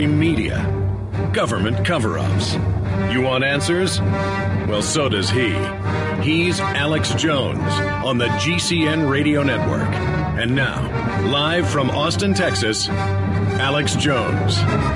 Media, government cover-ups. You want answers? Well, so does he. He's Alex Jones on the GCN Radio Network. And now, live from Austin, Texas, Alex Jones.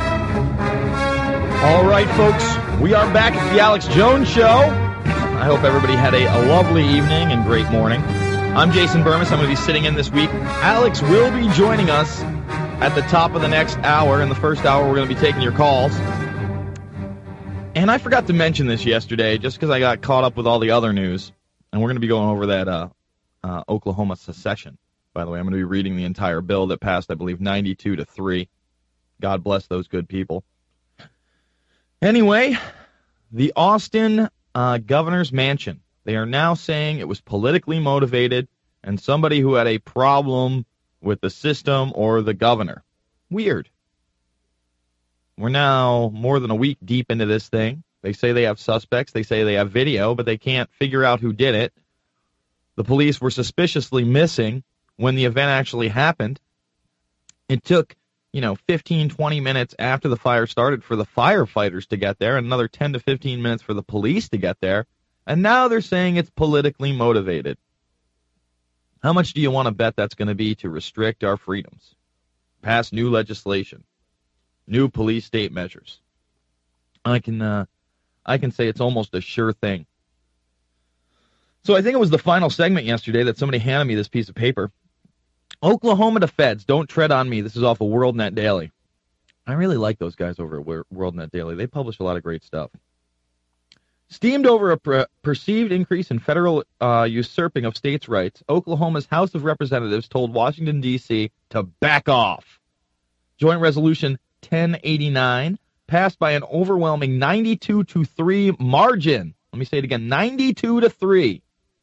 All right, folks, we are back at the Alex Jones Show. I hope everybody had a lovely evening and great morning. I'm Jason Burmis. I'm going to be sitting in this week. Alex will be joining us at the top of the next hour. In the first hour, we're going to be taking your calls. And I forgot to mention this yesterday just because I got caught up with all the other news. And we're going to be going over that Oklahoma secession. By the way, I'm going to be reading the entire bill that passed, I believe, 92-3. God bless those good people. Anyway, the Austin governor's mansion. They are now saying it was politically motivated and somebody who had a problem with the system or the governor. Weird. We're now more than a week deep into this thing. They say they have suspects. They say they have video, but they can't figure out who did it. The police were suspiciously missing when the event actually happened. It took, 15, 20 minutes after the fire started for the firefighters to get there, and another 10 to 15 minutes for the police to get there, and now they're saying it's politically motivated. How much do you want to bet that's going to be to restrict our freedoms? Pass new legislation, new police state measures. I can say it's almost a sure thing. So I think it was the final segment yesterday that somebody handed me this piece of paper. Oklahoma to feds, don't tread on me. This is off of WorldNet Daily. I really like those guys over at WorldNet Daily. They publish a lot of great stuff. Steamed over a perceived increase in federal usurping of states' rights, Oklahoma's House of Representatives told Washington, D.C. to back off. Joint Resolution 1089 passed by an overwhelming 92-3 margin. Let me say it again, 92-3.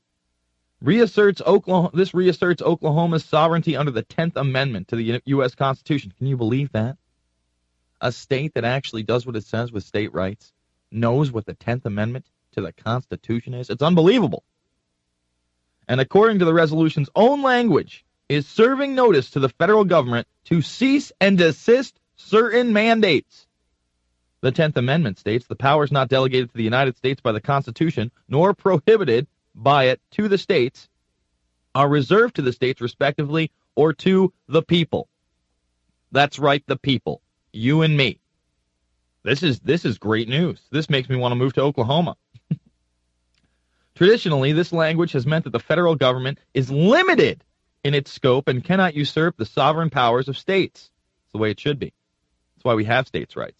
This reasserts Oklahoma's sovereignty under the 10th Amendment to the U.S. Constitution. Can you believe that? A state that actually does what it says with state rights knows what the 10th Amendment to the Constitution is. It's unbelievable. And according to the resolution's own language, is serving notice to the federal government to cease and desist certain mandates. The 10th Amendment states the powers not delegated to the United States by the Constitution, nor prohibited by it to the states, are reserved to the states respectively or to the people. That's right, the people. You and me. This is great news. This makes me want to move to Oklahoma. Traditionally, this language has meant that the federal government is limited in its scope and cannot usurp the sovereign powers of states. It's the way it should be. That's why we have states' rights.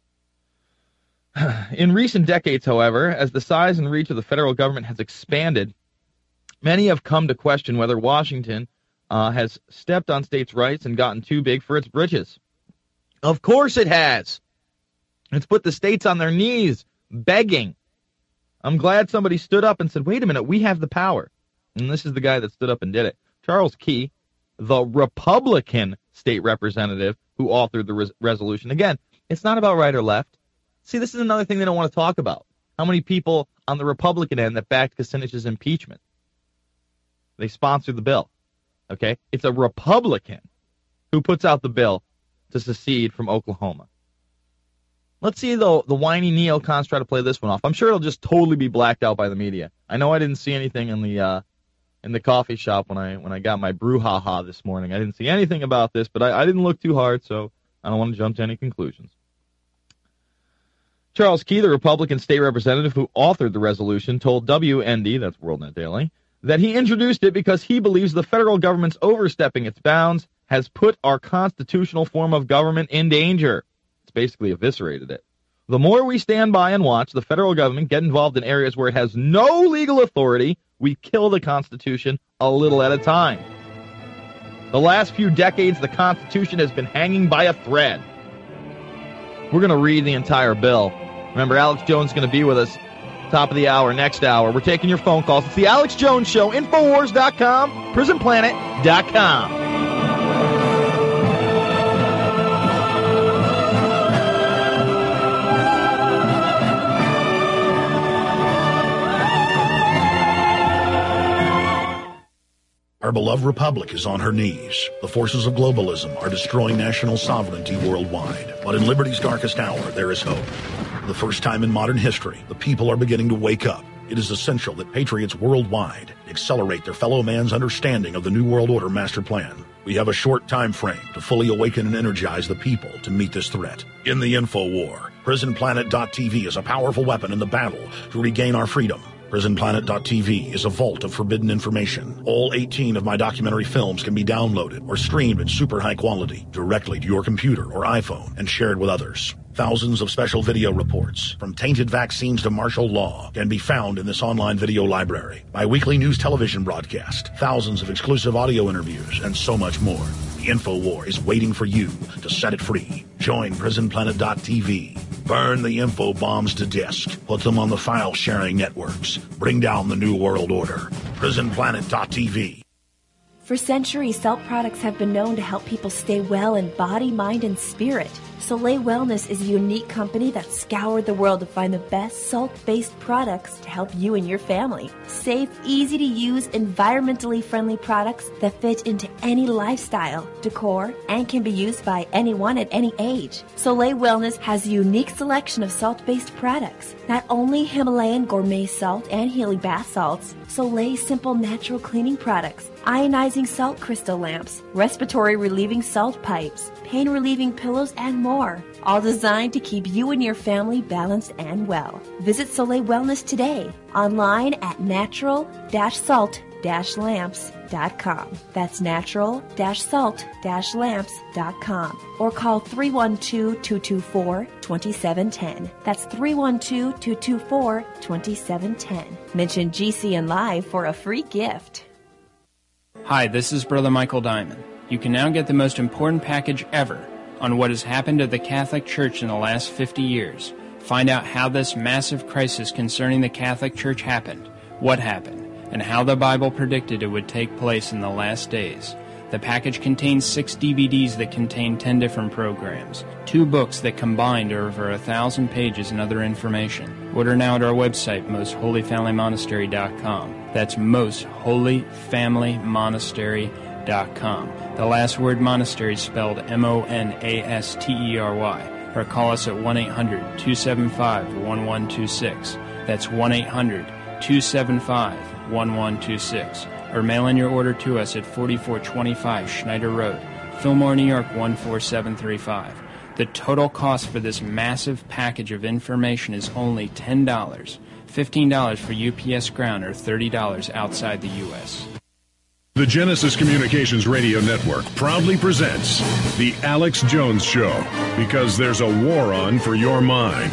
In recent decades, however, as the size and reach of the federal government has expanded, many have come to question whether Washington has stepped on states' rights and gotten too big for its britches. Of course it has. It's put the states on their knees, begging. I'm glad somebody stood up and said, wait a minute, we have the power. And this is the guy that stood up and did it. Charles Key, the Republican state representative who authored the resolution. Again, it's not about right or left. See, this is another thing they don't want to talk about. How many people on the Republican end that backed Kucinich's impeachment? They sponsored the bill. Okay? It's a Republican who puts out the bill to secede from Oklahoma. Let's see, though, the whiny neocons try to play this one off. I'm sure it'll just totally be blacked out by the media. I know I didn't see anything in the coffee shop when I got my brouhaha this morning. I didn't see anything about this, but I didn't look too hard, so I don't want to jump to any conclusions. Charles Key, the Republican state representative who authored the resolution, told WND, that's WorldNet Daily, that he introduced it because he believes the federal government's overstepping its bounds has put our constitutional form of government in danger. It's basically eviscerated it. The more we stand by and watch the federal government get involved in areas where it has no legal authority, we kill the Constitution a little at a time. The last few decades, the Constitution has been hanging by a thread. We're going to read the entire bill. Remember, Alex Jones is going to be with us top of the hour, next hour. We're taking your phone calls. It's the Alex Jones Show, Infowars.com, PrisonPlanet.com. Our beloved republic is on her knees. The forces of globalism are destroying national sovereignty worldwide. But in liberty's darkest hour, there is hope. For the first time in modern history, the people are beginning to wake up. It is essential that patriots worldwide accelerate their fellow man's understanding of the New World Order master plan. We have a short time frame to fully awaken and energize the people to meet this threat. In the info war, PrisonPlanet.tv is a powerful weapon in the battle to regain our freedom. PrisonPlanet.tv is a vault of forbidden information. All 18 of my documentary films can be downloaded or streamed in super high quality directly to your computer or iPhone and shared with others. Thousands of special video reports, from tainted vaccines to martial law, can be found in this online video library. My weekly news television broadcast, thousands of exclusive audio interviews, and so much more. The InfoWar is waiting for you to set it free. Join PrisonPlanet.tv. Burn the info bombs to disk. Put them on the file-sharing networks. Bring down the New World Order. PrisonPlanet.tv. For centuries, salt products have been known to help people stay well in body, mind, and spirit. Soleil Wellness is a unique company that scoured the world to find the best salt-based products to help you and your family. Safe, easy-to-use, environmentally friendly products that fit into any lifestyle, decor, and can be used by anyone at any age. Soleil Wellness has a unique selection of salt-based products. Not only Himalayan gourmet salt and healing bath salts, Soleil simple natural cleaning products, ionizing salt crystal lamps, respiratory relieving salt pipes, pain relieving pillows, and more, all designed to keep you and your family balanced and well. Visit Soleil Wellness today, online at natural-salt-lamps.com. That's natural-salt-lamps.com. Or call 312-224-2710. That's 312-224-2710. Mention GCN Live for a free gift. Hi, this is Brother Michael Diamond. You can now get the most important package ever on what has happened to the Catholic Church in the last 50 years. Find out how this massive crisis concerning the Catholic Church happened, what happened, and how the Bible predicted it would take place in the last days. The package contains 6 DVDs that contain 10 different programs, 2 books that combined are over 1,000 pages and other information. Order now at our website, mostholyfamilymonastery.com. That's mostholyfamilymonastery.com. The last word monastery is spelled M-O-N-A-S-T-E-R-Y. Or call us at 1-800-275-1126. That's 1-800-275-1126. Or mail in your order to us at 4425 Schneider Road, Fillmore, New York 14735. The total cost for this massive package of information is only $10, $15 for UPS Ground, or $30 outside the U.S. The Genesis Communications Radio Network proudly presents The Alex Jones Show, because there's a war on for your mind.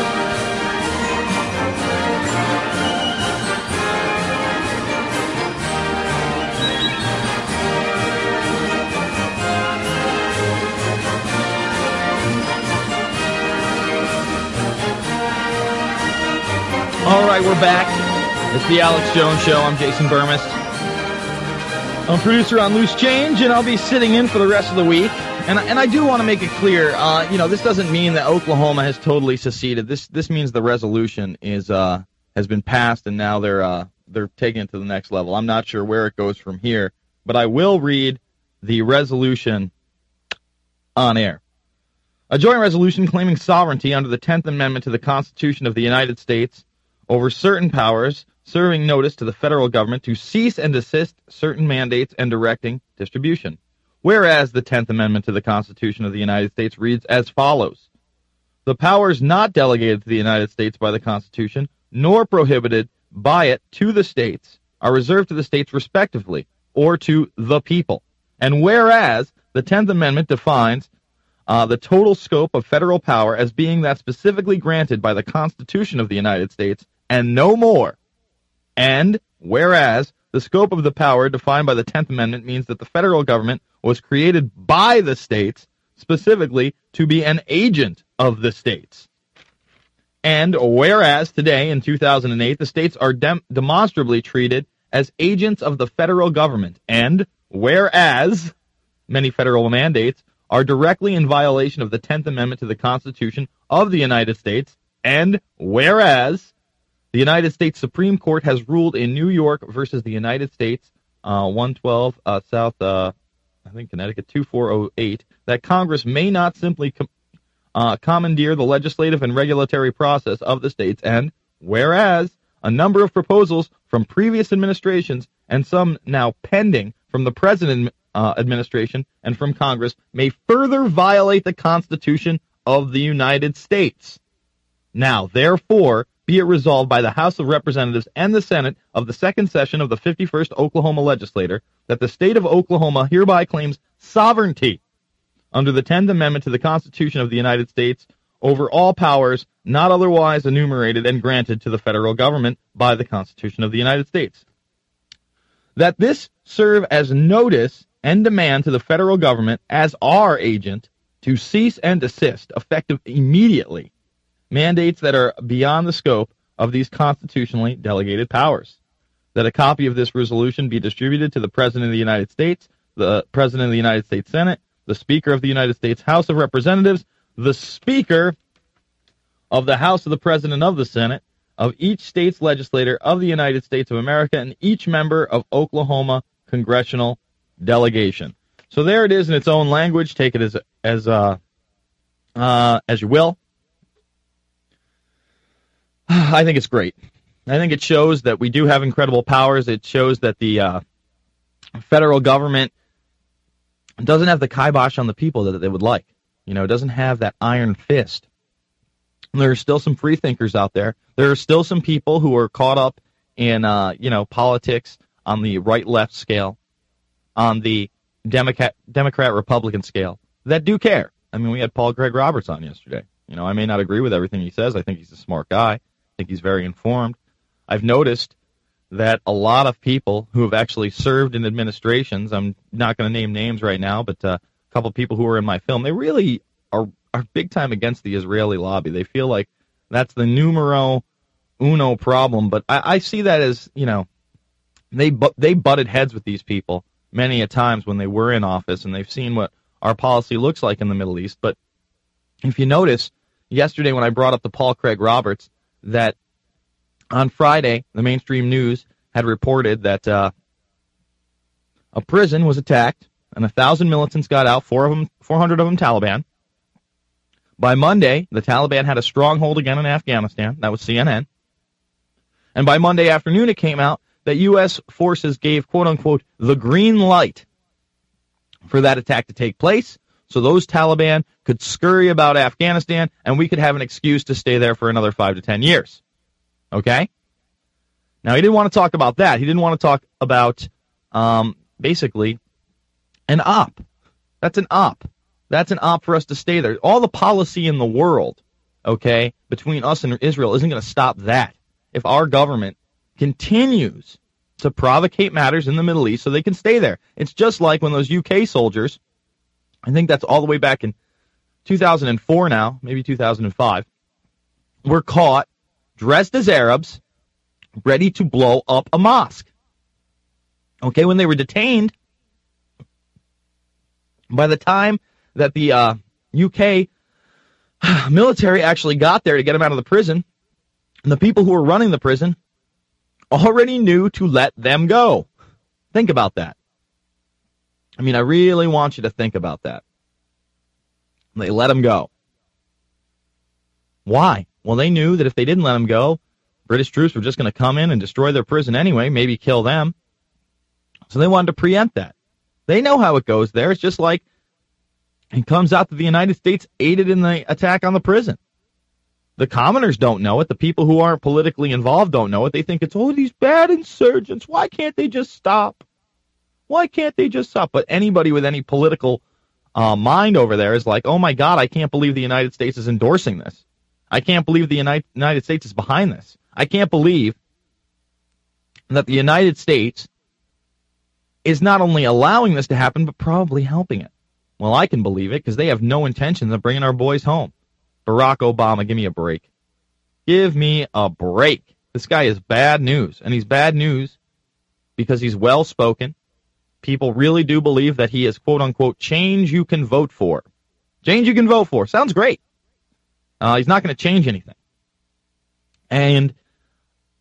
All right, we're back. It's the Alex Jones Show. I'm Jason Burmis. I'm producer on Loose Change, and I'll be sitting in for the rest of the week. And I do want to make it clear, this doesn't mean that Oklahoma has totally seceded. This means the resolution has been passed, and now they're taking it to the next level. I'm not sure where it goes from here, but I will read the resolution on air. A joint resolution claiming sovereignty under the 10th Amendment to the Constitution of the United States over certain powers, serving notice to the federal government to cease and desist certain mandates and directing distribution. Whereas the 10th Amendment to the Constitution of the United States reads as follows: the powers not delegated to the United States by the Constitution, nor prohibited by it to the states, are reserved to the states respectively, or to the people. And whereas the 10th Amendment defines the total scope of federal power as being that specifically granted by the Constitution of the United States, and no more. And whereas the scope of the power defined by the 10th Amendment means that the federal government was created by the states, specifically to be an agent of the states. And whereas today, in 2008, the states are demonstrably treated as agents of the federal government, and whereas many federal mandates are directly in violation of the 10th Amendment to the Constitution of the United States, and whereas the United States Supreme Court has ruled in New York versus the United States 112 South, I think Connecticut 2408, that Congress may not simply commandeer the legislative and regulatory process of the states, and whereas a number of proposals from previous administrations and some now pending from the President administration and from Congress may further violate the Constitution of the United States. Now, therefore, be it resolved by the House of Representatives and the Senate of the second session of the 51st Oklahoma Legislature that the state of Oklahoma hereby claims sovereignty under the 10th Amendment to the Constitution of the United States over all powers not otherwise enumerated and granted to the federal government by the Constitution of the United States. That this serve as notice and demand to the federal government as our agent to cease and desist, effective immediately, mandates that are beyond the scope of these constitutionally delegated powers. That a copy of this resolution be distributed to the President of the United States, the President of the United States Senate, the Speaker of the United States House of Representatives, the Speaker of the House of the President of the Senate, of each state's legislator of the United States of America, and each member of Oklahoma congressional delegation. So there it is in its own language. Take it as you will. I think it's great. I think it shows that we do have incredible powers. It shows that the federal government doesn't have the kibosh on the people that they would like. You know, it doesn't have that iron fist. There are still some free thinkers out there. There are still some people who are caught up in, politics on the right-left scale, on the Democrat-Republican scale, that do care. I mean, we had Paul Craig Roberts on yesterday. You know, I may not agree with everything he says. I think he's a smart guy. I think he's very informed. I've noticed that a lot of people who have actually served in administrations, I'm not going to name names right now, but a couple of people who are in my film, they really are big time against the Israeli lobby. They feel like that's the numero uno problem, but I see that as, you know, they butted heads with these people many a times when they were in office, and they've seen what our policy looks like in the Middle East. But if you notice, yesterday when I brought up the Paul Craig Roberts, that on Friday, the mainstream news had reported that a prison was attacked, and 1,000 militants got out, 400 of them Taliban. By Monday, the Taliban had a stronghold again in Afghanistan. That was CNN. And by Monday afternoon, it came out that U.S. forces gave, quote-unquote, the green light for that attack to take place, so those Taliban could scurry about Afghanistan, and we could have an excuse to stay there for another 5 to 10 years. Okay? Now, he didn't want to talk about that. He didn't want to talk about, basically, an op. That's an op. That's an op for us to stay there. All the policy in the world, okay, between us and Israel isn't going to stop that if our government continues to provocate matters in the Middle East so they can stay there. It's just like when those UK soldiers, I think that's all the way back in 2004 now, maybe 2005, were caught dressed as Arabs, ready to blow up a mosque. Okay, when they were detained, by the time that the UK military actually got there to get them out of the prison, and the people who were running the prison already knew to let them go. Think about that. I mean, I really want you to think about that. They let them go. Why? Well, they knew that if they didn't let them go, British troops were just going to come in and destroy their prison anyway, maybe kill them. So they wanted to preempt that. They know how it goes there. It's just like it comes out that the United States aided in the attack on the prison. The commoners don't know it. The people who aren't politically involved don't know it. They think it's, oh, these bad insurgents. Why can't they just stop? Why can't they just stop? But anybody with any political mind over there is like, oh, my God, I can't believe the United States is endorsing this. I can't believe the United States is behind this. I can't believe that the United States is not only allowing this to happen, but probably helping it. Well, I can believe it because they have no intention of bringing our boys home. Barack Obama, give me a break. Give me a break. This guy is bad news, and he's bad news because he's well-spoken. People really do believe that he is, quote-unquote, change you can vote for. Change you can vote for. Sounds great. He's not going to change anything. And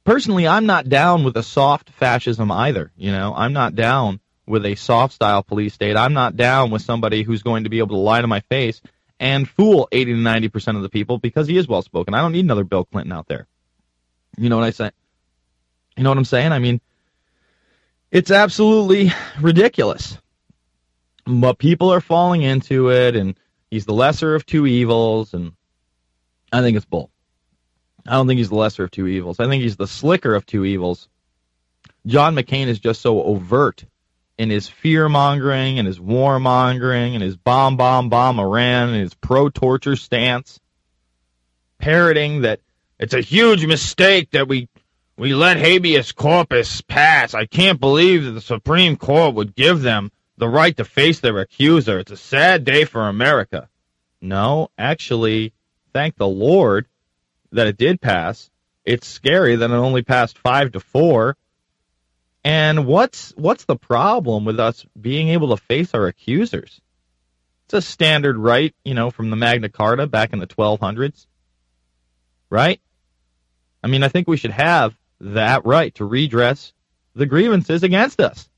personally, I'm not down with a soft fascism either. I'm not down with a soft-style police state. I'm not down with somebody who's going to be able to lie to my face and fool 80 to 90% of the people because he is well-spoken. I don't need another Bill Clinton out there. You know what I say? You know what I'm saying? I mean, it's absolutely ridiculous. But people are falling into it, and he's the lesser of two evils, and I think it's bull. I don't think he's the lesser of two evils. I think he's the slicker of two evils. John McCain is just so overt in his fear-mongering and his war-mongering and his bomb Iran and his pro-torture stance, parroting that it's a huge mistake that we let habeas corpus pass. I can't believe that the Supreme Court would give them the right to face their accuser. It's a sad day for America. No, actually, thank the Lord that it did pass. It's scary that it only passed 5-4. And what's the problem with us being able to face our accusers? It's a standard right, from the Magna Carta back in the 1200s. Right? I mean, I think we should have that right to redress the grievances against us.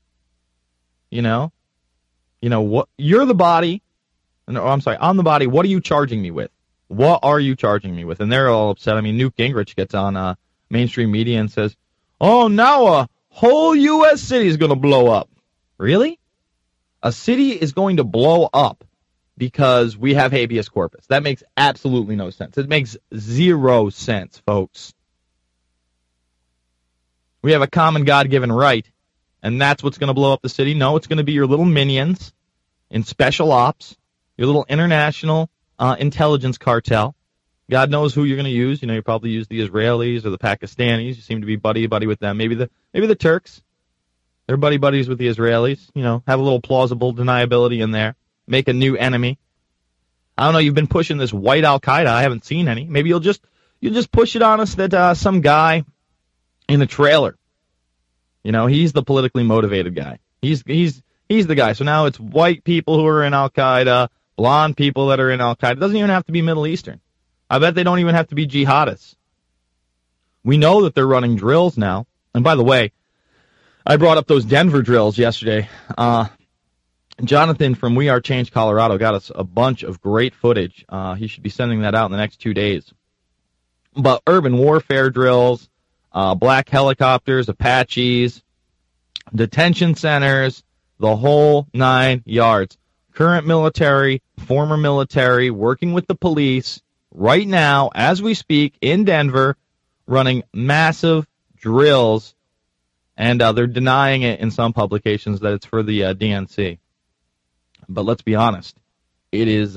What you're the body. No, I'm sorry, I'm the body. What are you charging me with? What are you charging me with? And they're all upset. I mean, Newt Gingrich gets on mainstream media and says, "Oh, now a whole U.S. city is going to blow up." Really? A city is going to blow up because we have habeas corpus. That makes absolutely no sense. It makes zero sense, folks. We have a common God-given right, and that's what's going to blow up the city? No, it's going to be your little minions in special ops, your little international intelligence cartel. God knows who you're going to use. You probably use the Israelis or the Pakistanis. You seem to be buddy with them. Maybe the Turks. They're buddies with the Israelis. Have a little plausible deniability in there. Make a new enemy. I don't know. You've been pushing this white Al-Qaeda. I haven't seen any. Maybe you'll just push it on us that some guy in a trailer. He's the politically motivated guy. He's the guy. So now it's white people who are in Al-Qaeda, blonde people that are in Al-Qaeda. It doesn't even have to be Middle Eastern. I bet they don't even have to be jihadists. We know that they're running drills now. And by the way, I brought up those Denver drills yesterday. Jonathan from We Are Change Colorado got us a bunch of great footage. He should be sending that out in the next 2 days. But urban warfare drills, black helicopters, Apaches, detention centers, the whole 9 yards. Current military, former military, working with the police, right now, as we speak, in Denver, running massive drills, and they're denying it in some publications that it's for the DNC. But let's be honest, it is,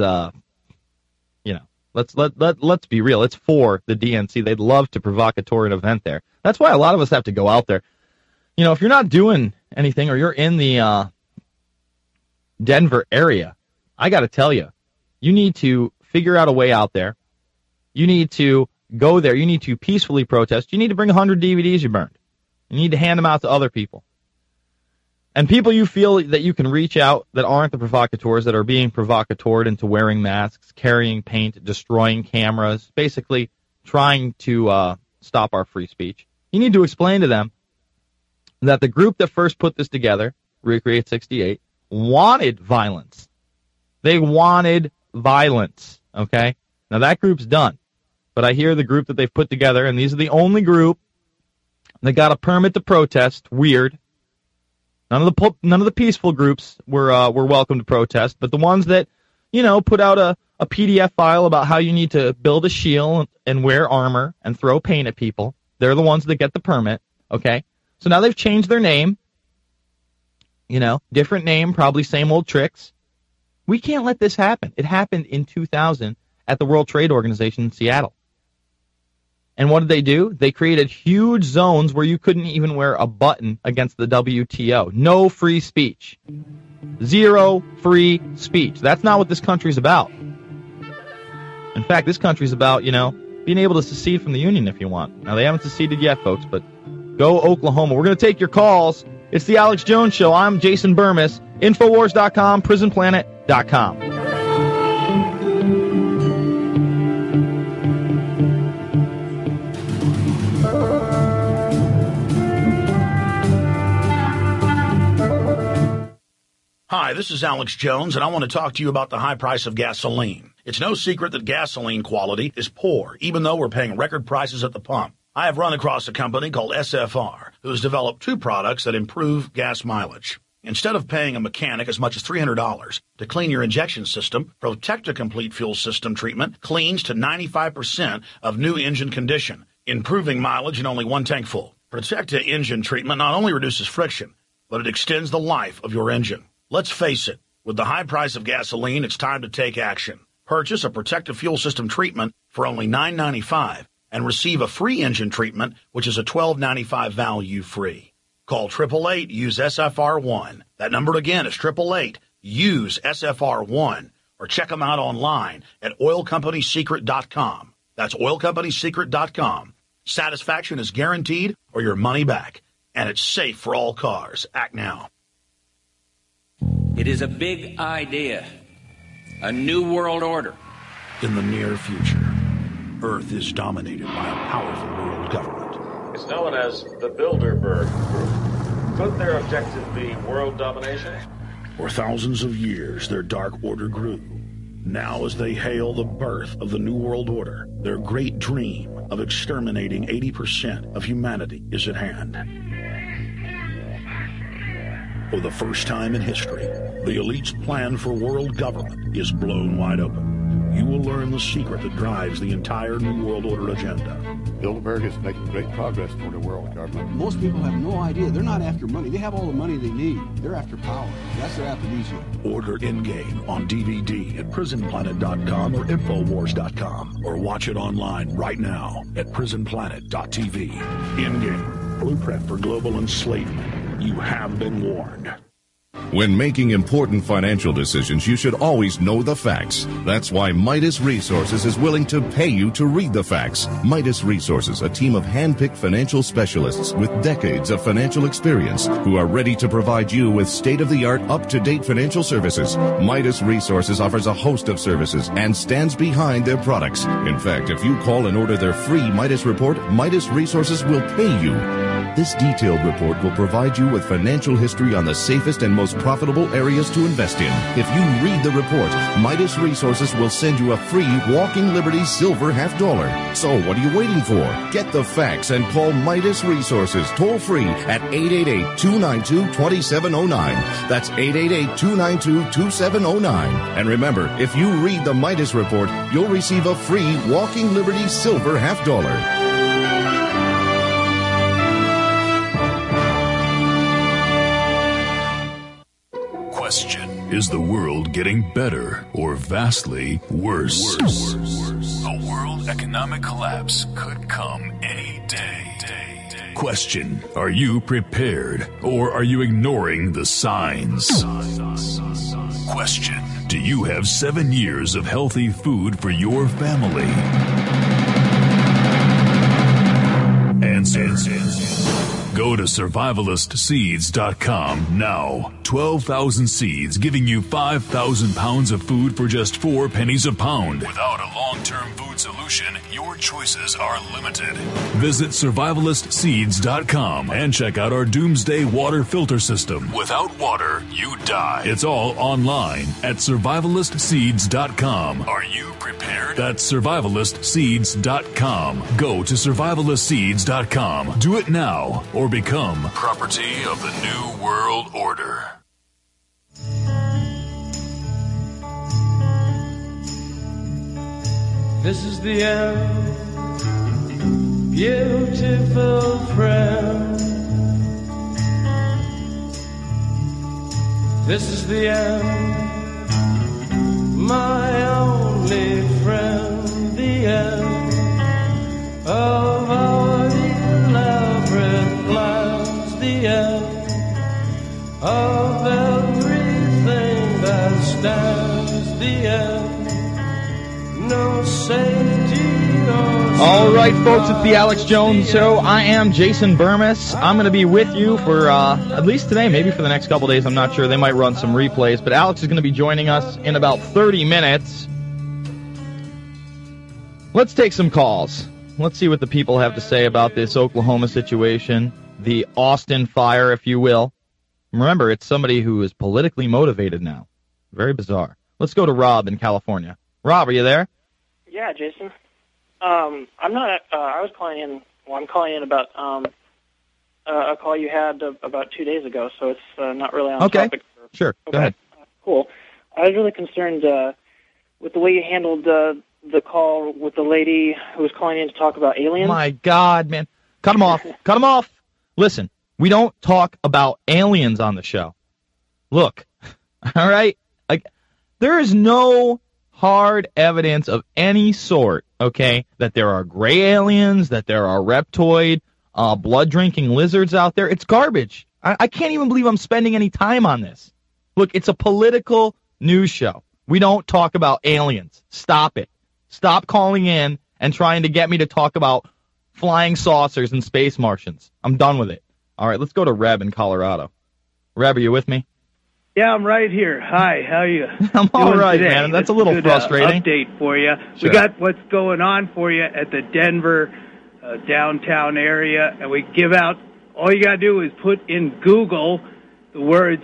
let's be real. It's for the DNC. They'd love to provocatory an event there. That's why a lot of us have to go out there. If you're not doing anything or you're in the Denver area, I got to tell you, you need to figure out a way out there. You need to go there. You need to peacefully protest. You need to bring 100 DVDs you burned. You need to hand them out to other people. And people you feel that you can reach out that aren't the provocateurs, that are being provocatored into wearing masks, carrying paint, destroying cameras, basically trying to stop our free speech. You need to explain to them that the group that first put this together, Recreate 68, wanted violence. They wanted violence, okay? Now that group's done. But I hear the group that they've put together, and these are the only group that got a permit to protest. Weird. None of the peaceful groups were welcome to protest, but the ones that, put out a PDF file about how you need to build a shield and wear armor and throw paint at people, they're the ones that get the permit, okay? So now they've changed their name. Different name, probably same old tricks. We can't let this happen. It happened in 2000 at the World Trade Organization in Seattle. And what did they do? They created huge zones where you couldn't even wear a button against the WTO. No free speech. Zero free speech. That's not what this country's about. In fact, this country's about, being able to secede from the Union if you want. Now, they haven't seceded yet, folks, but go Oklahoma. We're going to take your calls. It's the Alex Jones Show. I'm Jason Burmis. Infowars.com, prisonplanet.com. Hi, this is Alex Jones, and I want to talk to you about the high price of gasoline. It's no secret that gasoline quality is poor, even though we're paying record prices at the pump. I have run across a company called SFR, who has developed two products that improve gas mileage. Instead of paying a mechanic as much as $300 to clean your injection system, Protecta Complete Fuel System treatment cleans to 95% of new engine condition, improving mileage in only one tank full. Protecta engine treatment not only reduces friction, but it extends the life of your engine. Let's face it, with the high price of gasoline, it's time to take action. Purchase a Protecta Fuel System treatment for only $9.95 and receive a free engine treatment, which is a $12.95 value free. Call 888-USE-SFR1. That number again is 888-USE-SFR1. Or check them out online at oilcompanysecret.com. That's oilcompanysecret.com. Satisfaction is guaranteed or your money back. And it's safe for all cars. Act now. It is a big idea. A new world order. In the near future, Earth is dominated by a powerful world government. It's known as the Bilderberg Group. Could their objective be world domination? For thousands of years, their dark order grew. Now, as they hail the birth of the New World Order, their great dream of exterminating 80% of humanity is at hand. For the first time in history, the elite's plan for world government is blown wide open. You will learn the secret that drives the entire New World Order agenda. Bilderberg is making great progress toward a world government. Most people have no idea. They're not after money. They have all the money they need. They're after power. That's their aphrodisiac. Order Endgame on DVD at prisonplanet.com or Infowars.com, or watch it online right now at prisonplanet.tv. Endgame, blueprint for global enslavement. You have been warned. When making important financial decisions, you should always know the facts. That's why Midas Resources is willing to pay you to read the facts. Midas Resources, a team of hand-picked financial specialists with decades of financial experience who are ready to provide you with state-of-the-art, up-to-date financial services. Midas Resources offers a host of services and stands behind their products. In fact, if you call and order their free Midas report, Midas Resources will pay you. This detailed report will provide you with financial history on the safest and most profitable areas to invest in. If you read the report, Midas Resources will send you a free Walking Liberty Silver $50. So what are you waiting for? Get the facts and call Midas Resources toll free at 888-292-2709. That's 888-292-2709. And remember, if you read the Midas report, you'll receive a free Walking Liberty Silver $50. Question: is the world getting better or vastly worse? A world economic collapse could come any day. Question: are you prepared or are you ignoring the signs? Question: do you have 7 years of healthy food for your family? Answer. Go to survivalistseeds.com now. 12,000 seeds giving you 5,000 pounds of food for just 4 pennies a pound. Without a long-term food solution, your choices are limited. Visit survivalistseeds.com and check out our doomsday water filter system. Without water, you die. It's all online at survivalistseeds.com. Are you prepared? That's survivalistseeds.com. Go to survivalistseeds.com. Do it now or become property of the New World Order. This is the end, beautiful friend. This is the end, my only friend. The end of our elaborate plans. The end of everything that stands. The end. No safety. All right, folks, it's the Alex Jones Show. I am Jason Burmis. I'm going to be with you for at least today, maybe for the next couple days. I'm not sure. They might run some replays, but Alex is going to be joining us in about 30 minutes. Let's take some calls. Let's see what the people have to say about this Oklahoma situation, the Austin fire, if you will. Remember, it's somebody who is politically motivated now. Very bizarre. Let's go to Rob in California. Rob, are you there? Yeah, Jason. I'm not. I was calling in. Well, I'm calling in about a call you had about 2 days ago, so it's not really on topic. Sure. Okay. Go ahead. Cool. I was really concerned with the way you handled the call with the lady who was calling in to talk about aliens. My God, man. Cut him off. Cut him off. Listen, we don't talk about aliens on the show. Look, all right? Like, there is no hard evidence of any sort, okay, that there are gray aliens, that there are reptoid, blood-drinking lizards out there. It's garbage. I can't even believe I'm spending any time on this. Look, it's a political news show. We don't talk about aliens. Stop it. Stop calling in and trying to get me to talk about flying saucers and space Martians. I'm done with it. All right, let's go to Reb in Colorado. Reb, are you with me? Yeah, I'm right here. Hi, how are you? I'm all right, today? man. That's a little frustrating. Update for you. Sure. We got what's going on for you at the Denver downtown area, and we give out, all you got to do is put in Google the words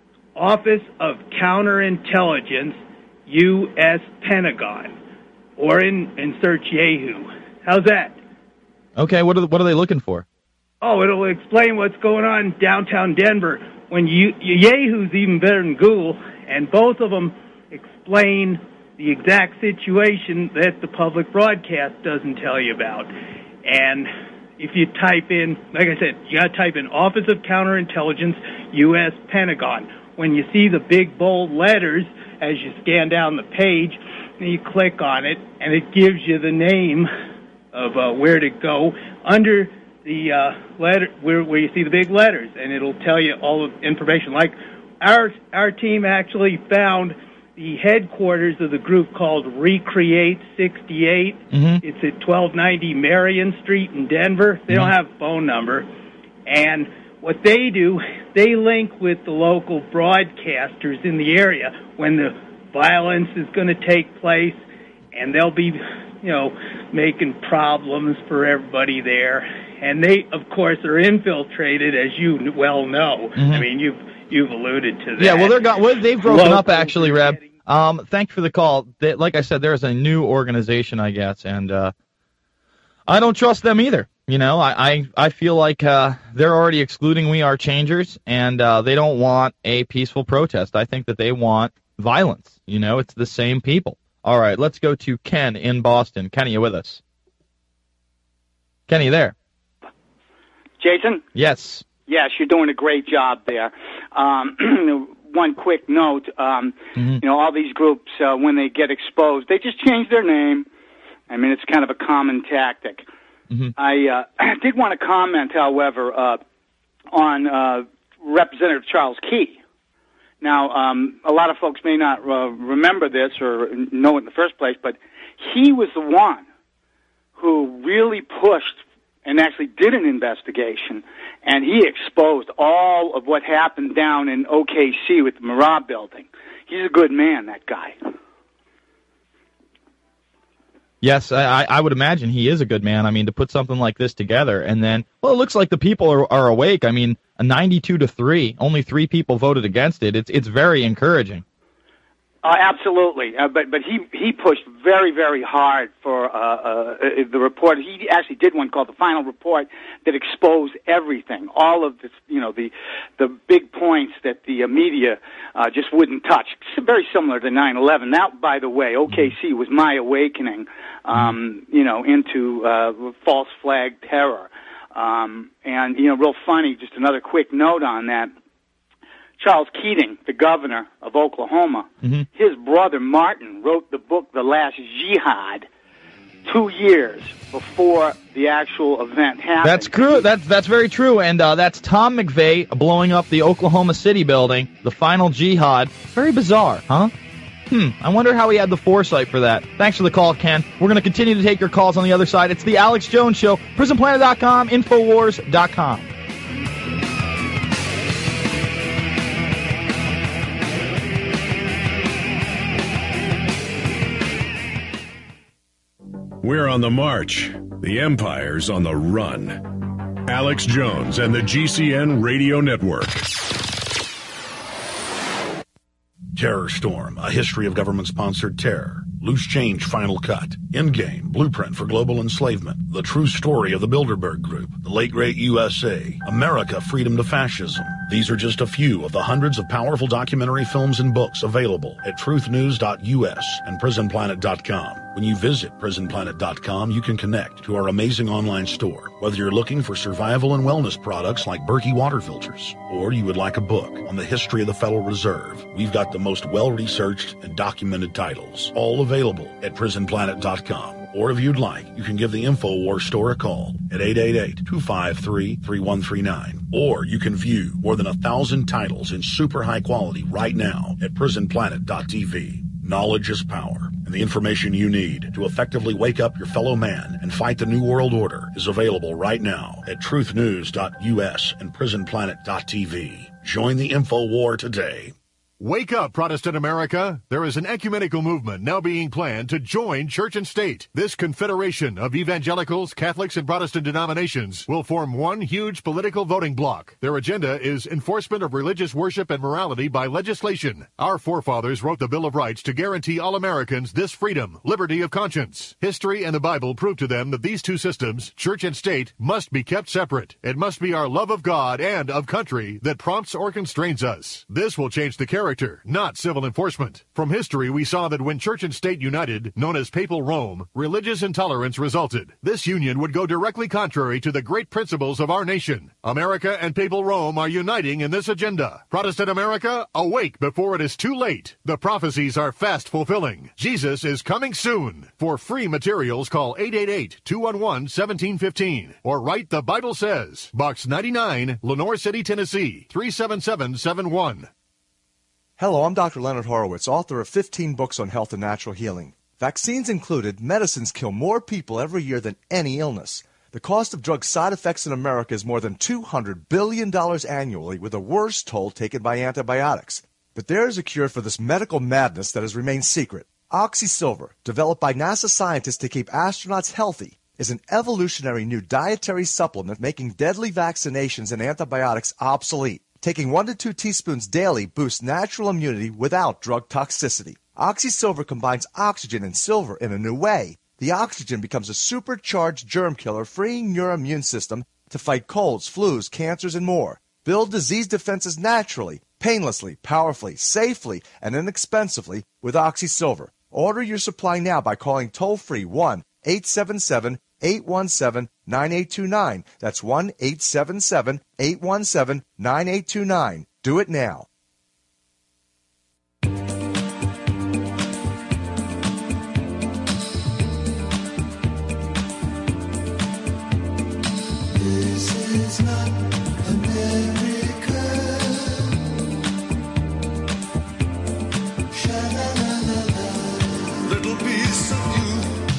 Office of Counterintelligence, U.S. Pentagon, or in search Yahoo. How's that? Okay, what are they looking for? Oh, it'll explain what's going on in downtown Denver. When Yahoo's even better than Google, and both of them explain the exact situation that the public broadcast doesn't tell you about. And if you type in, like I said, you got to type in Office of Counterintelligence, U.S. Pentagon. When you see the big bold letters as you scan down the page, and you click on it, and it gives you the name of where to go under the letter where you see the big letters, and it'll tell you all the information. Like our team actually found the headquarters of the group called Recreate 68. Mm-hmm. It's at 1290 Marion Street in Denver. They don't have a phone number, and what they do, they link with the local broadcasters in the area when the violence is going to take place, and they'll be, making problems for everybody there. And they, of course, are infiltrated, as you well know. Mm-hmm. I mean, you've alluded to that. Yeah, well, they've broken up, actually, Reb. Thanks for the call. Like I said, there's a new organization, I guess, and I don't trust them either. I feel like they're already excluding We Are Changers, and they don't want a peaceful protest. I think that they want violence. It's the same people. All right, let's go to Ken in Boston. Ken, are you with us? Ken, are you there? Jason? Yes. Yes, you're doing a great job there. One quick note, all these groups, when they get exposed, they just change their name. I mean, it's kind of a common tactic. Mm-hmm. I did want to comment, however, on Representative Charles Key. Now, a lot of folks may not remember this or know it in the first place, but he was the one who really pushed and actually did an investigation, and he exposed all of what happened down in OKC with the Marab building. He's a good man, that guy. Yes, I would imagine he is a good man. I mean, to put something like this together, and then, well, it looks like the people are awake. I mean, a 92-3, only 3 people voted against it. It's very encouraging. Absolutely, but he pushed very, very hard for the report. He actually did one called the Final Report that exposed everything, all of this, the big points that the media just wouldn't touch. It's very similar to 9/11. That, by the way, OKC was my awakening, into false flag terror. And real funny. Just another quick note on that. Charles Keating, the governor of Oklahoma, his brother Martin wrote the book The Last Jihad 2 years before the actual event happened. That's true. That's very true. And that's Tom McVeigh blowing up the Oklahoma City building, the final jihad. Very bizarre, huh? I wonder how he had the foresight for that. Thanks for the call, Ken. We're going to continue to take your calls on the other side. It's the Alex Jones Show, PrisonPlanet.com, Infowars.com. We're on the march. The Empire's on the run. Alex Jones and the GCN Radio Network. Terror Storm, A History of Government-Sponsored Terror. Loose Change Final Cut. Endgame, Blueprint for Global Enslavement. The True Story of the Bilderberg Group. The Late Great USA. America, Freedom to Fascism. These are just a few of the hundreds of powerful documentary films and books available at truthnews.us and prisonplanet.com. When you visit prisonplanet.com, you can connect to our amazing online store. Whether you're looking for survival and wellness products like Berkey water filters, or you would like a book on the history of the Federal Reserve, we've got the most well-researched and documented titles, all available at prisonplanet.com. Or if you'd like, you can give the InfoWars store a call at 888-253-3139. Or you can view more than 1,000 titles in super high quality right now at prisonplanet.tv. Knowledge is power, and the information you need to effectively wake up your fellow man and fight the New World Order is available right now at truthnews.us and prisonplanet.tv. Join the InfoWar today. Wake up, Protestant America. There is an ecumenical movement now being planned to join church and state. This confederation of evangelicals, Catholics, and Protestant denominations will form one huge political voting bloc. Their agenda is enforcement of religious worship and morality by legislation. Our forefathers wrote the Bill of Rights to guarantee all Americans this freedom, liberty of conscience. History and the Bible prove to them that these two systems, church and state, must be kept separate. It must be our love of God and of country that prompts or constrains us. This will change the character, not civil enforcement. From history, we saw that when church and state united, known as Papal Rome, religious intolerance resulted. This union would go directly contrary to the great principles of our nation. America and Papal Rome are uniting in this agenda. Protestant America, awake before it is too late. The prophecies are fast fulfilling. Jesus is coming soon. For free materials, call 888-211-1715 or write The Bible Says, Box 99, Lenore City, Tennessee, 37771. Hello, I'm Dr. Leonard Horowitz, author of 15 books on health and natural healing. Vaccines included, medicines kill more people every year than any illness. The cost of drug side effects in America is more than $200 billion annually, with the worst toll taken by antibiotics. But there is a cure for this medical madness that has remained secret. OxySilver, developed by NASA scientists to keep astronauts healthy, is an evolutionary new dietary supplement making deadly vaccinations and antibiotics obsolete. Taking 1 to 2 teaspoons daily boosts natural immunity without drug toxicity. OxySilver combines oxygen and silver in a new way. The oxygen becomes a supercharged germ killer, freeing your immune system to fight colds, flus, cancers, and more. Build disease defenses naturally, painlessly, powerfully, safely, and inexpensively with OxySilver. Order your supply now by calling toll-free 1-877-817-9829. That's 1-877-817-9829. Do it now. This is not America. Sha-la-la-la-la. Little piece of you,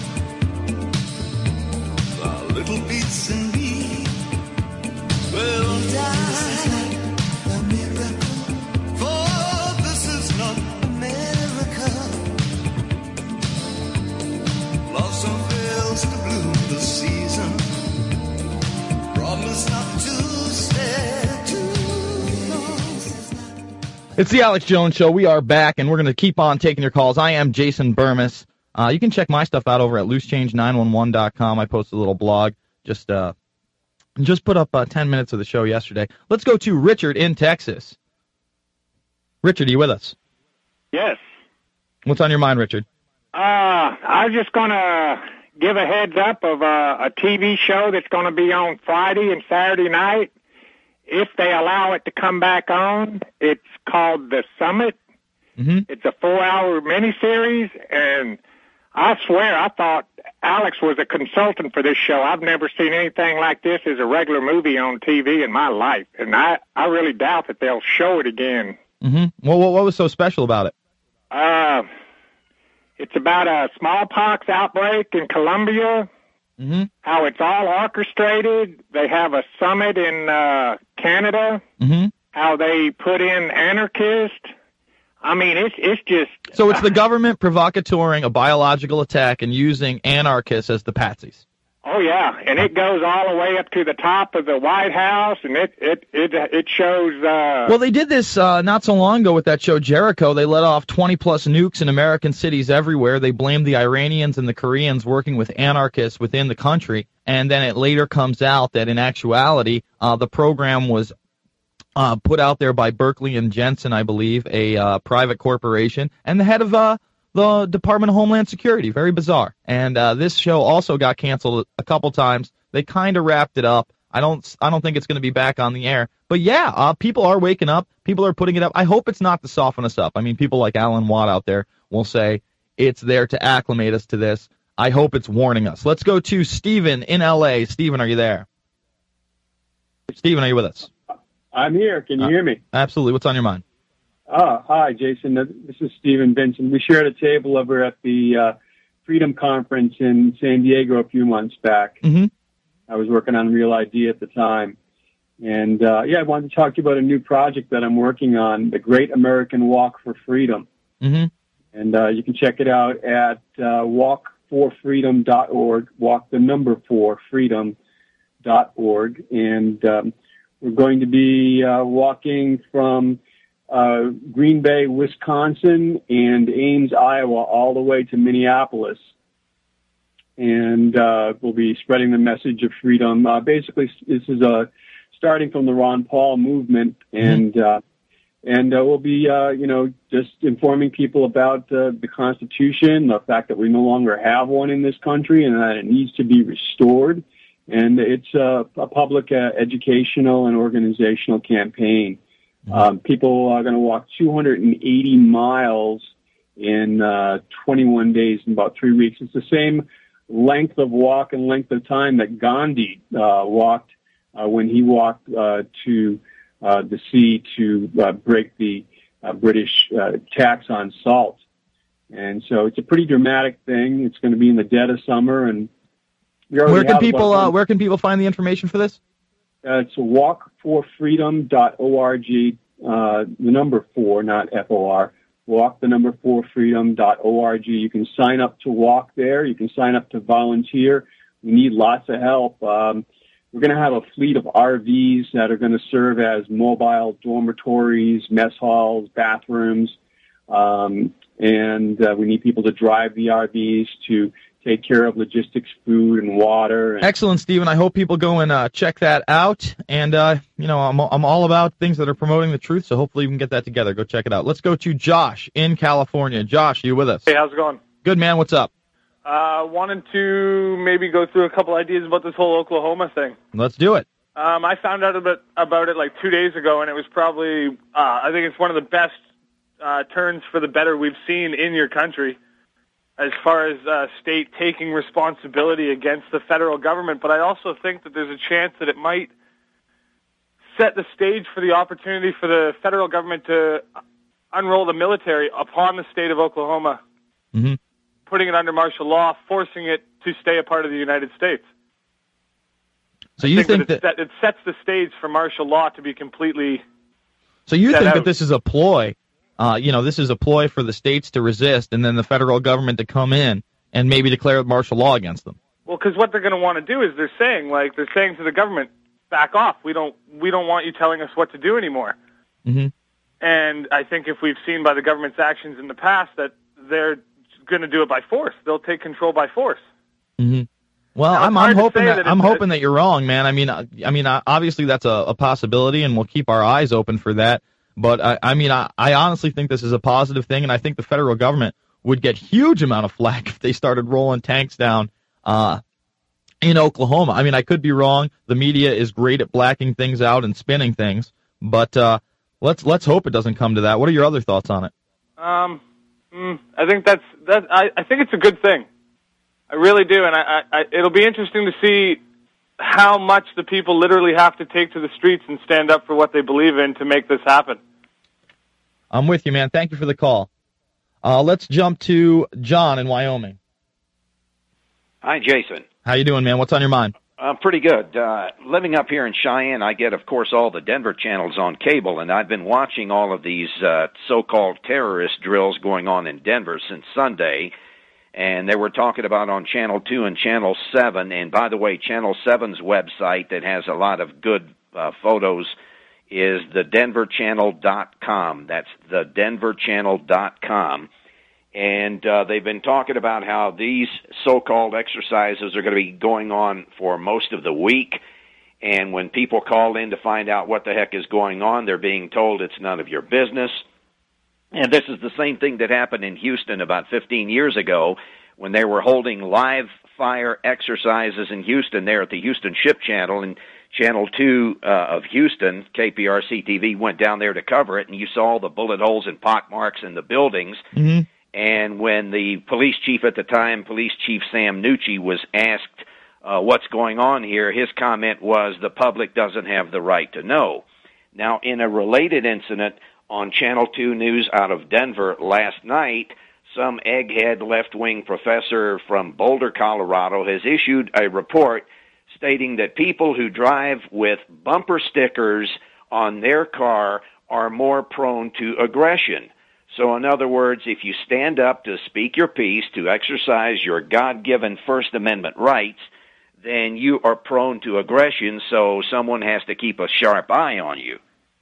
a little piece in me will die. This is not a miracle, for this is not America. Blossom fails to bloom this season. Promise not to stay too long. It's the Alex Jones Show. We are back, and we're going to keep on taking your calls. I am Jason Burmis. You can check my stuff out over at loosechange911.com. I posted a little blog. Just put up 10 minutes of the show yesterday. Let's go to Richard in Texas. Richard, are you with us? Yes. What's on your mind, Richard? I was just going to give a heads up of a TV show that's going to be on Friday and Saturday night. If they allow it to come back on, it's called The Summit. Mm-hmm. It's a 4-hour miniseries, and I swear I thought Alex was a consultant for this show. I've never seen anything like this as a regular movie on TV in my life, and I really doubt that they'll show it again. Mm-hmm. Well, what was so special about it? It's about a smallpox outbreak in Colombia, mm-hmm. how it's all orchestrated. They have a summit in Canada, mm-hmm. how they put in anarchists. I mean, it's just... So it's the government provocateuring a biological attack and using anarchists as the patsies. Oh yeah, and it goes all the way up to the top of the White House, and it shows. Well, they did this not so long ago with that show Jericho. They let off 20-plus nukes in American cities everywhere. They blamed the Iranians and the Koreans working with anarchists within the country, and then it later comes out that in actuality, the program was put out there by Berkeley and Jensen, I believe, a private corporation, and the head of the Department of Homeland Security. Very bizarre. And this show also got canceled a couple times. They kind of wrapped it up. I don't think it's going to be back on the air. But yeah, people are waking up. People are putting it up. I hope it's not to soften us up. I mean, people like Alan Watt out there will say it's there to acclimate us to this. I hope it's warning us. Let's go to Stephen in L.A. Stephen, are you there? Stephen, are you with us? I'm here. Can you hear me? Absolutely. What's on your mind? Hi, Jason. This is Stephen Vincent. We shared a table over at the Freedom Conference in San Diego a few months back. Mm-hmm. I was working on Real ID at the time. And, I wanted to talk to you about a new project that I'm working on, the Great American Walk for Freedom. Mm-hmm. And you can check it out at walkforfreedom.org, walk4freedom.org. And we're going to be walking from Green Bay, Wisconsin, and Ames, Iowa, all the way to Minneapolis. And we'll be spreading the message of freedom. Basically, this is starting from the Ron Paul movement, and we'll be, just informing people about the Constitution, the fact that we no longer have one in this country, and that it needs to be restored. And it's a public educational and organizational campaign. People are going to walk 280 miles in 21 days, in about 3 weeks. It's the same length of walk and length of time that Gandhi walked when he walked to the sea to break the British tax on salt. And so it's a pretty dramatic thing. It's going to be in the dead of summer, and where can people find the information for this? It's walkforfreedom.org, the number 4, not F-O-R. Walk, the number 4freedom.org. You can sign up to walk there. You can sign up to volunteer. We need lots of help. We're going to have a fleet of RVs that are going to serve as mobile dormitories, mess halls, bathrooms, and we need people to drive the RVs to take care of logistics, food, and water. Excellent, Stephen. I hope people go and check that out. And, I'm all about things that are promoting the truth, so hopefully we can get that together. Go check it out. Let's go to Josh in California. Josh, are you with us? Hey, how's it going? Good, man. What's up? Wanted to maybe go through a couple ideas about this whole Oklahoma thing. Let's do it. I found out about it like 2 days ago, and it was probably, I think it's one of the best turns for the better we've seen in your country, as far as state taking responsibility against the federal government. But I also think that there's a chance that it might set the stage for the opportunity for the federal government to unroll the military upon the state of Oklahoma, mm-hmm. putting it under martial law, forcing it to stay a part of the United States. So you think that it sets the stage for martial law to be completely So you think out. that this is a ploy? This is a ploy for the states to resist, and then the federal government to come in and maybe declare martial law against them. Well, because what they're going to want to do is they're saying to the government, back off. We don't want you telling us what to do anymore. Mm-hmm. And I think if we've seen by the government's actions in the past that they're going to do it by force, they'll take control by force. Mm-hmm. Well, now, I'm hoping that you're wrong, man. I mean, obviously that's a possibility, and we'll keep our eyes open for that. But I honestly think this is a positive thing, and I think the federal government would get huge amount of flack if they started rolling tanks down in Oklahoma. I mean, I could be wrong. The media is great at blacking things out and spinning things, but let's hope it doesn't come to that. What are your other thoughts on it? I think I think it's a good thing. I really do, and it'll be interesting to see how much the people literally have to take to the streets and stand up for what they believe in to make this happen. I'm with you, man. Thank you for the call. Let's jump to John in Wyoming. Hi, Jason. How you doing, man? What's on your mind? Pretty good. Living up here in Cheyenne, I get, of course, all the Denver channels on cable, and I've been watching all of these so-called terrorist drills going on in Denver since Sunday. and they were talking about on Channel 2 and Channel 7, and by the way, Channel 7's website that has a lot of good photos is thedenverchannel.com. That's thedenverchannel.com. And they've been talking about how these so-called exercises are going to be going on for most of the week, and when people call in to find out what the heck is going on, they're being told it's none of your business. And this is the same thing that happened in Houston about 15 years ago when they were holding live fire exercises in Houston there at the Houston Ship Channel, and Channel 2 of Houston, KPRC-TV, went down there to cover it, and you saw the bullet holes and pockmarks in the buildings. Mm-hmm. And when the police chief at the time, Police Chief Sam Nucci, was asked what's going on here, his comment was, the public doesn't have the right to know. Now, in a related incident on Channel 2 News out of Denver last night, some egghead left-wing professor from Boulder, Colorado, has issued a report stating that people who drive with bumper stickers on their car are more prone to aggression. So in other words, if you stand up to speak your piece, to exercise your God-given First Amendment rights, then you are prone to aggression, so someone has to keep a sharp eye on you.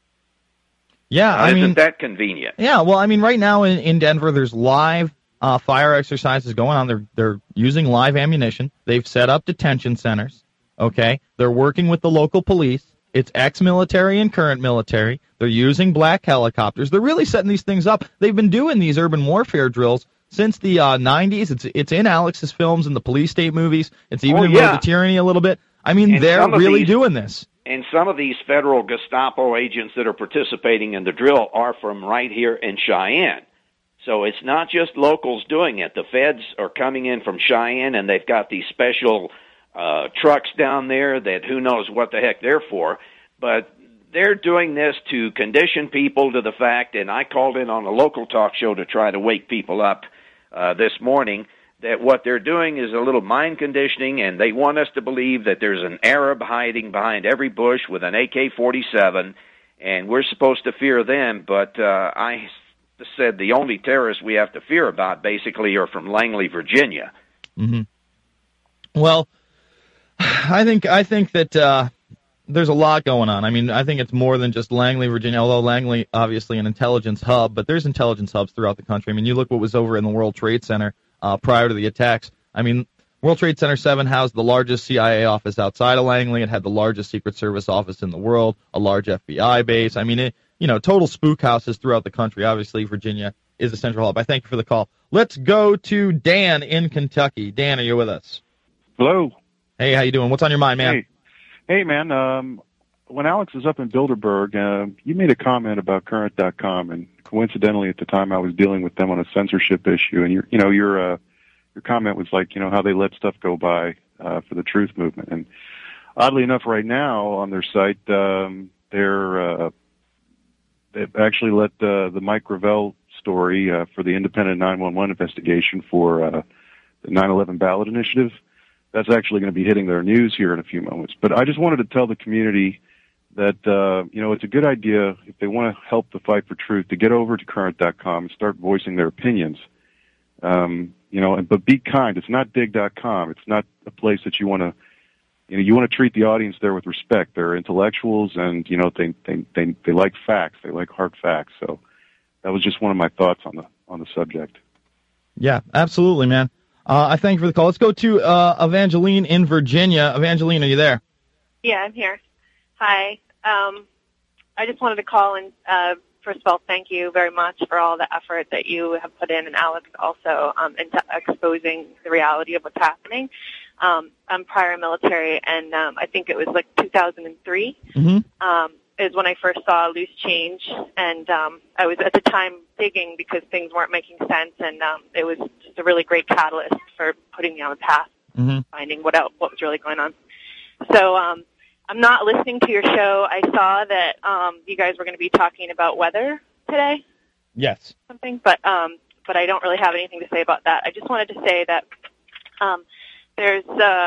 Yeah, Isn't that convenient? Yeah, well, I mean, right now in Denver, there's live fire exercises going on. They're using live ammunition. They've set up detention centers, okay? They're working with the local police. It's ex-military and current military. They're using black helicopters. They're really setting these things up. They've been doing these urban warfare drills since the 90s. It's in Alex's films and the police state movies. It's even in Road to Tyranny a little bit. I mean, And they're really doing this. And some of these federal Gestapo agents that are participating in the drill are from right here in Cheyenne. So it's not just locals doing it. The feds are coming in from Cheyenne, and they've got these special trucks down there that who knows what the heck they're for. But they're doing this to condition people to the fact, and I called in on a local talk show to try to wake people up this morning, that what they're doing is a little mind conditioning, and they want us to believe that there's an Arab hiding behind every bush with an AK-47, and we're supposed to fear them. But I said the only terrorists we have to fear about basically are from Langley, Virginia. Mm-hmm. Well, I think that there's a lot going on. I mean, I think it's more than just Langley, Virginia, although Langley, obviously an intelligence hub, but there's intelligence hubs throughout the country. I mean, you look what was over in the World Trade Center prior to the attacks. I mean, World Trade Center 7 housed the largest CIA office outside of Langley. It had the largest Secret Service office in the world, a large FBI base. I mean, total spook houses throughout the country. Obviously, Virginia is the central hub. I thank you for the call. Let's go to Dan in Kentucky. Dan, are you with us? Hello. Hey, how you doing? What's on your mind, man? Hey, man. When Alex was up in Bilderberg, you made a comment about Current.com, and coincidentally, at the time, I was dealing with them on a censorship issue, and your comment was like, how they let stuff go by for the truth movement. And oddly enough, right now on their site, they've actually let the Mike Gravel story for the independent 911 investigation for the 9/11 ballot initiative. That's actually going to be hitting their news here in a few moments. But I just wanted to tell the community that, it's a good idea if they want to help the fight for truth to get over to Current.com and start voicing their opinions. But be kind. It's not dig.com. It's not a place that you want to, you want to treat the audience there with respect. They're intellectuals, and, they like facts. They like hard facts. So that was just one of my thoughts on the subject. Yeah, absolutely, man. I thank you for the call. Let's go to Evangeline in Virginia. Evangeline, are you there? Yeah, I'm here. Hi. I just wanted to call and, first of all, thank you very much for all the effort that you have put in, and Alex also, into exposing the reality of what's happening. I'm prior military, and I think it was like 2003 is when I first saw Loose Change, and I was at the time digging because things weren't making sense, and it was just a really great catalyst for putting me on the path, finding what was really going on. So I'm not listening to your show. I saw that you guys were going to be talking about weather today. Yes. Something, but I don't really have anything to say about that. I just wanted to say that there's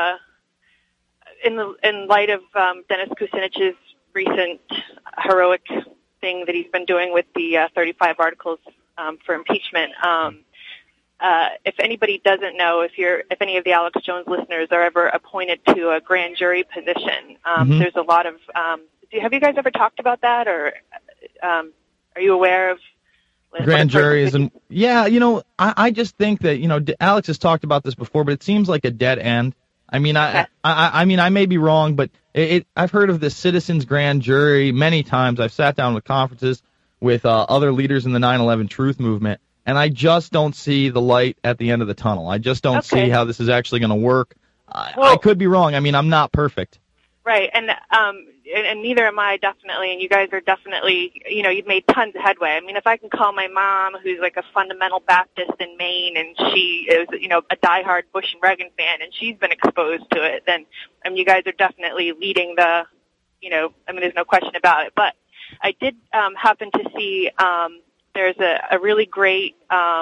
in light of Dennis Kucinich's recent heroic thing that he's been doing with the 35 articles for impeachment, if anybody doesn't know, if any of the Alex Jones listeners are ever appointed to a grand jury position, there's a lot of. Have you guys ever talked about that, or are you aware of grand juries? And yeah, I just think that Alex has talked about this before, but it seems like a dead end. I mean, I mean, I may be wrong, but I've heard of the citizens grand jury many times. I've sat down with conferences with other leaders in the 9/11 Truth movement, and I just don't see the light at the end of the tunnel. I just don't see how this is actually going to work. I could be wrong. I mean, I'm not perfect. Right, and neither am I, definitely, and you guys are definitely, you've made tons of headway. I mean, if I can call my mom, who's like a fundamental Baptist in Maine, and she is, a diehard Bush and Reagan fan, and she's been exposed to it, then, you guys are definitely leading the, there's no question about it. But I did happen to see there's a really great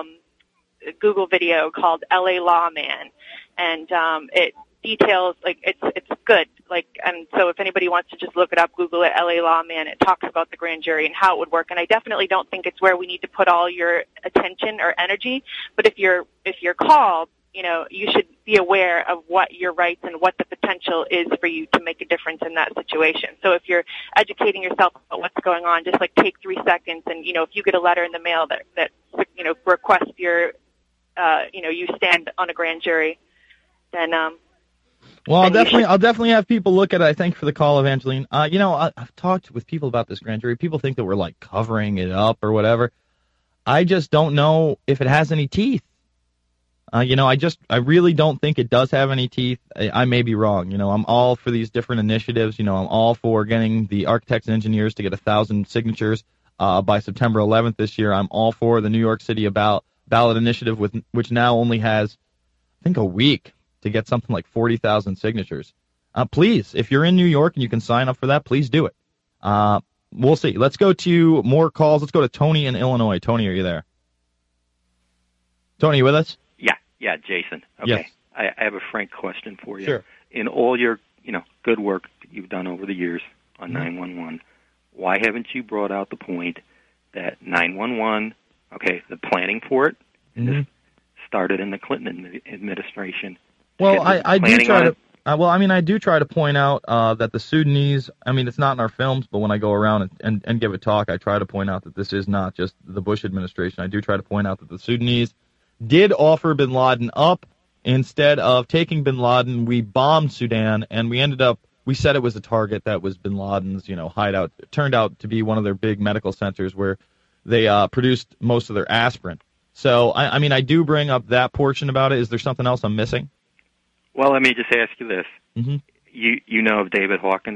Google video called L.A. Lawman, and it details, it's good, and so if anybody wants to just look it up, Google it, L.A. Lawman, it talks about the grand jury and how it would work, and I definitely don't think it's where we need to put all your attention or energy, but if you're called, you should be aware of what your rights and what the potential is for you to make a difference in that situation. So if you're educating yourself about what's going on, just take 3 seconds, and if you get a letter in the mail that requests your you stand on a grand jury, then well, I'll definitely have people look at it. I thank you for the call, Evangeline. I've talked with people about this grand jury. People think that we're covering it up or whatever. I just don't know if it has any teeth. I really don't think it does have any teeth. I may be wrong. I'm all for these different initiatives. I'm all for getting the architects and engineers to get 1,000 signatures by September 11th this year. I'm all for the New York City ballot initiative, which now only has, I think, a week to get something like 40,000 signatures. Please, if you're in New York and you can sign up for that, please do it. We'll see. Let's go to more calls. Let's go to Tony in Illinois. Tony, are you there? Tony, you with us? Yeah, Jason. Okay. Yes. I have a frank question for you. Sure. In all your, good work that you've done over the years on 911, why haven't you brought out the point that 911, the planning for it, this started in the Clinton administration? Well, I do try to. I do try to point out that the Sudanese. It's not in our films, but when I go around and give a talk, I try to point out that this is not just the Bush administration. I do try to point out that the Sudanese did offer bin Laden up. Instead of taking bin Laden, we bombed Sudan, and we said it was a target that was bin Laden's, hideout. It turned out to be one of their big medical centers where they produced most of their aspirin. So, I do bring up that portion about it. Is there something else I'm missing? Well, let me just ask you this. Mm-hmm. You know of David Hawkins?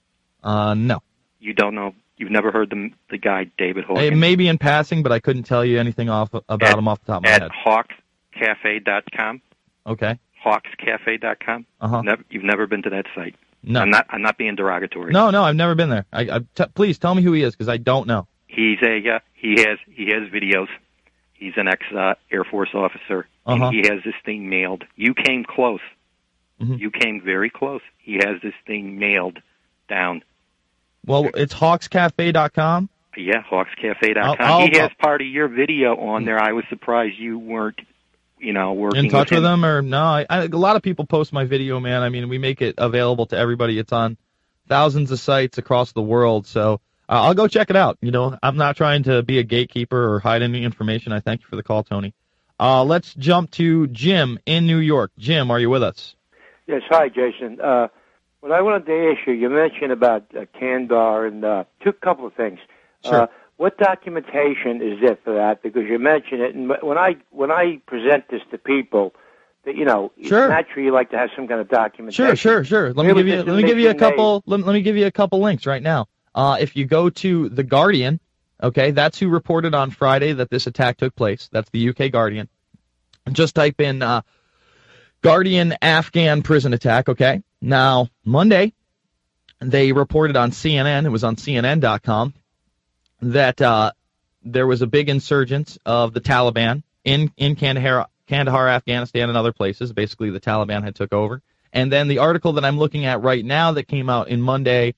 No. You don't know? You've never heard the guy David Hawkins? It may be in passing, but I couldn't tell you anything about him off the top of my head. At hawkscafe.com. Okay. Hawkscafe.com. You've never been to that site? No. I'm not being derogatory. No, I've never been there. Please tell me who he is, because I don't know. He's he has videos. He's an ex-Air Force officer. He has this thing mailed. You came close. Mm-hmm. You came very close. He has this thing mailed down. Well, it's hawkscafe.com? Yeah, hawkscafe.com. He has part of your video on there. I was surprised you weren't, working in touch with him. Or no. A lot of people post my video, man. We make it available to everybody. It's on thousands of sites across the world, so I'll go check it out. I'm not trying to be a gatekeeper or hide any information. I thank you for the call, Tony. Let's jump to Jim in New York. Jim, are you with us? Yes, hi, Jason. What I wanted to ask you mentioned about Kandahar and couple of things. Sure. What documentation is there for that? Because you mentioned it, and when I present this to people, that Sure. naturally you like to have some kind of documentation. Sure. Let me give you a couple. Let me give you a couple links right now. If you go to The Guardian, okay, that's who reported on Friday that this attack took place. That's the UK Guardian. Just type in Guardian Afghan prison attack, okay? Now, Monday, they reported on CNN, it was on CNN.com, that there was a big insurgence of the Taliban in Kandahar, Afghanistan, and other places. Basically, the Taliban had took over. And then the article that I'm looking at right now that came out on Monday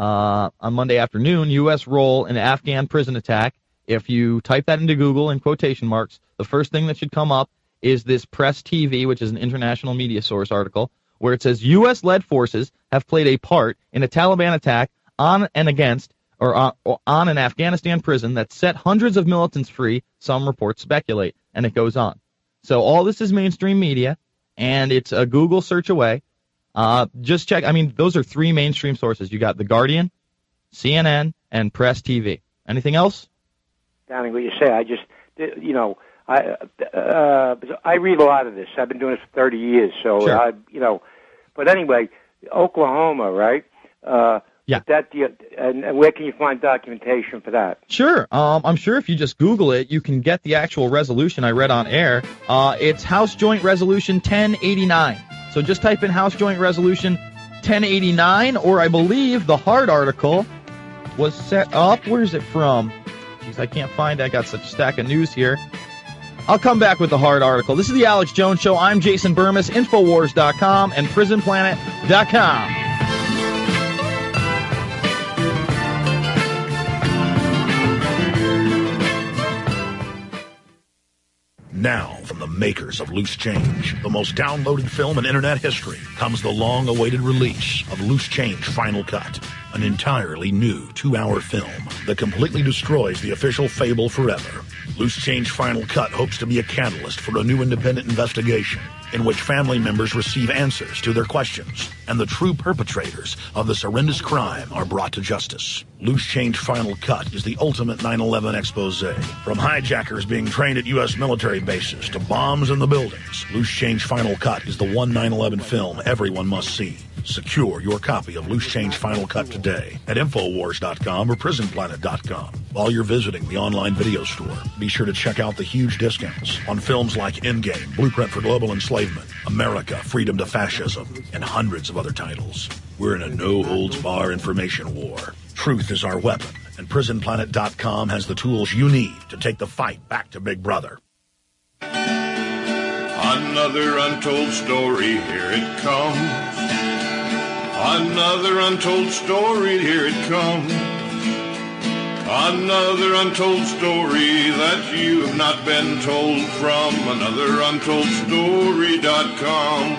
afternoon, U.S. role in Afghan prison attack. If you type that into Google in quotation marks, the first thing that should come up is this Press TV, which is an international media source article, where it says U.S.-led forces have played a part in a Taliban attack on an Afghanistan prison that set hundreds of militants free, some reports speculate, and it goes on. So all this is mainstream media, and it's a Google search away. Just check. I mean, those are three mainstream sources. You got The Guardian, CNN, and Press TV. Anything else? Downing, what you say, I just, I read a lot of this. I've been doing this for 30 years, so Sure. But anyway, Oklahoma, right? Yeah. And where can you find documentation for that? Sure. I'm sure if you just Google it, you can get the actual resolution I read on air. It's House Joint Resolution 1089. So just type in House Joint Resolution 1089, or I believe the Hard article was set up. Where's it from? Jeez, I can't find it. I got such a stack of news here. I'll come back with the Hard article. This is the Alex Jones Show. I'm Jason Burmis, Infowars.com and PrisonPlanet.com. Now, from the makers of Loose Change, the most downloaded film in internet history, comes the long-awaited release of Loose Change Final Cut, an entirely new 2-hour film that completely destroys the official fable forever. Loose Change Final Cut hopes to be a catalyst for a new independent investigation in which family members receive answers to their questions and the true perpetrators of this horrendous crime are brought to justice. Loose Change Final Cut is the ultimate 9/11 expose. From hijackers being trained at U.S. military bases to bombs in the buildings, Loose Change Final Cut is the one 9/11 film everyone must see. Secure your copy of Loose Change Final Cut today at Infowars.com or PrisonPlanet.com. While you're visiting the online video store, be sure to check out the huge discounts on films like Endgame, Blueprint for Global Enslavement, America, Freedom to Fascism, and hundreds of other titles. We're in a no-holds-bar information war. Truth is our weapon, and PrisonPlanet.com has the tools you need to take the fight back to Big Brother. Another untold story, here it comes. Another untold story, here it comes. Another untold story that you have not been told from AnotherUntoldStory.com.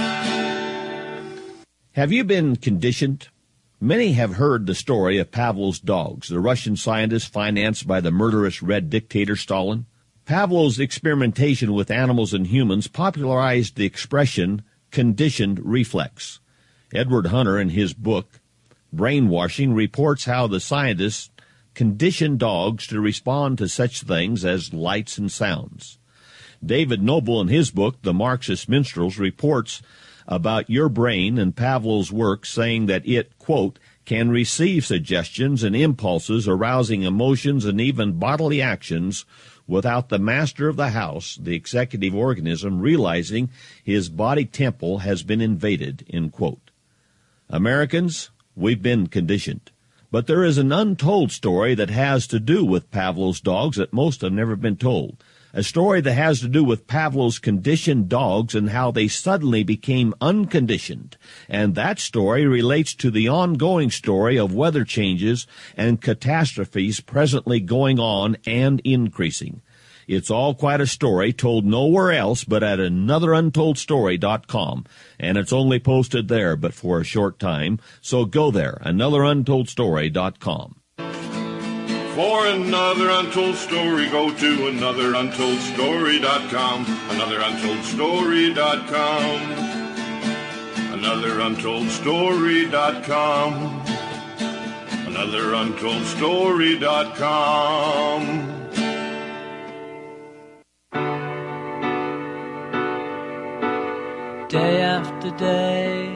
Have you been conditioned? Many have heard the story of Pavlov's dogs, the Russian scientist financed by the murderous Red dictator Stalin. Pavlov's experimentation with animals and humans popularized the expression conditioned reflex. Edward Hunter, in his book, Brainwashing, reports how the scientists conditioned dogs to respond to such things as lights and sounds. David Noble, in his book, The Marxist Minstrels, reports about your brain and Pavlov's work, saying that it, quote, can receive suggestions and impulses arousing emotions and even bodily actions without the master of the house, the executive organism, realizing his body temple has been invaded, end quote. Americans, we've been conditioned. But there is an untold story that has to do with Pavlov's dogs that most have never been told. A story that has to do with Pavlov's conditioned dogs and how they suddenly became unconditioned. And that story relates to the ongoing story of weather changes and catastrophes presently going on and increasing. It's all quite a story told nowhere else but at AnotherUntoldStory.com. And it's only posted there but for a short time. So go there, AnotherUntoldStory.com. For another untold story, go to AnotherUntoldStory.com. AnotherUntoldStory.com. AnotherUntoldStory.com. AnotherUntoldStory.com. Day after day,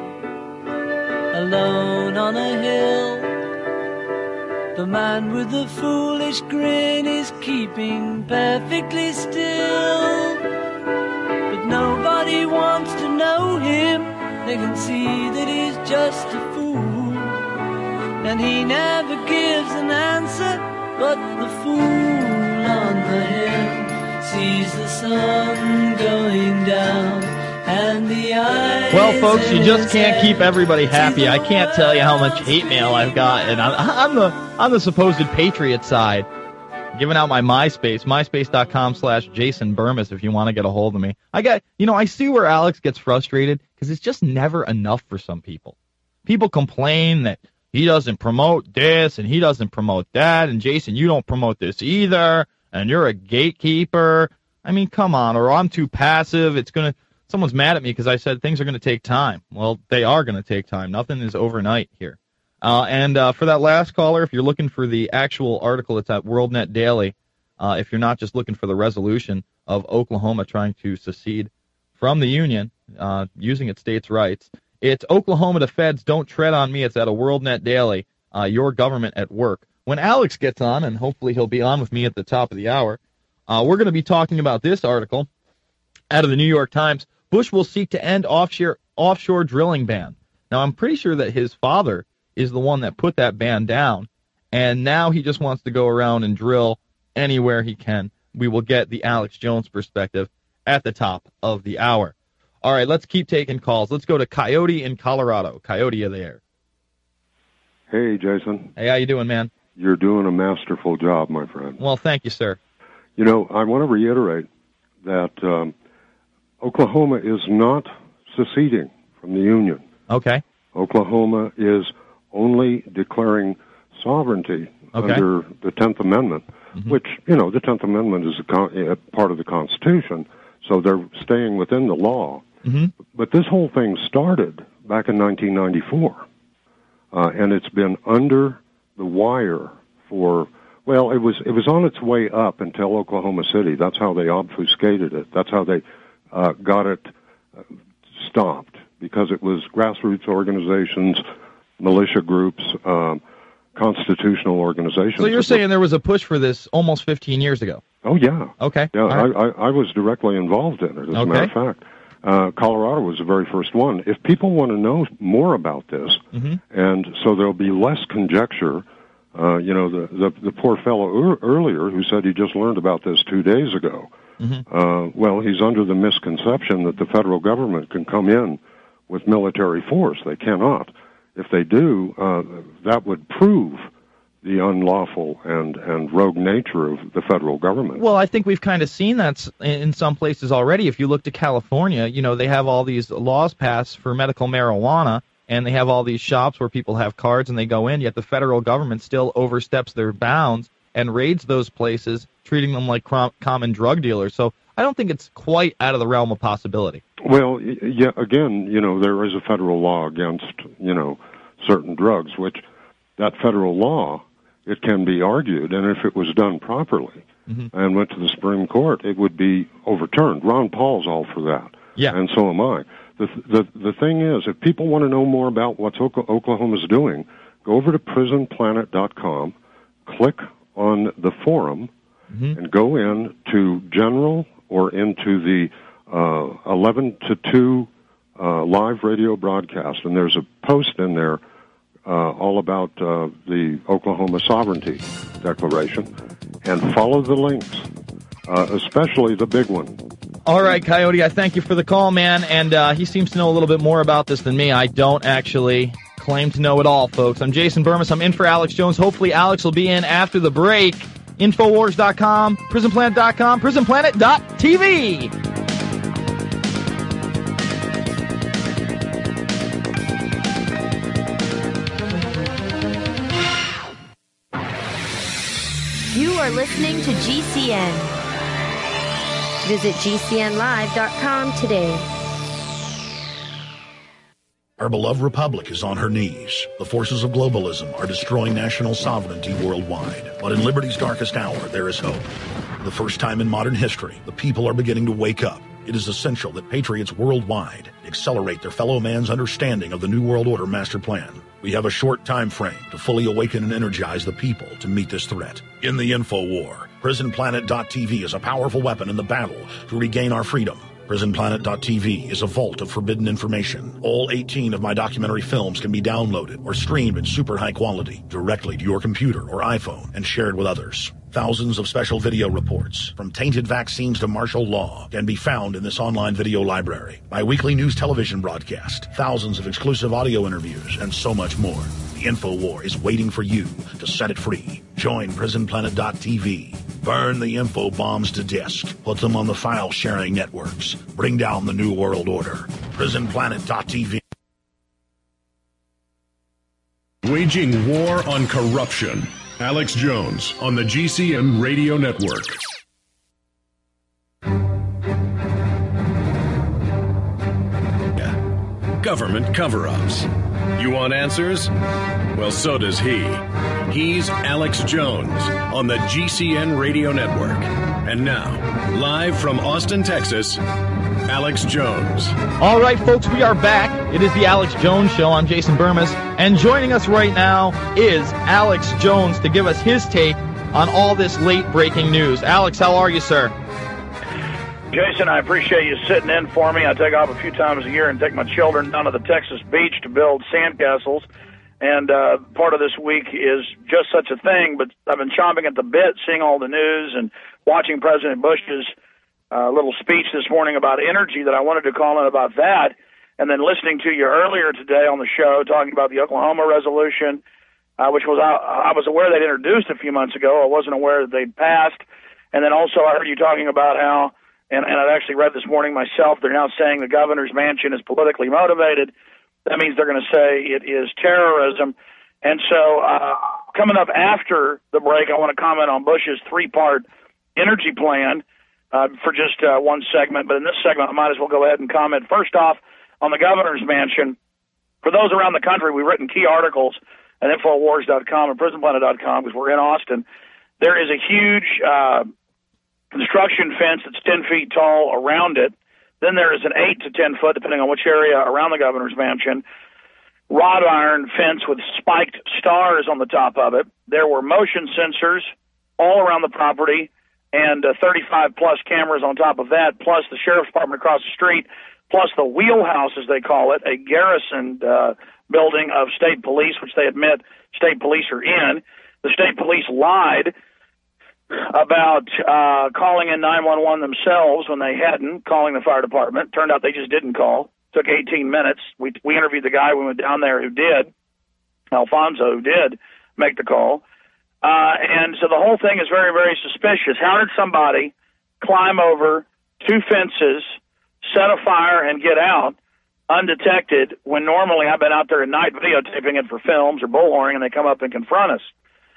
alone on a hill, the man with the foolish grin is keeping perfectly still. But nobody wants to know him, they can see that he's just a fool. And he never gives an answer, but the fool on the hill sees the sun going down. And the well, folks, you just can't keep everybody happy. I can't tell you how much hate mail I've got, and I'm the supposed patriot side. Giving out my MySpace, myspace.com/Jason Burmis if you want to get a hold of me. I see where Alex gets frustrated because it's just never enough for some people. People complain that he doesn't promote this and he doesn't promote that, and Jason, you don't promote this either, and you're a gatekeeper. I mean, come on, or I'm too passive. Someone's mad at me because I said things are going to take time. Well, they are going to take time. Nothing is overnight here. And for that last caller, if you're looking for the actual article, it's at WorldNet Daily. If you're not just looking for the resolution of Oklahoma trying to secede from the Union, using its states' rights, it's Oklahoma to Feds, Don't Tread on Me. It's at a WorldNet Daily, your government at work. When Alex gets on, and hopefully he'll be on with me at the top of the hour, we're going to be talking about this article out of the New York Times. Bush will seek to end offshore drilling ban. Now, I'm pretty sure that his father is the one that put that ban down, and now he just wants to go around and drill anywhere he can. We will get the Alex Jones perspective at the top of the hour. All right, let's keep taking calls. Let's go to Coyote in Colorado. Coyote, you there? Hey, Jason. Hey, how you doing, man? You're doing a masterful job, my friend. Well, thank you, sir. I want to reiterate that Oklahoma is not seceding from the Union. Okay. Oklahoma is only declaring sovereignty under the 10th Amendment, which, the 10th Amendment is a part of the Constitution, so they're staying within the law. But this whole thing started back in 1994, and it's been under the wire for, it was on its way up until Oklahoma City. That's how they obfuscated it. That's how they got it stopped, because it was grassroots organizations, militia groups, constitutional organizations. So you're saying there was a push for this almost 15 years ago? Oh, yeah. Okay. Yeah, I was directly involved in it, as a matter of fact. Colorado was the very first one. If people want to know more about this, and so there'll be less conjecture, the poor fellow earlier who said he just learned about this 2 days ago, he's under the misconception that the federal government can come in with military force. They cannot. If they do, that would prove the unlawful and rogue nature of the federal government. Well, I think we've kind of seen that in some places already. If you look to California, they have all these laws passed for medical marijuana, and they have all these shops where people have cards and they go in, yet the federal government still oversteps their bounds and raids those places, treating them like common drug dealers. So I don't think it's quite out of the realm of possibility. Well, yeah, again, there is a federal law against, certain drugs, which that federal law, it can be argued, and if it was done properly and went to the Supreme Court, it would be overturned. Ron Paul's all for that. Yeah. And so am I. The thing is, if people want to know more about what Oklahoma's doing, go over to prisonplanet.com, click on the forum, and go in to general or into the 11 to 2 live radio broadcast, and there's a post in there all about the Oklahoma Sovereignty Declaration, and follow the links, especially the big one. All right, Coyote, I thank you for the call, man, and he seems to know a little bit more about this than me. I don't actually claim to know it all, folks. I'm Jason Burmis. I'm in for Alex Jones. Hopefully Alex will be in after the break. Infowars.com, prisonplanet.com, prisonplanet.tv. You are listening to GCN. Visit GCNlive.com today. Our beloved republic is on her knees. The forces of globalism are destroying national sovereignty worldwide. But in liberty's darkest hour, there is hope. For the first time in modern history, the people are beginning to wake up. It is essential that patriots worldwide accelerate their fellow man's understanding of the New World Order master plan. We have a short time frame to fully awaken and energize the people to meet this threat. In the info war, PrisonPlanet.tv is a powerful weapon in the battle to regain our freedom. PrisonPlanet.tv is a vault of forbidden information. All 18 of my documentary films can be downloaded or streamed in super high quality directly to your computer or iPhone and shared with others. Thousands of special video reports, from tainted vaccines to martial law, can be found in this online video library. My weekly news television broadcast, thousands of exclusive audio interviews, and so much more. The InfoWar is waiting for you to set it free. Join PrisonPlanet.tv. Burn the info bombs to disk. Put them on the file-sharing networks. Bring down the New World Order. PrisonPlanet.tv. Waging war on corruption. Alex Jones on the GCN Radio Network. Government cover-ups. You want answers? Well, so does he. He's Alex Jones on the GCN Radio Network. And now, live from Austin, Texas, Alex Jones. All right, folks, we are back. It is the Alex Jones Show. I'm Jason Burmis. And joining us right now is Alex Jones to give us his take on all this late-breaking news. Alex, how are you, sir? Jason, I appreciate you sitting in for me. I take off a few times a year and take my children down to the Texas beach to build sandcastles. And part of this week is just such a thing, but I've been chomping at the bit, seeing all the news and watching President Bush's little speech this morning about energy that I wanted to call in about that, and then listening to you earlier today on the show talking about the Oklahoma resolution, which was I was aware they'd introduced a few months ago. I wasn't aware that they'd passed. And then also I heard you talking about how, and I've actually read this morning myself, they're now saying the governor's mansion is politically motivated. That means they're going to say it is terrorism. And so coming up after the break, I want to comment on Bush's three-part energy plan for just one segment. But in this segment, I might as well go ahead and comment first off on the governor's mansion. For those around the country, we've written key articles at Infowars.com and PrisonPlanet.com because we're in Austin. There is a huge construction fence that's 10 feet tall around it. Then there is an 8 to 10 foot, depending on which area around the governor's mansion, wrought iron fence with spiked stars on the top of it. There were motion sensors all around the property and 35-plus cameras on top of that, plus the sheriff's department across the street, plus the wheelhouse, as they call it, a garrison building of state police, which they admit state police are in. The state police lied about calling in 911 themselves when they hadn't, calling the fire department. Turned out they just didn't call. Took 18 minutes. We interviewed the guy when we went down there who did, Alfonso, who did make the call. And so the whole thing is very, very suspicious. How did somebody climb over two fences, set a fire, and get out undetected when normally I've been out there at night videotaping it for films or bullhorning and they come up and confront us?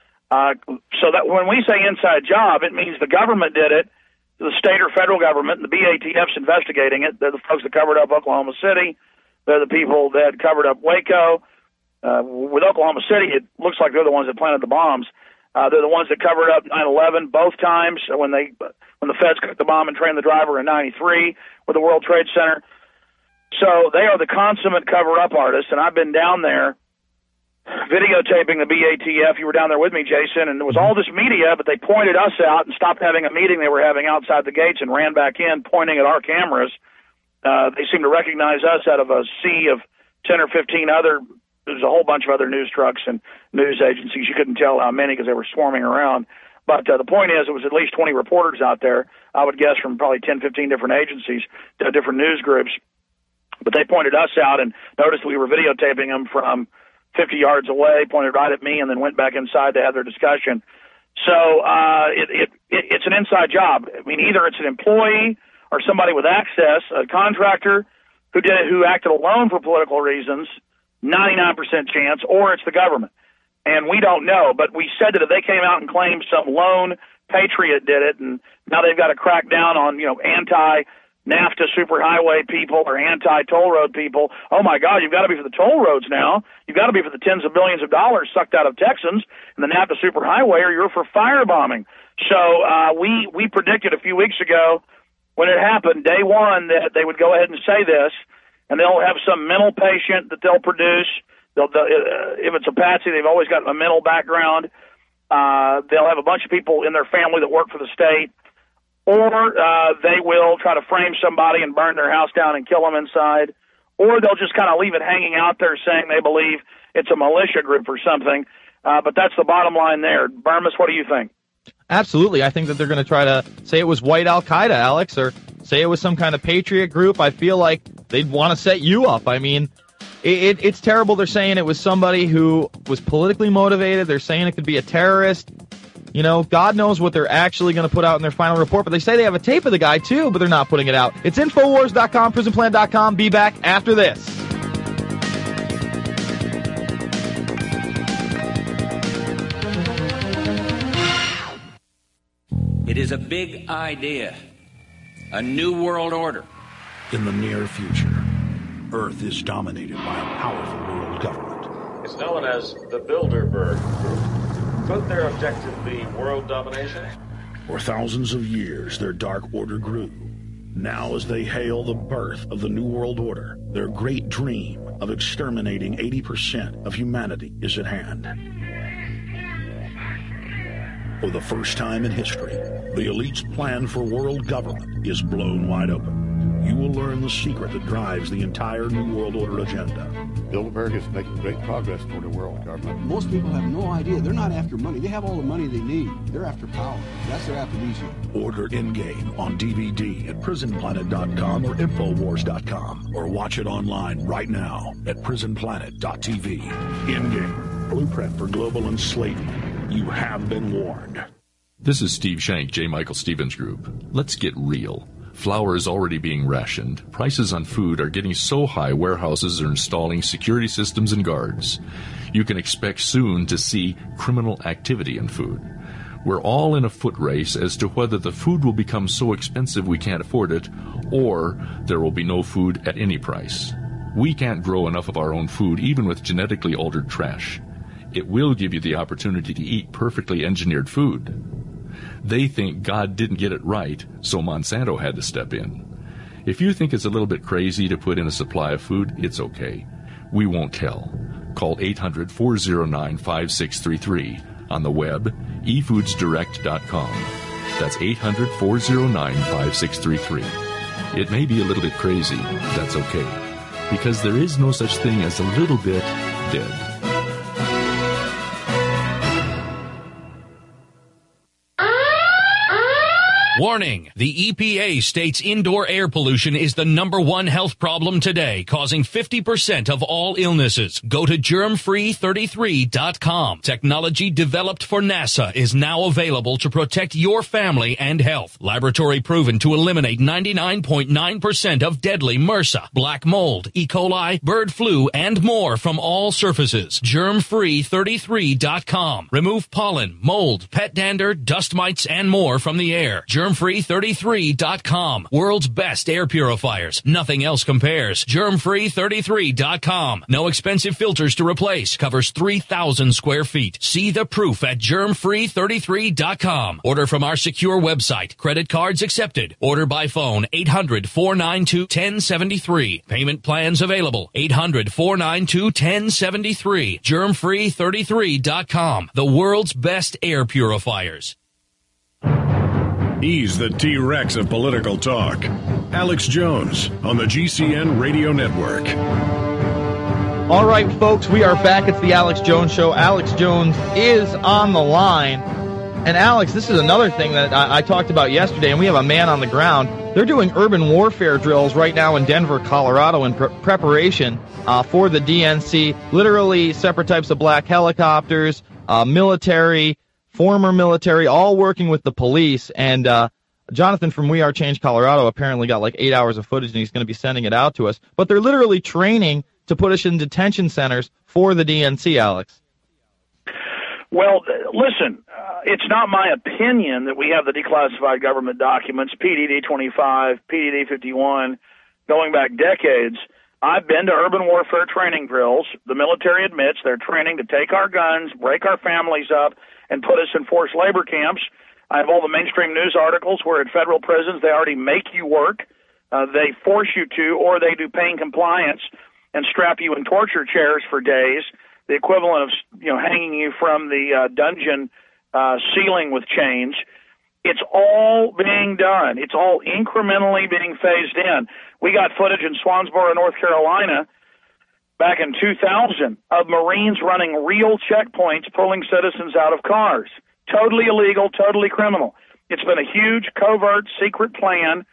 So that when we say inside job, it means the government did it, the state or federal government, and the BATF's investigating it. They're the folks that covered up Oklahoma City. They're the people that covered up Waco. With Oklahoma City, it looks like they're the ones that planted the bombs. They're the ones that covered up 9/11 both times when the feds cooked the bomb and trained the driver in 93 with the World Trade Center. So they are the consummate cover-up artists, and I've been down there videotaping the BATF. You were down there with me, Jason, and there was all this media, but they pointed us out and stopped having a meeting they were having outside the gates and ran back in pointing at our cameras. They seem to recognize us out of a sea of 10 or 15 other, there's a whole bunch of other news trucks and news agencies. You couldn't tell how many because they were swarming around. But the point is, it was at least 20 reporters out there, I would guess from probably 10, 15 different agencies, different news groups. But they pointed us out and noticed we were videotaping them from 50 yards away, pointed right at me, and then went back inside to have their discussion. So it's an inside job. I mean, either it's an employee or somebody with access, a contractor who acted alone for political reasons, 99% chance, or it's the government. And we don't know. But we said that if they came out and claimed some lone patriot did it, and now they've got to crack down on, anti-NAFTA superhighway people or anti-toll road people. Oh, my God, you've got to be for the toll roads now. You've got to be for the tens of billions of dollars sucked out of Texans and the NAFTA superhighway, or you're for firebombing. So we predicted a few weeks ago when it happened, day one, that they would go ahead and say this, and they'll have some mental patient that they'll produce. If it's a patsy, they've always got a mental background. They'll have a bunch of people in their family that work for the state. Or they will try to frame somebody and burn their house down and kill them inside. Or they'll just kind of leave it hanging out there saying they believe it's a militia group or something. But that's the bottom line there. Burmis, what do you think? Absolutely. I think that they're going to try to say it was white Al-Qaeda, Alex, or say it was some kind of patriot group. I feel like they'd want to set you up. I mean, it's terrible. They're saying it was somebody who was politically motivated. They're saying it could be a terrorist. You know, God knows what they're actually going to put out in their final report, but they say they have a tape of the guy, too, but they're not putting it out. It's Infowars.com, PrisonPlan.com. Be back after this. It is a big idea, a new world order. In the near future, Earth is dominated by a powerful world government. It's known as the Bilderberg Group. Could their objective be world domination? For thousands of years, their dark order grew. Now, as they hail the birth of the New World Order, their great dream of exterminating 80% of humanity is at hand. For the first time in history, the elite's plan for world government is blown wide open. You will learn the secret that drives the entire New World Order agenda. Bilderberg is making great progress toward a world government. Most people have no idea. They're not after money. They have all the money they need. They're after power. That's their aphrodisiac. Order Endgame on DVD at PrisonPlanet.com or Infowars.com, or watch it online right now at PrisonPlanet.tv. Endgame, blueprint for global enslavement. You have been warned. This is Steve Shank, J. Michael Stevens Group. Let's get real. Flour is already being rationed. Prices on food are getting so high, warehouses are installing security systems and guards. You can expect soon to see criminal activity in food. We're all in a foot race as to whether the food will become so expensive we can't afford it, or there will be no food at any price. We can't grow enough of our own food, even with genetically altered trash. It will give you the opportunity to eat perfectly engineered food. They think God didn't get it right, so Monsanto had to step in. If you think it's a little bit crazy to put in a supply of food, it's okay. We won't tell. Call 800-409-5633. On the web, efoodsdirect.com. That's 800-409-5633. It may be a little bit crazy. That's okay. Because there is no such thing as a little bit dead. Warning! The EPA states indoor air pollution is the #1 health problem today, causing 50% of all illnesses. Go to germfree33.com. Technology developed for NASA is now available to protect your family and health. Laboratory proven to eliminate 99.9% of deadly MRSA, black mold, E. coli, bird flu, and more from all surfaces. Germfree33.com. Remove pollen, mold, pet dander, dust mites, and more from the air. Germfree33.com. World's best air purifiers. Nothing else compares. Germfree33.com. No expensive filters to replace. Covers 3,000 square feet. See the proof at Germfree33.com. Order from our secure website. Credit cards accepted. Order by phone 800-492-1073. Payment plans available. 800-492-1073. Germfree33.com. The world's best air purifiers. He's the T-Rex of political talk. Alex Jones on the GCN Radio Network. All right, folks, we are back. It's the Alex Jones Show. Alex Jones is on the line. And, Alex, this is another thing that I talked about yesterday, and we have a man on the ground. They're doing urban warfare drills right now in Denver, Colorado, in preparation for the DNC. Literally separate types of black helicopters, military, former military, all working with the police. And Jonathan from We Are Change Colorado apparently got like 8 hours of footage, and he's going to be sending it out to us. But they're literally training to put us in detention centers for the DNC, Alex. Well, listen, it's not my opinion that we have the declassified government documents, PDD 25, PDD 51, going back decades. I've been to urban warfare training drills. The military admits they're training to take our guns, break our families up, and put us in forced labor camps. I have all the mainstream news articles where at federal prisons they already make you work. They force you to, or they do pain compliance and strap you in torture chairs for days, the equivalent of hanging you from the dungeon ceiling with chains. It's all being done. It's all incrementally being phased in. We got footage in Swansboro, North Carolina, back in 2000 of Marines running real checkpoints pulling citizens out of cars. Totally illegal, totally criminal. It's been a huge, covert, secret plan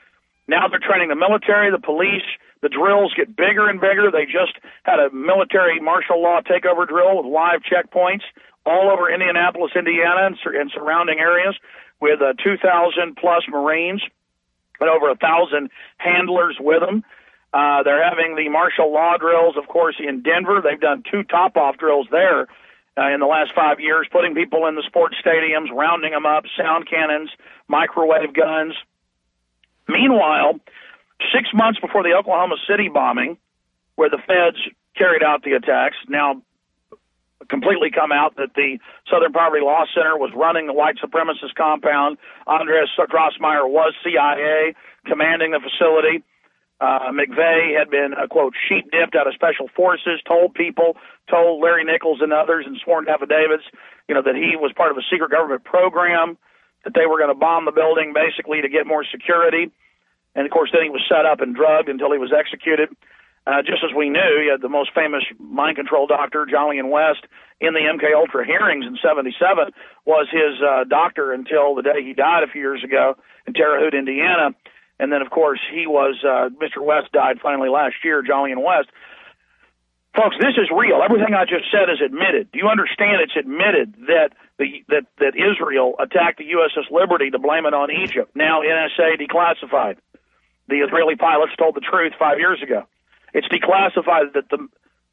Now they're training the military, the police. The drills get bigger and bigger. They just had a military martial law takeover drill with live checkpoints all over Indianapolis, Indiana, and surrounding areas with 2,000-plus Marines and over 1,000 handlers with them. They're having the martial law drills, of course, in Denver. They've done 2 top-off drills there in the last 5 years, putting people in the sports stadiums, rounding them up, sound cannons, microwave guns. Meanwhile, 6 months before the Oklahoma City bombing, where the feds carried out the attacks, now completely come out that the Southern Poverty Law Center was running the white supremacist compound. Andreas Drossmeyer was CIA, commanding the facility. McVeigh had been, quote, sheep-dipped out of special forces, told Larry Nichols and others in sworn affidavits, that he was part of a secret government program, that they were going to bomb the building basically to get more security. And, of course, then he was set up and drugged until he was executed. Just as we knew, you had the most famous mind control doctor, Jolyon West, in the MKUltra hearings in 1977, was his doctor until the day he died a few years ago in Terre Haute, Indiana. And then, of course, he was, Mr. West died finally last year, Jolyon West. Folks, this is real. Everything I just said is admitted. Do you understand it's admitted that that Israel attacked the USS Liberty to blame it on Egypt? Now NSA declassified. The Israeli pilots told the truth 5 years ago. It's declassified that the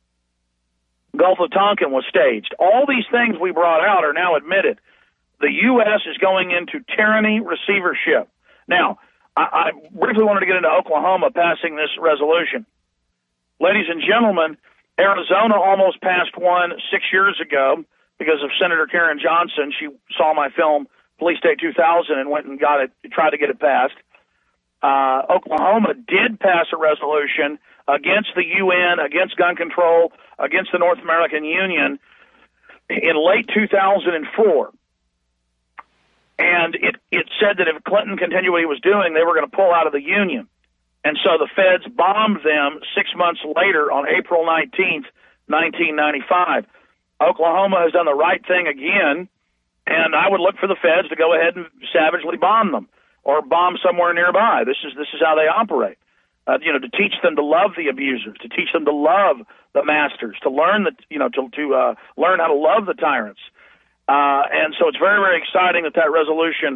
Gulf of Tonkin was staged. All these things we brought out are now admitted. The U.S. is going into tyranny receivership. Now, I briefly wanted to get into Oklahoma passing this resolution. Ladies and gentlemen, Arizona almost passed one 6 years ago because of Senator Karen Johnson. She saw my film, Police State 2000, and went and got it, tried to get it passed. Oklahoma did pass a resolution against the UN, against gun control, against the North American Union in late 2004. And it said that if Clinton continued what he was doing, they were going to pull out of the Union. And so the feds bombed them 6 months later on April 19th, 1995. Oklahoma has done the right thing again, and I would look for the feds to go ahead and savagely bomb them or bomb somewhere nearby. This is how they operate. To teach them to love the abusers, to teach them to love the masters, to learn to learn how to love the tyrants. And so it's very, very exciting that resolution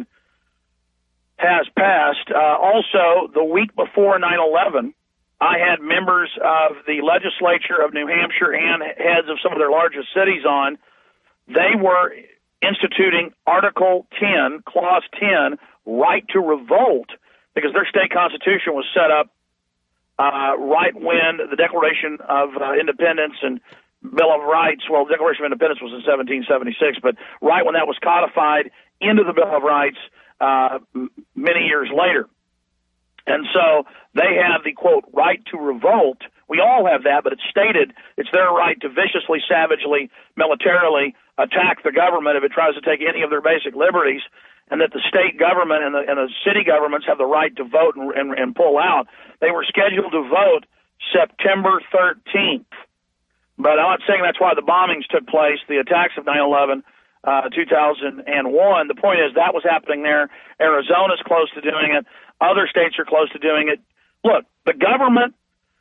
has passed. Also, the week before 9/11, I had members of the legislature of New Hampshire and heads of some of their largest cities on. They were instituting Article 10, Clause 10, right to revolt, because their state constitution was set up right when the Declaration of Independence and Bill of Rights, well, the Declaration of Independence was in 1776, but right when that was codified into the Bill of Rights many years later. And so they have the, quote, right to revolt. We all have that, but it's stated it's their right to viciously, savagely, militarily attack the government if it tries to take any of their basic liberties, and that the state government and the city governments have the right to vote and pull out. They were scheduled to vote September 13th. But I'm not saying that's why the bombings took place, the attacks of 9/11, 2001. The point is that was happening there. Arizona's close to doing it. Other states are close to doing it. Look, the government,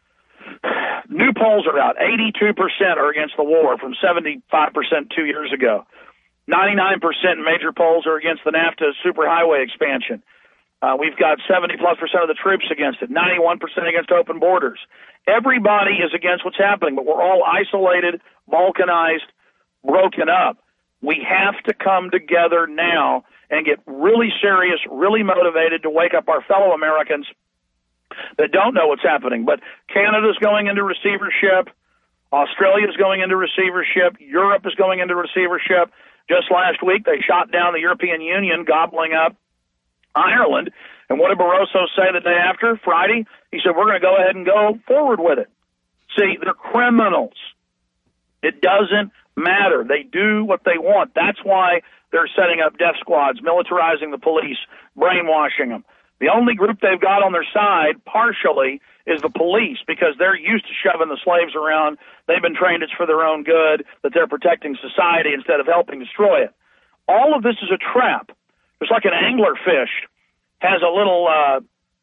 new polls are out. 82% are against the war from 75% 2 years ago. 99% in major polls are against the NAFTA superhighway expansion. We've got 70+% of the troops against it, 91% against open borders. Everybody is against what's happening, but we're all isolated, balkanized, broken up. We have to come together now and get really serious, really motivated to wake up our fellow Americans that don't know what's happening. But Canada's going into receivership. Australia's going into receivership. Europe is going into receivership. Just last week, they shot down the European Union, gobbling up Ireland. And what did Barroso say the day after, Friday? He said, we're going to go ahead and go forward with it. See, they're criminals. It doesn't matter. They do what they want. That's why they're setting up death squads, militarizing the police, brainwashing them. The only group they've got on their side, partially, is the police, because they're used to shoving the slaves around. They've been trained it's for their own good, that they're protecting society instead of helping destroy it. All of this is a trap. It's like an angler fish has a little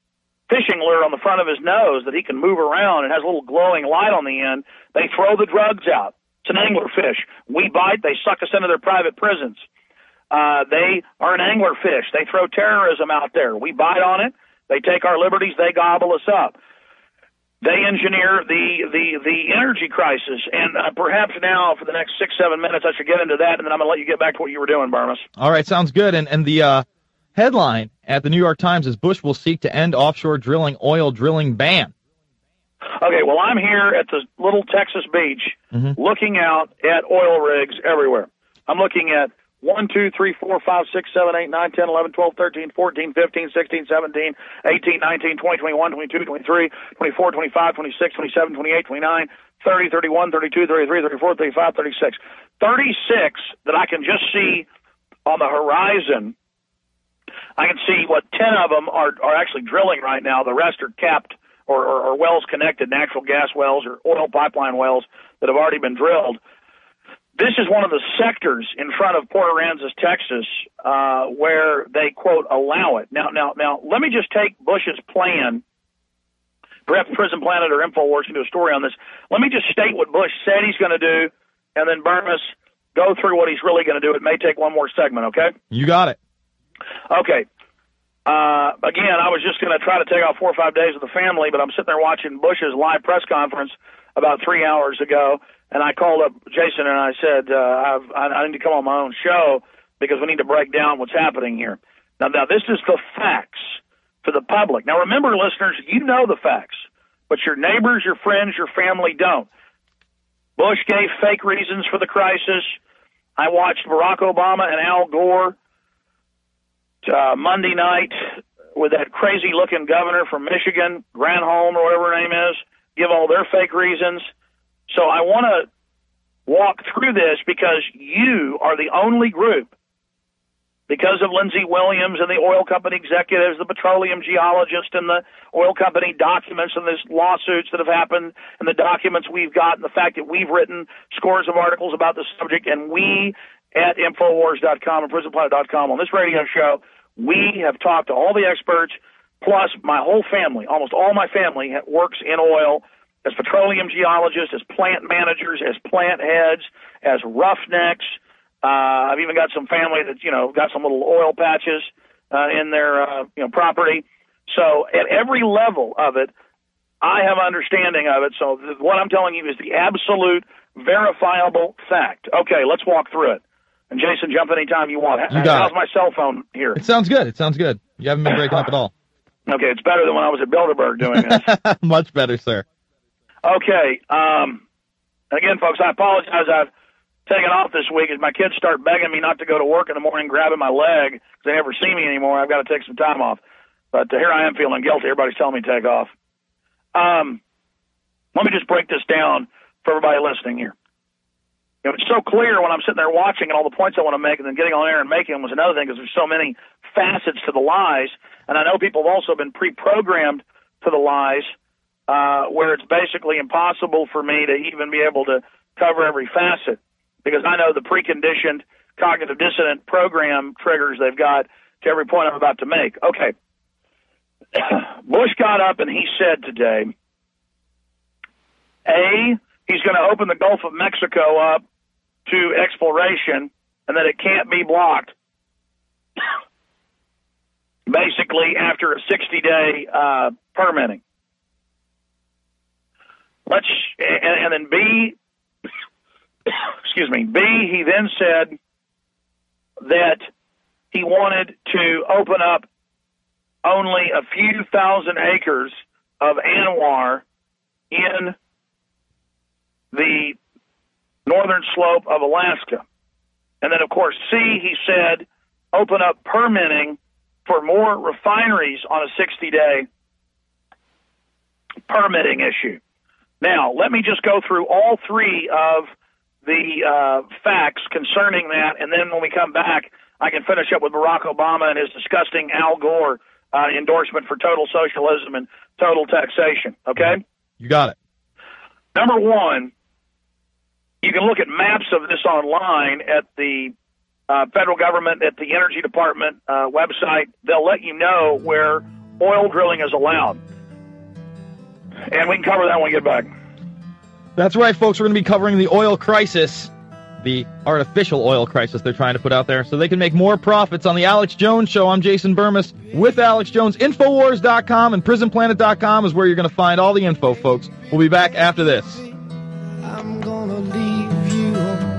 fishing lure on the front of his nose that he can move around and has a little glowing light on the end. They throw the drugs out. It's an anglerfish. We bite, they suck us into their private prisons. They are an anglerfish. They throw terrorism out there. We bite on it. They take our liberties. They gobble us up. They engineer the energy crisis. And perhaps now for the next 6-7 minutes, I should get into that, and then I'm going to let you get back to what you were doing, Burmis. All right, sounds good. And the headline at the New York Times is Bush will seek to end offshore drilling, oil drilling ban. Okay, well, I'm here at the little Texas beach looking out at oil rigs everywhere. I'm looking at 1, 2, 3, 4, 5, 6, 7, 8, 9, 10, 11, 12, 13, 14, 15, 16, 17, 18, 19, 20, 21, 22, 23, 24, 25, 26, 27, 28, 29, 30, 31, 32, 33, 34, 35, 36. 36 that I can just see on the horizon. I can see 10 of them are actually drilling right now. The rest are capped or wells connected, natural gas wells or oil pipeline wells that have already been drilled. This is one of the sectors in front of Port Aransas, Texas, where they, quote, allow it. Now, let me just take Bush's plan. Perhaps Prison Planet or InfoWars can do a story on this. Let me just state what Bush said he's going to do, and then Burmis, go through what he's really going to do. It may take one more segment, okay? You got it. Okay. Again, I was just going to try to take off 4 or 5 days with the family, but I'm sitting there watching Bush's live press conference about 3 hours ago, and I called up Jason and I said, I need to come on my own show because we need to break down what's happening here. Now, this is the facts for the public. Now, remember, listeners, you know the facts, but your neighbors, your friends, your family don't. Bush gave fake reasons for the crisis. I watched Barack Obama and Al Gore Monday night with that crazy-looking governor from Michigan, Granholm or whatever her name is, give all their fake reasons. So I want to walk through this because you are the only group, because of Lindsey Williams and the oil company executives, the petroleum geologists and the oil company documents and these lawsuits that have happened and the documents we've got and the fact that we've written scores of articles about the subject, and we at Infowars.com and PrisonPlanet.com on this radio show, we have talked to all the experts, plus my whole family, almost all my family works in oil as petroleum geologists, as plant managers, as plant heads, as roughnecks. I've even got some family that, got some little oil patches in their, property. So at every level of it, I have understanding of it. So what I'm telling you is the absolute verifiable fact. Okay, let's walk through it. And Jason, jump anytime you want. How's my cell phone here? It sounds good. You haven't been breaking up at all. Okay, it's better than when I was at Bilderberg doing this. Much better, sir. Okay. Again, folks, I apologize. I've taken off this week as my kids start begging me not to go to work in the morning, grabbing my leg because they never see me anymore. I've got to take some time off. But here I am feeling guilty. Everybody's telling me to take off. Let me just break this down for everybody listening here. It's so clear when I'm sitting there watching and all the points I want to make, and then getting on air and making them was another thing because there's so many facets to the lies. And I know people have also been pre-programmed to the lies where it's basically impossible for me to even be able to cover every facet because I know the preconditioned cognitive dissonant program triggers they've got to every point I'm about to make. Okay. Bush got up and he said today, he's going to open the Gulf of Mexico up to exploration and that it can't be blocked. Basically, after a 60-day permitting. And then B, he then said that he wanted to open up only a few thousand acres of ANWR in the northern slope of Alaska. And then, of course, C, he said, open up permitting for more refineries on a 60-day permitting issue. Now, let me just go through all three of the facts concerning that, and then when we come back, I can finish up with Barack Obama and his disgusting Al Gore endorsement for total socialism and total taxation. Okay? You got it. Number one, you can look at maps of this online at the federal government, at the Energy Department website. They'll let you know where oil drilling is allowed. And we can cover that when we get back. That's right, folks. We're going to be covering the oil crisis, the artificial oil crisis they're trying to put out there, so they can make more profits on the Alex Jones Show. I'm Jason Burmis with Alex Jones. Infowars.com and PrisonPlanet.com is where you're going to find all the info, folks. We'll be back after this. I'm gonna leave you.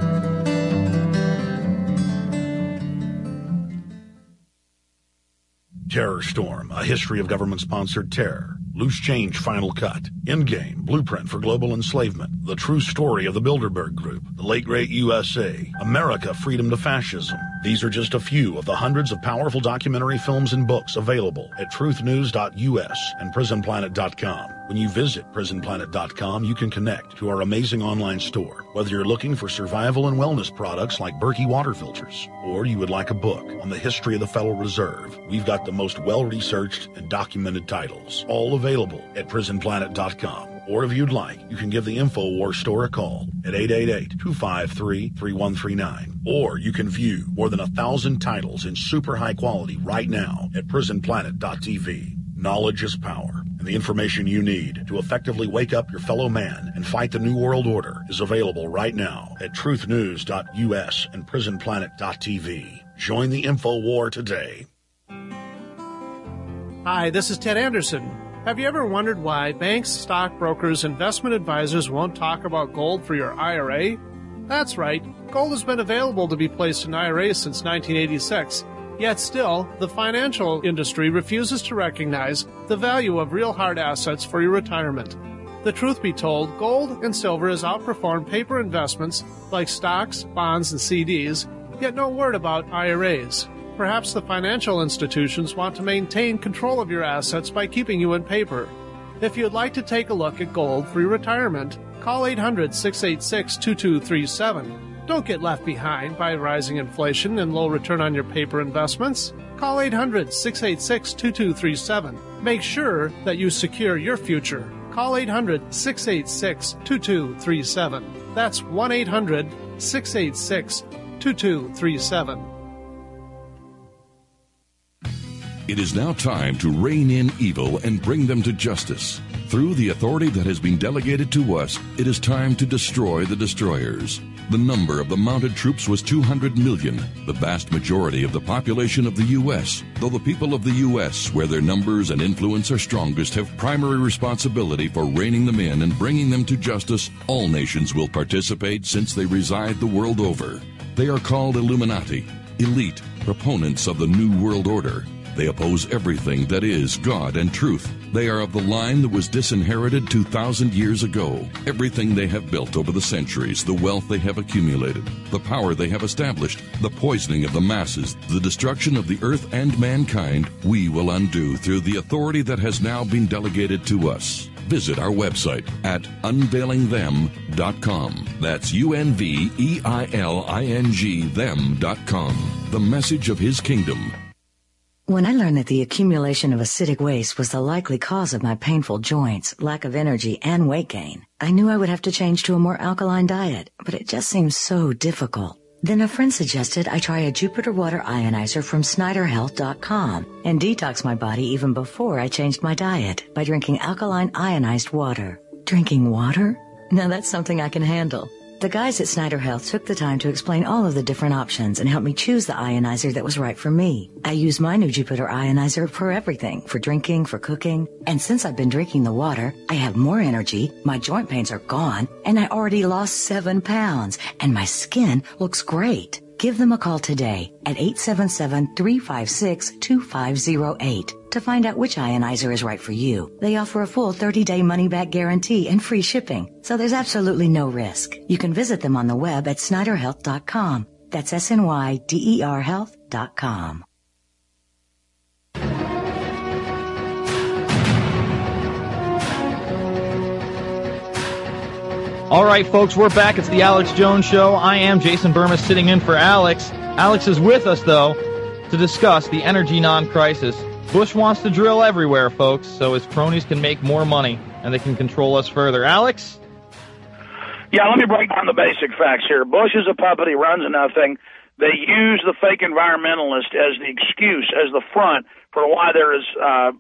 Terror Storm, a history of government-sponsored terror. Loose Change Final Cut. Endgame, Blueprint for Global Enslavement. The True Story of the Bilderberg Group. The Late Great USA. America, Freedom to Fascism. These are just a few of the hundreds of powerful documentary films and books available at truthnews.us and prisonplanet.com. When you visit prisonplanet.com, you can connect to our amazing online store. Whether you're looking for survival and wellness products like Berkey water filters, or you would like a book on the history of the Federal Reserve, we've got the most well-researched and documented titles, all available at prisonplanet.com. Or if you'd like, you can give the InfoWars store a call at 888-253-3139. Or you can view more than 1,000 titles in super high quality right now at prisonplanet.tv. Knowledge is power, and the information you need to effectively wake up your fellow man and fight the New World Order is available right now at truthnews.us and prisonplanet.tv. Join the InfoWar today. Hi, this is Ted Anderson. Have you ever wondered why banks, stockbrokers, investment advisors won't talk about gold for your IRA? That's right. Gold has been available to be placed in IRAs since 1986. Yet still, the financial industry refuses to recognize the value of real hard assets for your retirement. The truth be told, gold and silver has outperformed paper investments like stocks, bonds, and CDs, yet no word about IRAs. Perhaps the financial institutions want to maintain control of your assets by keeping you in paper. If you'd like to take a look at gold for your retirement, call 800-686-2237. Don't get left behind by rising inflation and low return on your paper investments. Call 800-686-2237. Make sure that you secure your future. Call 800-686-2237. That's 1-800-686-2237. It is now time to rein in evil and bring them to justice. Through the authority that has been delegated to us, it is time to destroy the destroyers. The number of the mounted troops was 200 million, the vast majority of the population of the U.S. Though the people of the U.S., where their numbers and influence are strongest, have primary responsibility for reining them in and bringing them to justice, all nations will participate since they reside the world over. They are called Illuminati, elite, proponents of the New World Order. They oppose everything that is God and truth. They are of the line that was disinherited 2,000 years ago. Everything they have built over the centuries, the wealth they have accumulated, the power they have established, the poisoning of the masses, the destruction of the earth and mankind, we will undo through the authority that has now been delegated to us. Visit our website at unveilingthem.com. That's UNVEILING them.com. The message of His kingdom. When I learned that the accumulation of acidic waste was the likely cause of my painful joints, lack of energy, and weight gain, I knew I would have to change to a more alkaline diet, but it just seemed so difficult. Then a friend suggested I try a Jupiter Water Ionizer from SnyderHealth.com and detox my body even before I changed my diet by drinking alkaline ionized water. Drinking water? Now that's something I can handle. The guys at Snyder Health took the time to explain all of the different options and helped me choose the ionizer that was right for me. I use my new Jupiter Ionizer for everything, for drinking, for cooking. And since I've been drinking the water, I have more energy, my joint pains are gone, and I already lost 7 pounds, and my skin looks great. Give them a call today at 877-356-2508 to find out which ionizer is right for you. They offer a full 30-day money-back guarantee and free shipping, so there's absolutely no risk. You can visit them on the web at SnyderHealth.com. That's SNYDER Health.com. All right, folks, we're back. It's the Alex Jones Show. I am Jason Burmis sitting in for Alex. Alex is with us, though, to discuss the energy non-crisis. Bush wants to drill everywhere, folks, so his cronies can make more money and they can control us further. Alex? Yeah, let me break down the basic facts here. Bush is a puppet. He runs nothing. They use the fake environmentalist as the excuse, as the front for why there is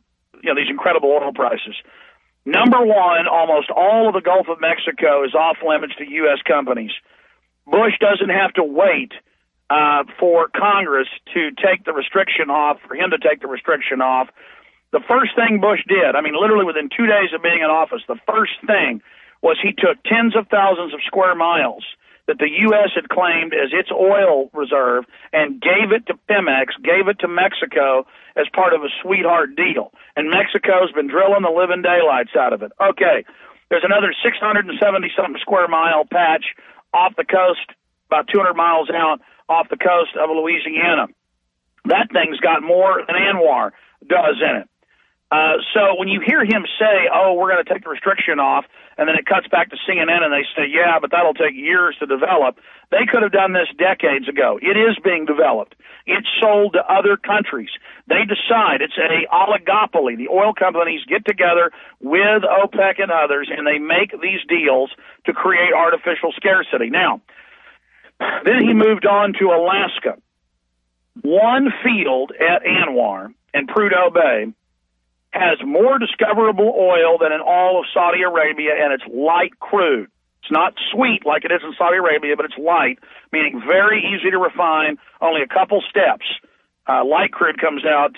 these incredible oil prices. Number one, almost all of the Gulf of Mexico is off limits to U.S. companies. Bush doesn't have to wait for Congress to take the restriction off, for him to take the restriction off. The first thing Bush did, I mean, literally within 2 days of being in office, the first thing was he took tens of thousands of square miles that the U.S. had claimed as its oil reserve and gave it to Pemex, gave it to Mexico as part of a sweetheart deal. And Mexico's been drilling the living daylights out of it. Okay, there's another 670-something square mile patch off the coast, about 200 miles out off the coast of Louisiana. That thing's got more than Anwar does in it. So when you hear him say, oh, we're going to take the restriction off, and then it cuts back to CNN and they say, yeah, but that'll take years to develop, they could have done this decades ago. It is being developed. It's sold to other countries. They decide. It's an oligopoly. The oil companies get together with OPEC and others, and they make these deals to create artificial scarcity. Now, then he moved on to Alaska. One field at Anwar and Prudhoe Bay has more discoverable oil than in all of Saudi Arabia, and it's light crude. It's not sweet like it is in Saudi Arabia, but it's light, meaning very easy to refine, only a couple steps. Light crude comes out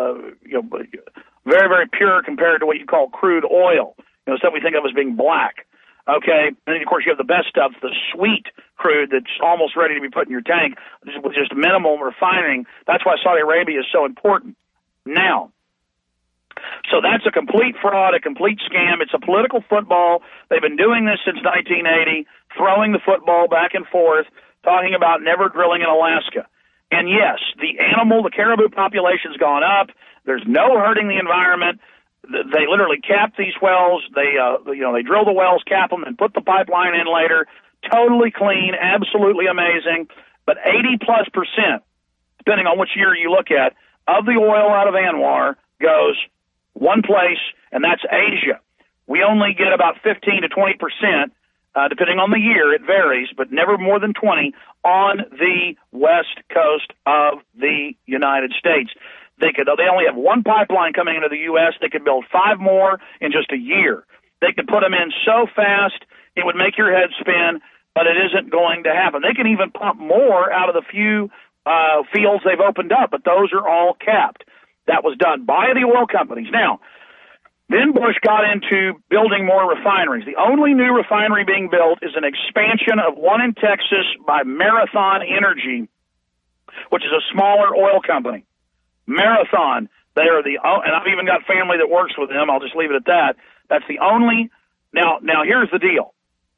very, very pure compared to what you call crude oil, stuff we think of as being black. Okay, and then, of course, you have the best stuff, the sweet crude that's almost ready to be put in your tank with just minimal refining. That's why Saudi Arabia is so important. Now, so that's a complete fraud, a complete scam. It's a political football. They've been doing this since 1980, throwing the football back and forth, talking about never drilling in Alaska. And yes, the caribou population's gone up. There's no hurting the environment. They literally cap these wells. They drill the wells, cap them, and put the pipeline in later. Totally clean, absolutely amazing. But 80+%, depending on which year you look at, of the oil out of Anwar goes one place, and that's Asia. We only get about 15 to 20%, depending on the year. It varies, but never more than 20 on the west coast of the United States. They only have one pipeline coming into the U.S. They could build 5 more in just a year. They could put them in so fast it would make your head spin, but it isn't going to happen. They can even pump more out of the few fields they've opened up, but those are all capped. That was done by the oil companies. Now, then Bush got into building more refineries. The only new refinery being built is an expansion of one in Texas by Marathon Energy, which is a smaller oil company. Marathon, they are and I've even got family that works with them. I'll just leave it at that. That's the only. Now here's the deal.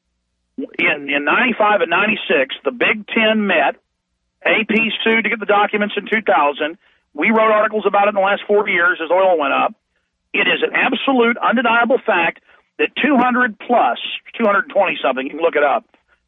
In 95 and 96, the Big Ten met. AP sued to get the documents in 2000. We wrote articles about it in the last 4 years as oil went up. It is an absolute, undeniable fact that 220 something, you can look it up,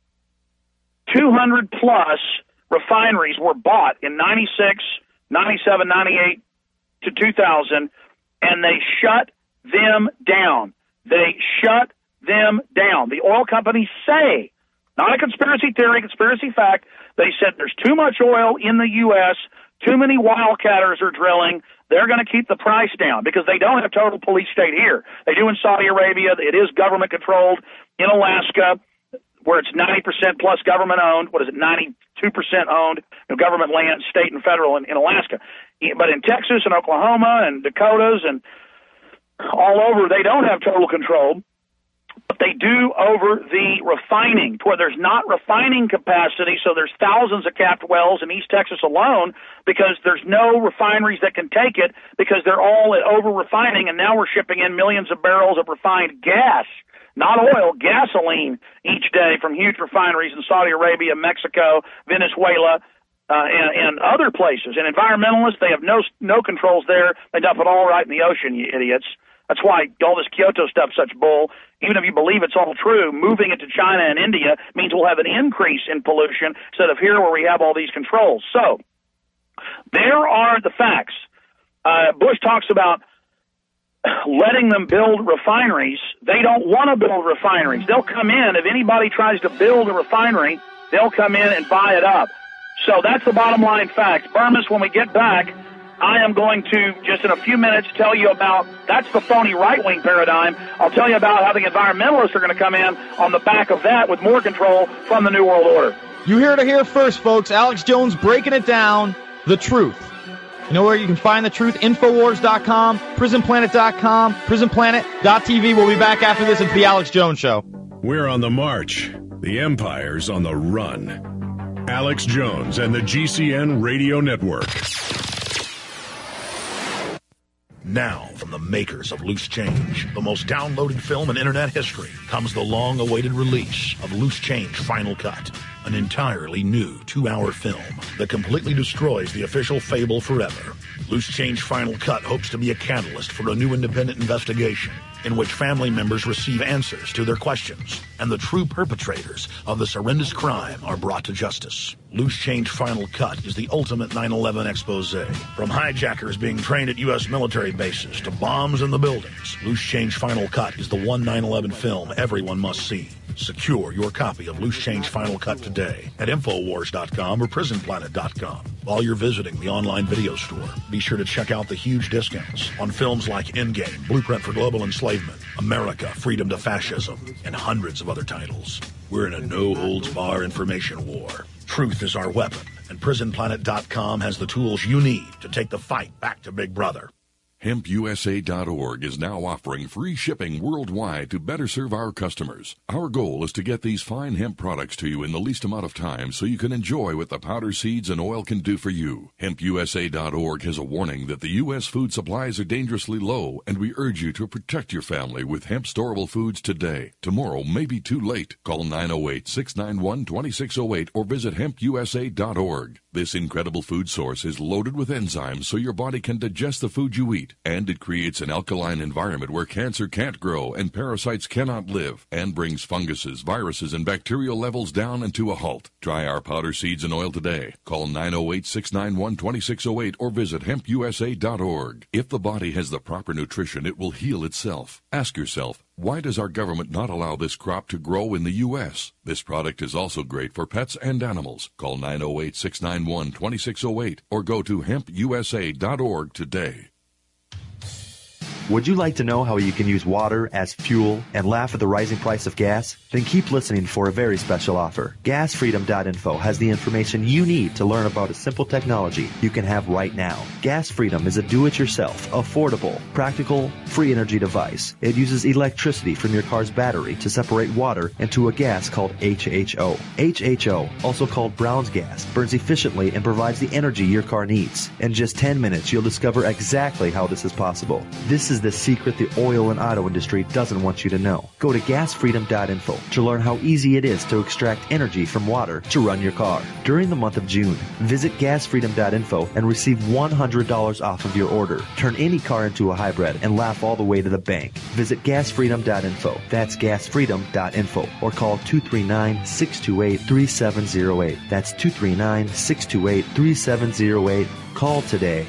200 plus refineries were bought in 96, 97, 98 to 2000, and they shut them down. They shut them down. The oil companies say, not a conspiracy theory, conspiracy fact, they said there's too much oil in the U.S., too many wildcatters are drilling. They're going to keep the price down because they don't have total police state here. They do in Saudi Arabia. It is government controlled. In Alaska, where it's 90% plus government owned, 92% owned, government land, state and federal in Alaska. But in Texas and Oklahoma and Dakotas and all over, they don't have total control. But they do over the refining, to where there's not refining capacity, so there's thousands of capped wells in East Texas alone because there's no refineries that can take it because they're all at over-refining, and now we're shipping in millions of barrels of refined gas, not oil, gasoline each day from huge refineries in Saudi Arabia, Mexico, Venezuela, and other places. And environmentalists, they have no controls there. They dump it all right in the ocean, you idiots. That's why all this Kyoto stuff's such bull. Even if you believe it's all true, moving it to China and India means we'll have an increase in pollution instead of here where we have all these controls. So there are the facts. Bush talks about letting them build refineries. They don't want to build refineries. They'll come in. If anybody tries to build a refinery, they'll come in and buy it up. So that's the bottom line fact. Burmis, when we get back, I am going to, just in a few minutes, tell you about, that's the phony right-wing paradigm. I'll tell you about how the environmentalists are going to come in on the back of that with more control from the New World Order. You heard it here first, folks. Alex Jones breaking it down, the truth. You know where you can find the truth? Infowars.com, PrisonPlanet.com, PrisonPlanet.tv. We'll be back after this. It's the Alex Jones Show. We're on the march. The Empire's on the run. Alex Jones and the GCN Radio Network. Now, from the makers of Loose Change, the most downloaded film in internet history, comes the long-awaited release of Loose Change Final Cut, an entirely new 2-hour film that completely destroys the official fable forever. Loose Change Final Cut hopes to be a catalyst for a new independent investigation in which family members receive answers to their questions, and the true perpetrators of this horrendous crime are brought to justice. Loose Change Final Cut is the ultimate 9/11 expose. From hijackers being trained at U.S. military bases to bombs in the buildings, Loose Change Final Cut is the one 9/11 film everyone must see. Secure your copy of Loose Change Final Cut today at Infowars.com or PrisonPlanet.com. While you're visiting the online video store, be sure to check out the huge discounts on films like Endgame, Blueprint for Global Enslavement, America, Freedom to Fascism, and hundreds of other titles. We're in a no-holds-bar information war. Truth is our weapon, and PrisonPlanet.com has the tools you need to take the fight back to Big Brother. HempUSA.org is now offering free shipping worldwide to better serve our customers. Our goal is to get these fine hemp products to you in the least amount of time so you can enjoy what the powder, seeds, and oil can do for you. HempUSA.org has a warning that the U.S. food supplies are dangerously low, and we urge you to protect your family with hemp storable foods today. Tomorrow may be too late. Call 908-691-2608 or visit HempUSA.org. This incredible food source is loaded with enzymes so your body can digest the food you eat. And it creates an alkaline environment where cancer can't grow and parasites cannot live, and brings funguses, viruses, and bacterial levels down and to a halt. Try our powder, seeds, and oil today. Call 908-691-2608 or visit HempUSA.org. If the body has the proper nutrition, it will heal itself. Ask yourself, why does our government not allow this crop to grow in the U.S.? This product is also great for pets and animals. Call 908-691-2608 or go to HempUSA.org today. Would you like to know how you can use water as fuel and laugh at the rising price of gas? Then keep listening for a very special offer. GasFreedom.info has the information you need to learn about a simple technology you can have right now. Gas Freedom is a do-it-yourself, affordable, practical, free energy device. It uses electricity from your car's battery to separate water into a gas called HHO. HHO, also called Brown's gas, burns efficiently and provides the energy your car needs. In just 10 minutes, you'll discover exactly how this is possible. This is the secret the oil and auto industry doesn't want you to know. Go to gasfreedom.info to learn how easy it is to extract energy from water to run your car. During the month of June, visit gasfreedom.info and receive $100 off of your order. Turn any car into a hybrid and laugh all the way to the bank. Visit gasfreedom.info. That's gasfreedom.info or call 239-628-3708. That's 239-628-3708. Call today.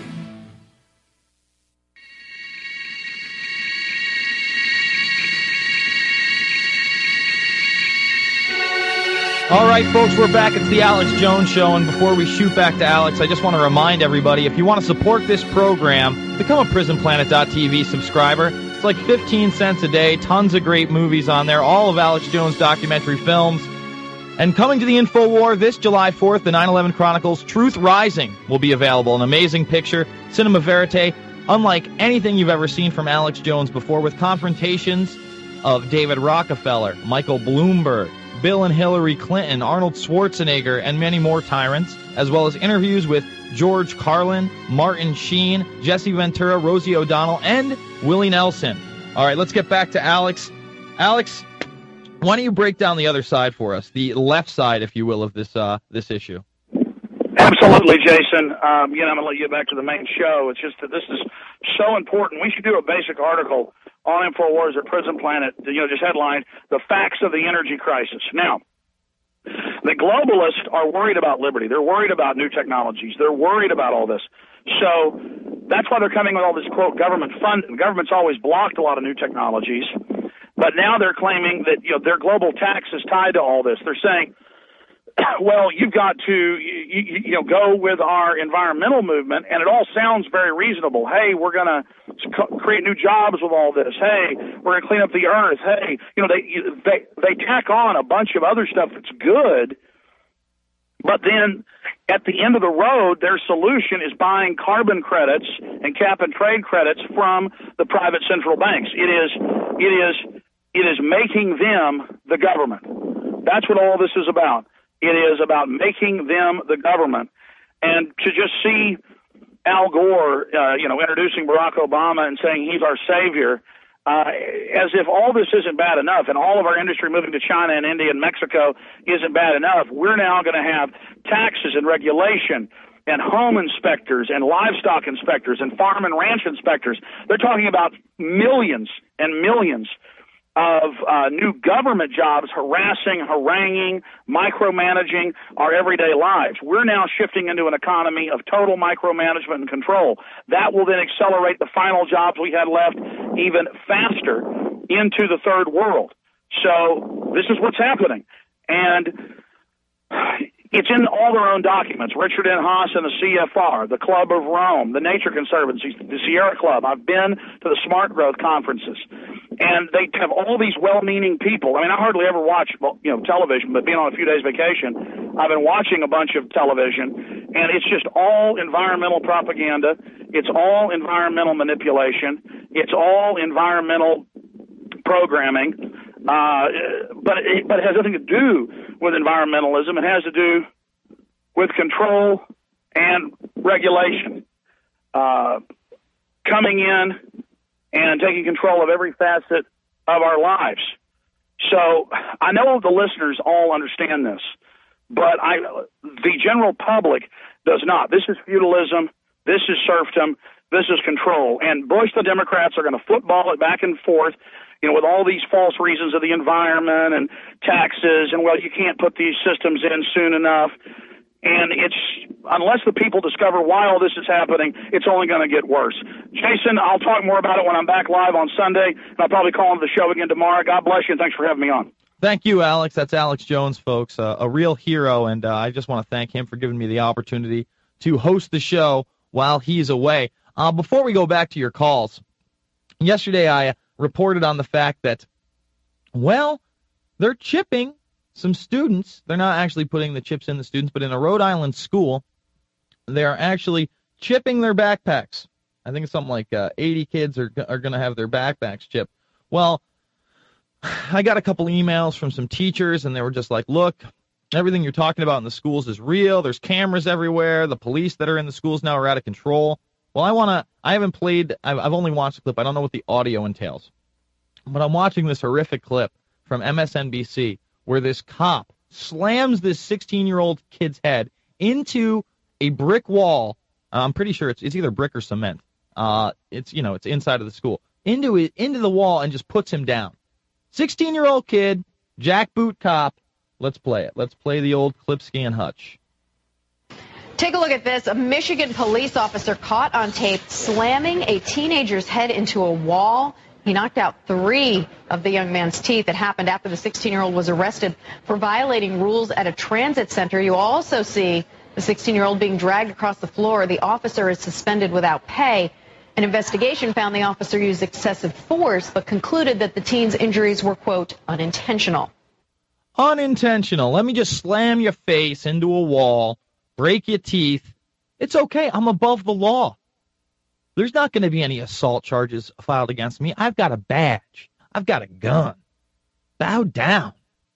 All right, folks, we're back. It's the Alex Jones Show, and before we shoot back to Alex, I just want to remind everybody, if you want to support this program, become a PrisonPlanet.tv subscriber. It's like 15 cents a day, tons of great movies on there, all of Alex Jones' documentary films. And coming to the InfoWar this July 4th, the 9/11 Chronicles, Truth Rising will be available. An amazing picture, cinema verite, unlike anything you've ever seen from Alex Jones before, with confrontations of David Rockefeller, Michael Bloomberg, Bill and Hillary Clinton, Arnold Schwarzenegger, and many more tyrants, as well as interviews with George Carlin, Martin Sheen, Jesse Ventura, Rosie O'Donnell, and Willie Nelson. All right, let's get back to Alex. Alex, why don't you break down the other side for us, the left side, if you will, of this issue? Absolutely, Jason. I'm going to let you get back to the main show. It's just that this is so important. We should do a basic article on InfoWars at Prison Planet, just headlined, The Facts of the Energy Crisis. Now, the globalists are worried about liberty. They're worried about new technologies. They're worried about all this. So that's why they're coming with all this, quote, government funding. The government's always blocked a lot of new technologies. But now they're claiming that, their global tax is tied to all this. They're saying, well, you've got to, go with our environmental movement, and it all sounds very reasonable. Hey, we're going to create new jobs with all this. Hey, we're going to clean up the earth. Hey, they tack on a bunch of other stuff that's good, but then at the end of the road, their solution is buying carbon credits and cap and trade credits from the private central banks. It is making them the government. That's what all this is about. It is about making them the government. And to just see Al Gore, introducing Barack Obama and saying he's our savior, as if all this isn't bad enough, and all of our industry moving to China and India and Mexico isn't bad enough, we're now going to have taxes and regulation and home inspectors and livestock inspectors and farm and ranch inspectors. They're talking about millions and millions of new government jobs harassing, haranguing, micromanaging our everyday lives. We're now shifting into an economy of total micromanagement and control. That will then accelerate the final jobs we had left even faster into the third world. So this is what's happening. And it's in all their own documents. Richard N. Haas and the CFR, the Club of Rome, the Nature Conservancy, the Sierra Club. I've been to the Smart Growth conferences, and they have all these well-meaning people. I mean, I hardly ever watch, television, but being on a few days vacation, I've been watching a bunch of television, and it's just all environmental propaganda. It's all environmental manipulation. It's all environmental programming. But it has nothing to do with environmentalism. It has to do with control and regulation, coming in and taking control of every facet of our lives. So I know the listeners all understand this, but the general public does not. This is feudalism. This is serfdom. This is control. And boy, the Democrats are going to football it back and forth, with all these false reasons of the environment and taxes, and, you can't put these systems in soon enough. And unless the people discover why all this is happening, it's only going to get worse. Jason, I'll talk more about it when I'm back live on Sunday, and I'll probably call into the show again tomorrow. God bless you, and thanks for having me on. Thank you, Alex. That's Alex Jones, folks, a real hero, and I just want to thank him for giving me the opportunity to host the show while he's away. Before we go back to your calls, yesterday I reported on the fact that, they're chipping some students. They're not actually putting the chips in the students, but in a Rhode Island school, they are actually chipping their backpacks. I think it's something like 80 kids are going to have their backpacks chipped. Well, I got a couple emails from some teachers, and they were just like, look, everything you're talking about in the schools is real. There's cameras everywhere. The police that are in the schools now are out of control. Well, I've only watched the clip. I don't know what the audio entails. But I'm watching this horrific clip from MSNBC where this cop slams this 16-year-old kid's head into a brick wall. I'm pretty sure it's either brick or cement. It's inside of the school. Into the wall and just puts him down. 16-year-old kid, jackboot cop. Let's play it. Let's play the old clip scan hutch. Take a look at this. A Michigan police officer caught on tape slamming a teenager's head into a wall. He knocked out 3 of the young man's teeth. It happened after the 16-year-old was arrested for violating rules at a transit center. You also see the 16-year-old being dragged across the floor. The officer is suspended without pay. An investigation found the officer used excessive force, but concluded that the teen's injuries were, quote, unintentional. Unintentional. Let me just slam your face into a wall, break your teeth. It's okay. I'm above the law. There's not going to be any assault charges filed against me. I've got a badge. I've got a gun. Bow down.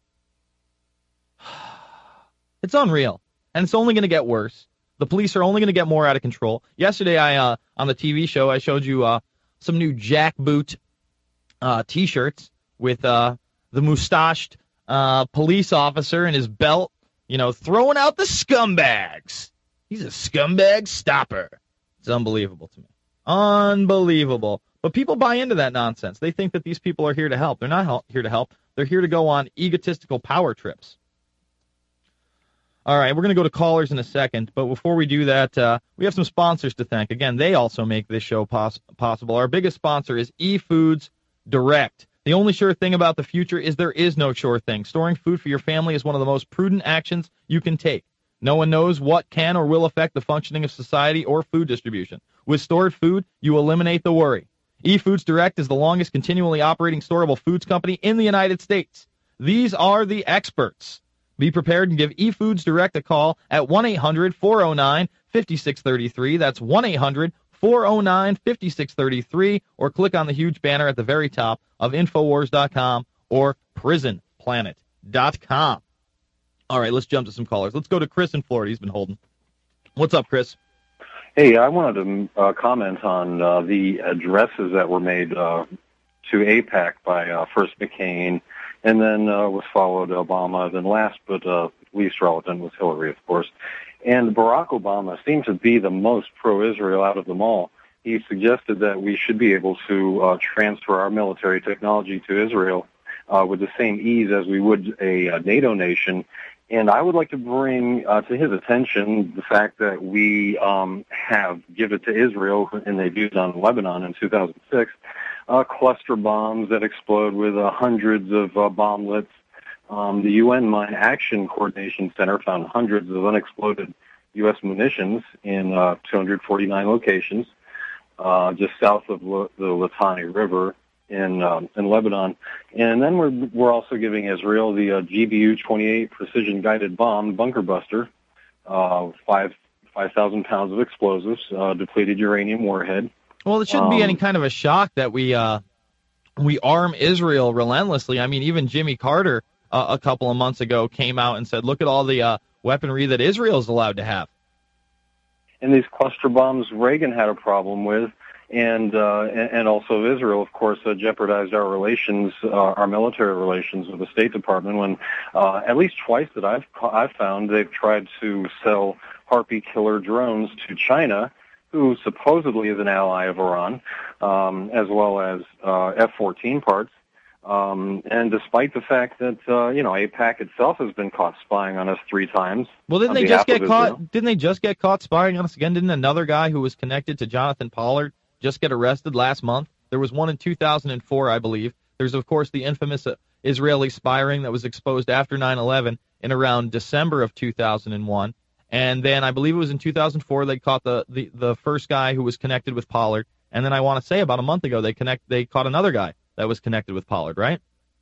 It's unreal. And it's only going to get worse. The police are only going to get more out of control. Yesterday, on the TV show, I showed you some new jackboot T-shirts with the mustached police officer and his belt, throwing out the scumbags. He's a scumbag stopper. It's unbelievable to me. Unbelievable. But people buy into that nonsense. They think that these people are here to help. They're not here to help. They're here to go on egotistical power trips. All right, we're going to go to callers in a second, but before we do that, we have some sponsors to thank. Again, they also make this show possible. Our biggest sponsor is eFoods Direct. The only sure thing about the future is there is no sure thing. Storing food for your family is one of the most prudent actions you can take. No one knows what can or will affect the functioning of society or food distribution. With stored food, you eliminate the worry. eFoods Direct is the longest continually operating storable foods company in the United States. These are the experts. Be prepared and give eFoods Direct a call at 1-800-409-5633. That's 1-800-409-5633, or click on the huge banner at the very top of Infowars.com or PrisonPlanet.com. All right, let's jump to some callers. Let's go to Chris in Florida. He's been holding. What's up, Chris? Hey, I wanted to comment on the addresses that were made to AIPAC by first McCain, and then was followed Obama. Then last but least relevant was Hillary, of course. And Barack Obama seemed to be the most pro-Israel out of them all. He suggested that we should be able to transfer our military technology to Israel with the same ease as we would a NATO nation. And I would like to bring to his attention the fact that we have given it to Israel, and they've used on Lebanon in 2006, cluster bombs that explode with hundreds of bomblets. The UN Mine Action Coordination Center found hundreds of unexploded U.S. munitions in 249 locations just south of the Litani River in Lebanon. And then we're also giving Israel the GBU-28 precision-guided bomb bunker buster, 5,000 pounds of explosives, depleted uranium warhead. Well, it shouldn't be any kind of a shock that we arm Israel relentlessly. I mean, even Jimmy Carter a couple of months ago came out and said, look at all the weaponry that Israel's allowed to have. And these cluster bombs Reagan had a problem with, and also Israel, of course, jeopardized our relations, our military relations with the State Department when at least twice that I've found they've tried to sell Harpy killer drones to China, who supposedly is an ally of Iran, as well as F-14 parts. And despite the fact that AIPAC itself has been caught spying on us 3 times. Well, didn't they just get caught? Didn't they just get caught spying on us again? Didn't another guy who was connected to Jonathan Pollard just get arrested last month? There was one in 2004, I believe. There's, of course, the infamous Israeli spy ring that was exposed after 9/11 in around December of 2001. And then I believe it was in 2004 they caught the first guy who was connected with Pollard. And then I want to say about a month ago they caught another guy that was connected with Pollard, right?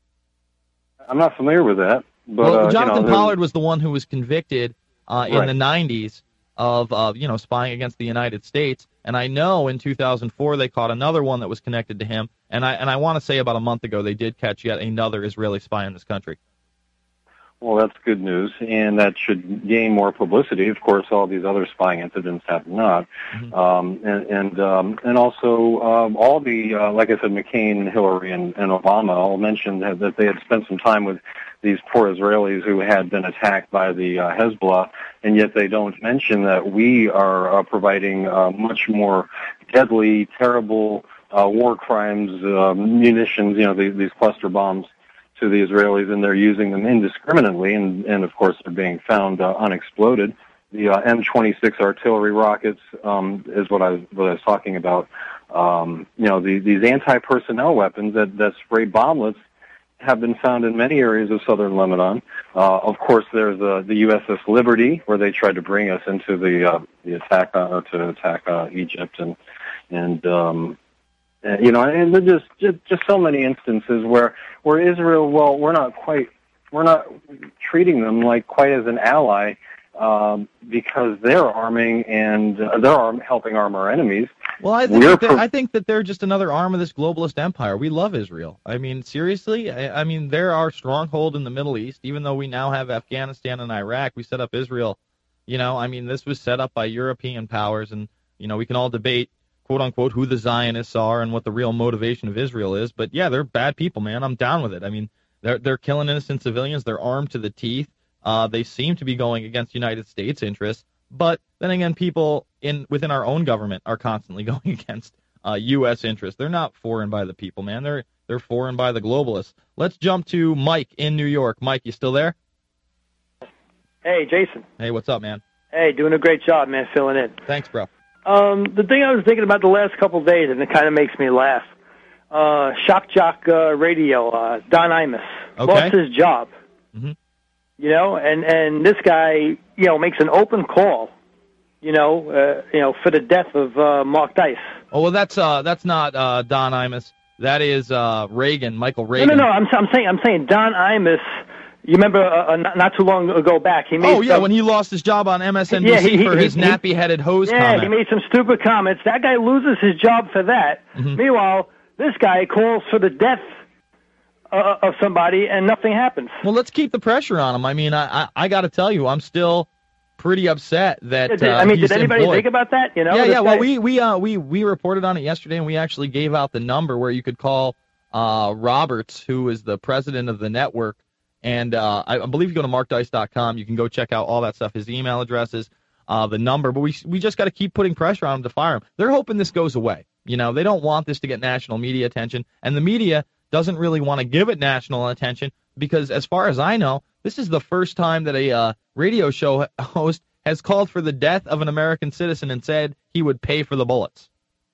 I'm not familiar with that. But, well, Jonathan Pollard was the one who was convicted in the 90s of spying against the United States. And I know in 2004 they caught another one that was connected to him. And I want to say about a month ago they did catch yet another Israeli spy in this country. Well, that's good news, and that should gain more publicity. Of course, all these other spying incidents have not. Mm-hmm. And also all the, like I said, McCain, Hillary, and Obama all mentioned that they had spent some time with these poor Israelis who had been attacked by the Hezbollah, and yet they don't mention that we are providing much more deadly, terrible war crimes, munitions, these cluster bombs to the Israelis, and they're using them indiscriminately, and of course they're being found unexploded. The M26 artillery rockets is what I was talking about. These anti-personnel weapons that spray bomblets have been found in many areas of southern Lebanon. Of course, there's the USS Liberty, where they tried to bring us into the attack to attack Egypt, and there's just so many instances where Israel, well, we're not treating them quite as an ally, because they're arming and they're helping arm our enemies. Well, I think that they're just another arm of this globalist empire. We love Israel. I mean, seriously, I mean, they're our stronghold in the Middle East. Even though we now have Afghanistan and Iraq, we set up Israel. This was set up by European powers, and we can all debate, quote unquote, who the Zionists are and what the real motivation of Israel is. But yeah, they're bad people, man. I'm down with it. I mean, they're killing innocent civilians. They're armed to the teeth. They seem to be going against United States interests. But then again, people within our own government are constantly going against U.S. interests. They're not foreign by the people, man. They're foreign by the globalists. Let's jump to Mike in New York. Mike, you still there? Hey, Jason. Hey, what's up, man? Hey, doing a great job, man, filling in. Thanks, bro. The thing I was thinking about the last couple of days, and it kind of makes me laugh, Shock Jock Radio, Don Imus, lost his job. Mm-hmm. and this guy, makes an open call, for the death of Mark Dice. Oh, well, that's not Don Imus. That is Reagan, Michael Reagan. No. I'm saying Don Imus. You remember not too long ago back, he made. Oh yeah, when he lost his job on MSNBC for his nappy-headed hose comment. Yeah, he made some stupid comments. That guy loses his job for that. Mm-hmm. Meanwhile, this guy calls for the death of somebody, and nothing happens. Well, let's keep the pressure on him. I mean, I got to tell you, I'm still pretty upset that did he's anybody employed. think about that? Yeah. Well, we reported on it yesterday, and we actually gave out the number where you could call Roberts, who is the president of the network. And I believe you go to markdice.com. You can go check out all that stuff, his email addresses, the number. But we just got to keep putting pressure on him to fire him. They're hoping this goes away. They don't want this to get national media attention. And the media doesn't really want to give it national attention because, as far as I know, this is the first time that a radio show host has called for the death of an American citizen and said he would pay for the bullets.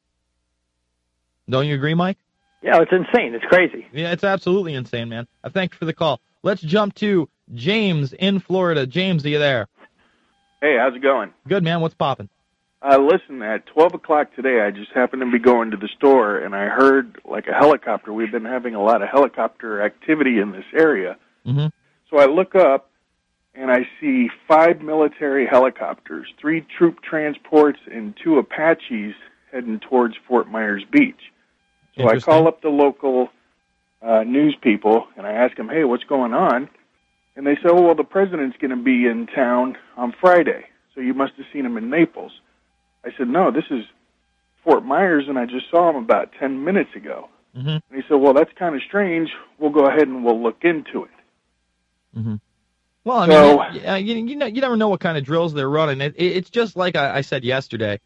Don't you agree, Mike? Yeah, it's insane. It's crazy. Yeah, it's absolutely insane, man. I thank you for the call. Let's jump to James in Florida. James, are you there? Hey, how's it going? Good, man. What's popping? Listen, at 12 o'clock today, I just happened to be going to the store, and I heard like a helicopter. We've been having a lot of helicopter activity in this area. Mm-hmm. So I look up, and I see 5 military helicopters, 3 troop transports, and 2 Apaches heading towards Fort Myers Beach. So I call up the local news people, and I ask them, hey, what's going on? And they say, oh, well, the president's going to be in town on Friday, so you must have seen him in Naples. I said, no, this is Fort Myers, and I just saw him about 10 minutes ago. Mm-hmm. And he said, well, that's kind of strange. We'll go ahead and we'll look into it. Mm-hmm. Well, I mean, you never know what kind of drills they're running. It's just like I said yesterday.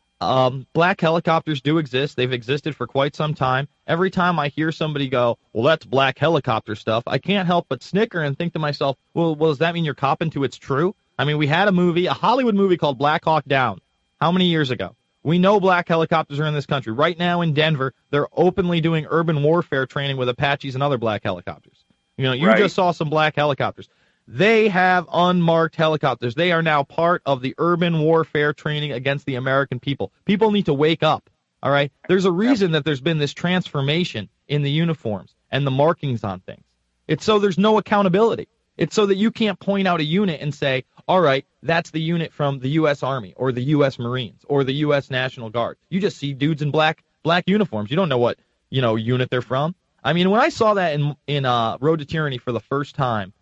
Black helicopters do exist. They've existed for quite some time. Every time I hear somebody go, well, that's black helicopter stuff, I can't help but snicker and think to myself, well, does that mean you're copping to it's true? I mean, we had a Hollywood movie called Black Hawk Down. How many years ago? We know black helicopters are in this country. Right now in Denver, they're openly doing urban warfare training with Apaches and other black helicopters. You just saw some black helicopters. They have unmarked helicopters. They are now part of the urban warfare training against the American people. People need to wake up, all right? There's a reason that there's been this transformation in the uniforms and the markings on things. It's so there's no accountability. It's so that you can't point out a unit and say, all right, that's the unit from the U.S. Army or the U.S. Marines or the U.S. National Guard. You just see dudes in black uniforms. You don't know what, unit they're from. I mean, when I saw that in Road to Tyranny for the first time,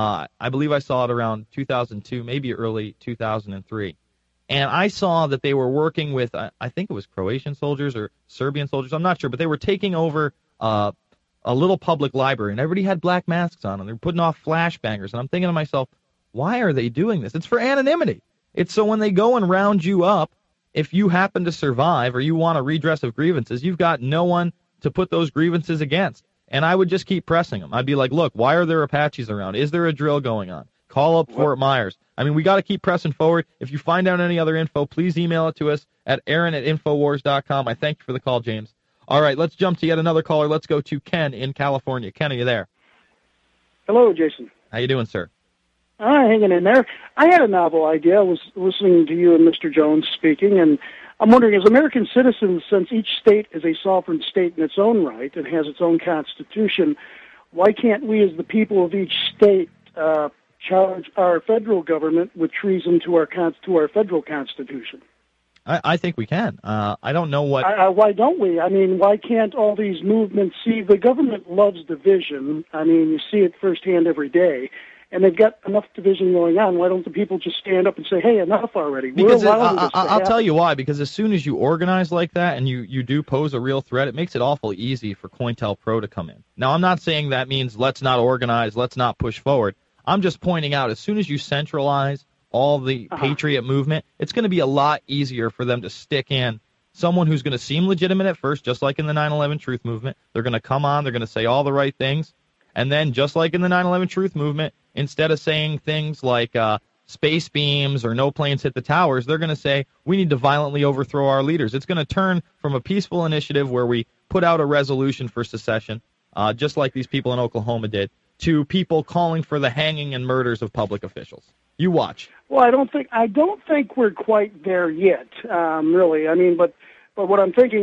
I believe I saw it around 2002, maybe early 2003. And I saw that they were working with, I think it was Croatian soldiers or Serbian soldiers, I'm not sure, but they were taking over a little public library, and everybody had black masks on, and they were putting off flashbangers. And I'm thinking to myself, why are they doing this? It's for anonymity. It's so when they go and round you up, if you happen to survive or you want a redress of grievances, you've got no one to put those grievances against. And I would just keep pressing them. I'd be like, look, why are there Apaches around? Is there a drill going on? Call up Fort Myers. I mean, we got to keep pressing forward. If you find out any other info, please email it to us at aaron@infowars.com. I thank you for the call, James. All right, let's jump to yet another caller. Let's go to Ken in California. Ken, are you there? Hello, Jason. How you doing, sir? Hanging in there. I had a novel idea. I was listening to you and Mr. Jones speaking, and I'm wondering, as American citizens, since each state is a sovereign state in its own right and has its own constitution, why can't we as the people of each state charge our federal government with treason to our federal constitution? I think we can. I don't know what... why don't we? I mean, why can't all these movements see... The government loves division. I mean, you see it firsthand every day. And they've got enough division going on. Why don't the people just stand up and say, hey, enough already? Because I'll tell you why. Because as soon as you organize like that and you do pose a real threat, it makes it awful easy for COINTELPRO to come in. Now, I'm not saying that means let's not organize, let's not push forward. I'm just pointing out as soon as you centralize all the patriot movement, it's going to be a lot easier for them to stick in someone who's going to seem legitimate at first, just like in the 9/11 Truth Movement. They're going to come on, they're going to say all the right things. And then, just like in the 9/11 Truth Movement, instead of saying things like space beams or no planes hit the towers, they're going to say, we need to violently overthrow our leaders. It's going to turn from a peaceful initiative where we put out a resolution for secession, just like these people in Oklahoma did, to people calling for the hanging and murders of public officials. You watch. Well, I don't think we're quite there yet, really. I mean, but what I'm thinking,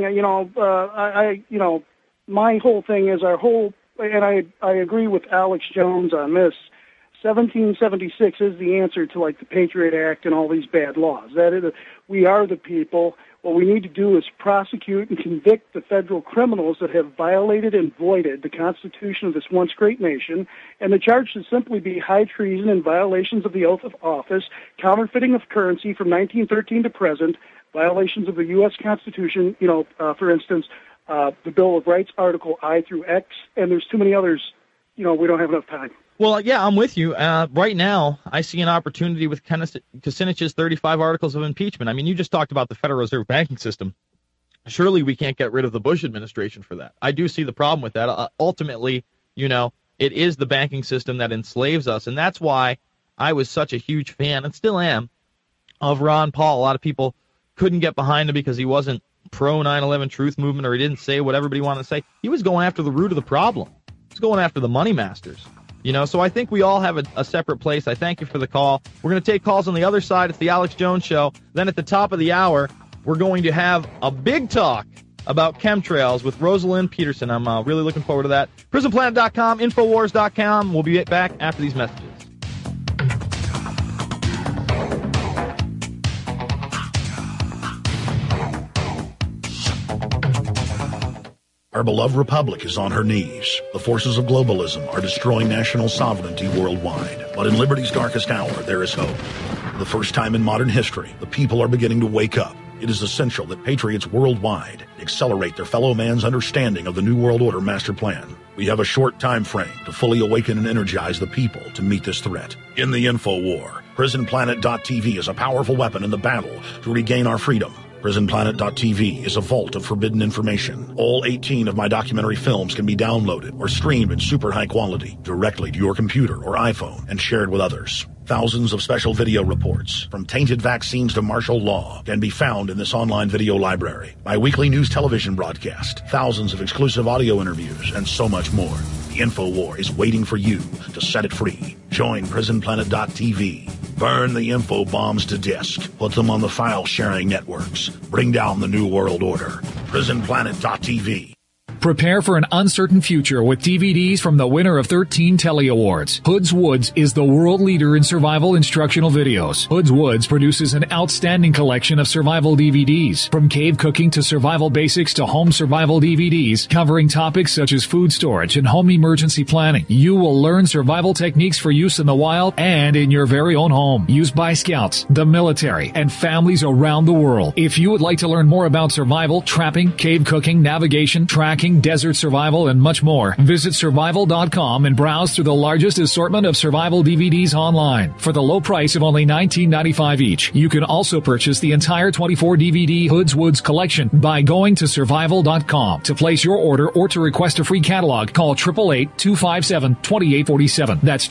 my whole thing is and I agree with Alex Jones on this. 1776 is the answer to like the Patriot Act and all these bad laws. That is, we are the people. What we need to do is prosecute and convict the federal criminals that have violated and voided the Constitution of this once great nation, and the charge should simply be high treason and violations of the oath of office, counterfeiting of currency from 1913 to present, violations of the U.S. Constitution, for instance, the Bill of Rights, Article I through X, and there's too many others, we don't have enough time. Well, yeah, I'm with you. Right now, I see an opportunity with Kucinich's 35 articles of impeachment. I mean, you just talked about the Federal Reserve banking system. Surely we can't get rid of the Bush administration for that. I do see the problem with that. Ultimately, it is the banking system that enslaves us, and that's why I was such a huge fan, and still am, of Ron Paul. A lot of people couldn't get behind him because he wasn't pro 9/11 truth movement, or he didn't say what everybody wanted to say. He was going after the root of the problem. He was going after the money masters. So I think we all have a separate place. I thank you for the call. We're going to take calls on the other side. It's the Alex Jones Show. Then at the top of the hour, we're going to have a big talk about chemtrails with Rosalind Peterson. I'm really looking forward to that. PrisonPlanet.com, Infowars.com. We'll be back after these messages. Our beloved republic is on her knees. The forces of globalism are destroying national sovereignty worldwide. But in liberty's darkest hour, there is hope. For the first time in modern history, the people are beginning to wake up. It is essential that patriots worldwide accelerate their fellow man's understanding of the New World Order master plan. We have a short time frame to fully awaken and energize the people to meet this threat. In the info war, PrisonPlanet.tv is a powerful weapon in the battle to regain our freedom. PrisonPlanet.tv is a vault of forbidden information. All 18 of my documentary films can be downloaded or streamed in super high quality directly to your computer or iPhone and shared with others. Thousands of special video reports, from tainted vaccines to martial law, can be found in this online video library. My weekly news television broadcast, thousands of exclusive audio interviews, and so much more. The InfoWar is waiting for you to set it free. Join PrisonPlanet.tv. Burn the info bombs to disk. Put them on the file-sharing networks. Bring down the New World Order. PrisonPlanet.tv. Prepare for an uncertain future with DVDs from the winner of 13 Telly Awards. Hoods Woods is the world leader in survival instructional videos. Hoods Woods produces an outstanding collection of survival DVDs, from cave cooking to survival basics to home survival DVDs, covering topics such as food storage and home emergency planning. You will learn survival techniques for use in the wild and in your very own home, used by scouts, the military, and families around the world. If you would like to learn more about survival, trapping, cave cooking, navigation, tracking, desert survival, and much more, visit survival.com and browse through the largest assortment of survival DVDs online for the low price of only $19.95 each. You can also purchase the entire 24 DVD Hoods Woods collection by going to survival.com. To place your order or to request a free catalog, call 888-257-2847. That's